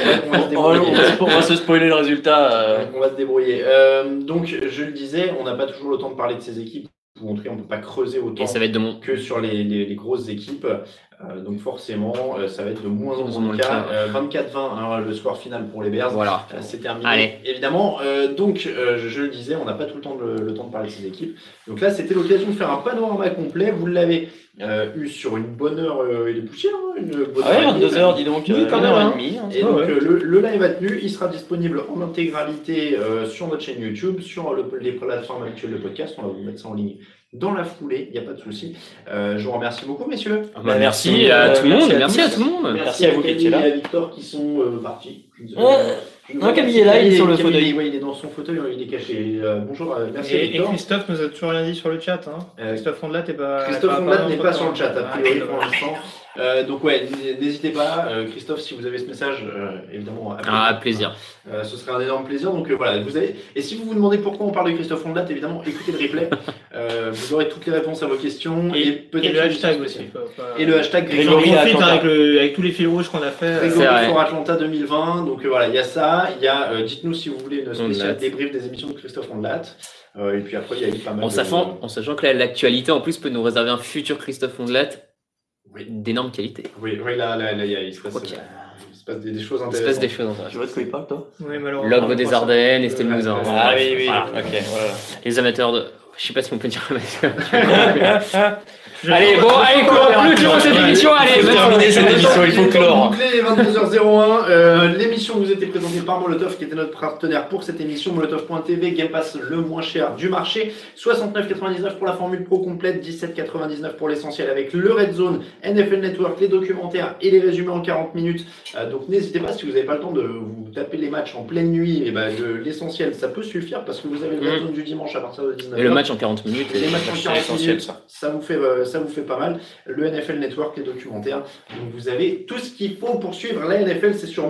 On va se spoiler le résultat. On va se débrouiller. Donc, je le disais, on n'a pas toujours le temps de parler de ces équipes. Ou en tout cas, on ne peut pas creuser autant que sur les grosses équipes. Donc forcément, ça va être de moins en moins le cas. 24-20, le score final pour les Bears. Voilà. C'est terminé. Allez. Évidemment, donc je le disais, on n'a pas tout le temps de parler de ces équipes. Donc là, c'était l'occasion de faire un panorama complet. Vous l'avez eu sur une bonne heure et des poussières. Une bonne heure 22 heures, dis donc. Oui, quand même. 1h30. Et donc le live a tenu. Il sera disponible en intégralité sur notre chaîne YouTube, sur les plateformes actuelles de podcast. On va vous mettre ça en ligne dans la foulée, il n'y a pas de souci. Je vous remercie beaucoup, messieurs. Merci à tout le monde. Merci à tout le monde. Merci à vous qui étiez là. Merci à Victor qui sont partis. Non, Camille est là, il est sur le fauteuil. Oui, il est dans son fauteuil, il est caché. Bonjour, merci à Et Victor. Christophe nous a toujours rien dit sur le chat. Christophe Fondelat n'est pas. Christophe Fondelat n'est pas sur le chat, a priori pour l'instant. Donc ouais, n'hésitez pas, Christophe, si vous avez ce message, évidemment. Plaisir. Ce serait un énorme plaisir. Donc voilà, vous avez. Et si vous vous demandez pourquoi on parle de Christophe Fondelat, évidemment, écoutez le replay. Vous aurez toutes les réponses à vos questions et peut-être le hashtag aussi. Et le hashtag Grégory avec tous les fils rouges qu'on a fait. Grégory for Atlanta 2020. Donc voilà, il y a ça. Il y a. Dites-nous si vous voulez une spéciale débrief des émissions de Christophe Fondelat. Et puis après, il y a eu pas mal. En sachant que l'actualité en plus peut nous réserver un futur Christophe Fondelat d'énorme qualité. Oui, là, il se passe des choses intéressantes. Tu vois de quoi il parle, toi? Oui, malheureusement. L'ogre des Ardennes et Estelle Mouzin. Ah oui, voilà. Ok, voilà. Les amateurs de. Je sais pas si on peut dire amateur. Allez, clôturons cette émission. Allez, terminer cette émission, il faut clore. Les 22h01. L'émission vous était présentée par Molotov, qui était notre partenaire pour cette émission. Molotov.tv, Game Pass le moins cher du marché. 69,99 pour la formule pro complète, 17,99 pour l'essentiel avec le Red Zone, NFL Network, les documentaires et les résumés en 40 minutes. Donc n'hésitez pas, si vous n'avez pas le temps de vous taper les matchs en pleine nuit, et l'essentiel, ça peut suffire parce que vous avez le Red Zone du dimanche à partir de 19h. Et le match en 40 minutes. Les matchs en 40 minutes, ça vous fait pas mal. Le NFL Network, les documentaires. Donc vous avez tout ce qu'il faut pour suivre la NFL, c'est sur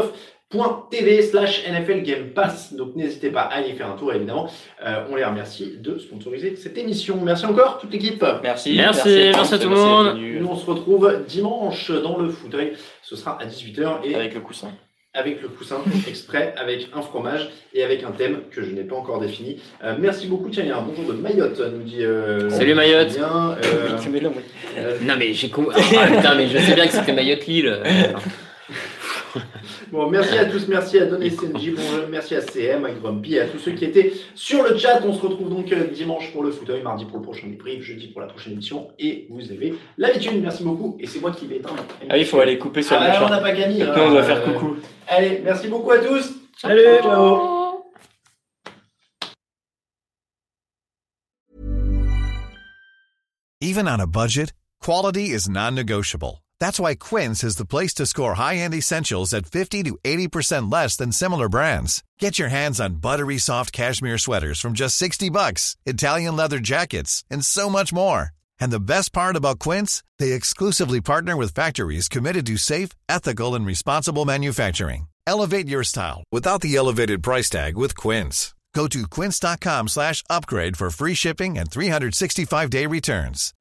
molotov.tv/NFL Game Pass. Donc n'hésitez pas à y faire un tour, évidemment. On les remercie de sponsoriser cette émission. Merci encore, toute l'équipe. Merci à tout le monde. Nous, on se retrouve dimanche dans le fauteuil. Ce sera à 18h. Et avec le coussin. Avec le coussin exprès, avec un fromage et avec un thème que je n'ai pas encore défini. Merci beaucoup. Tiens, il y a un bonjour de Mayotte, nous dit. Salut Mayotte. Bien, non mais j'ai putain, mais je sais bien que c'était Mayotte Lille. Bon, merci à tous, merci à Donny SNJ, merci à CM, à Grumpy, à tous ceux qui étaient sur le chat. On se retrouve donc dimanche pour le fauteuil, mardi pour le prochain débrief, jeudi pour la prochaine émission. Et vous avez l'habitude, merci beaucoup. Et c'est moi qui vais éteindre. Ah, il faut aller couper sur le chat. On n'a pas gagné. On doit faire coucou. Allez, merci beaucoup à tous. Salut. Ciao. Even on a budget, quality is non-negotiable. That's why Quince is the place to score high-end essentials at 50 to 80% less than similar brands. Get your hands on buttery soft cashmere sweaters from just $60, Italian leather jackets, and so much more. And the best part about Quince, they exclusively partner with factories committed to safe, ethical, and responsible manufacturing. Elevate your style without the elevated price tag with Quince. Go to quince.com/upgrade for free shipping and 365-day returns.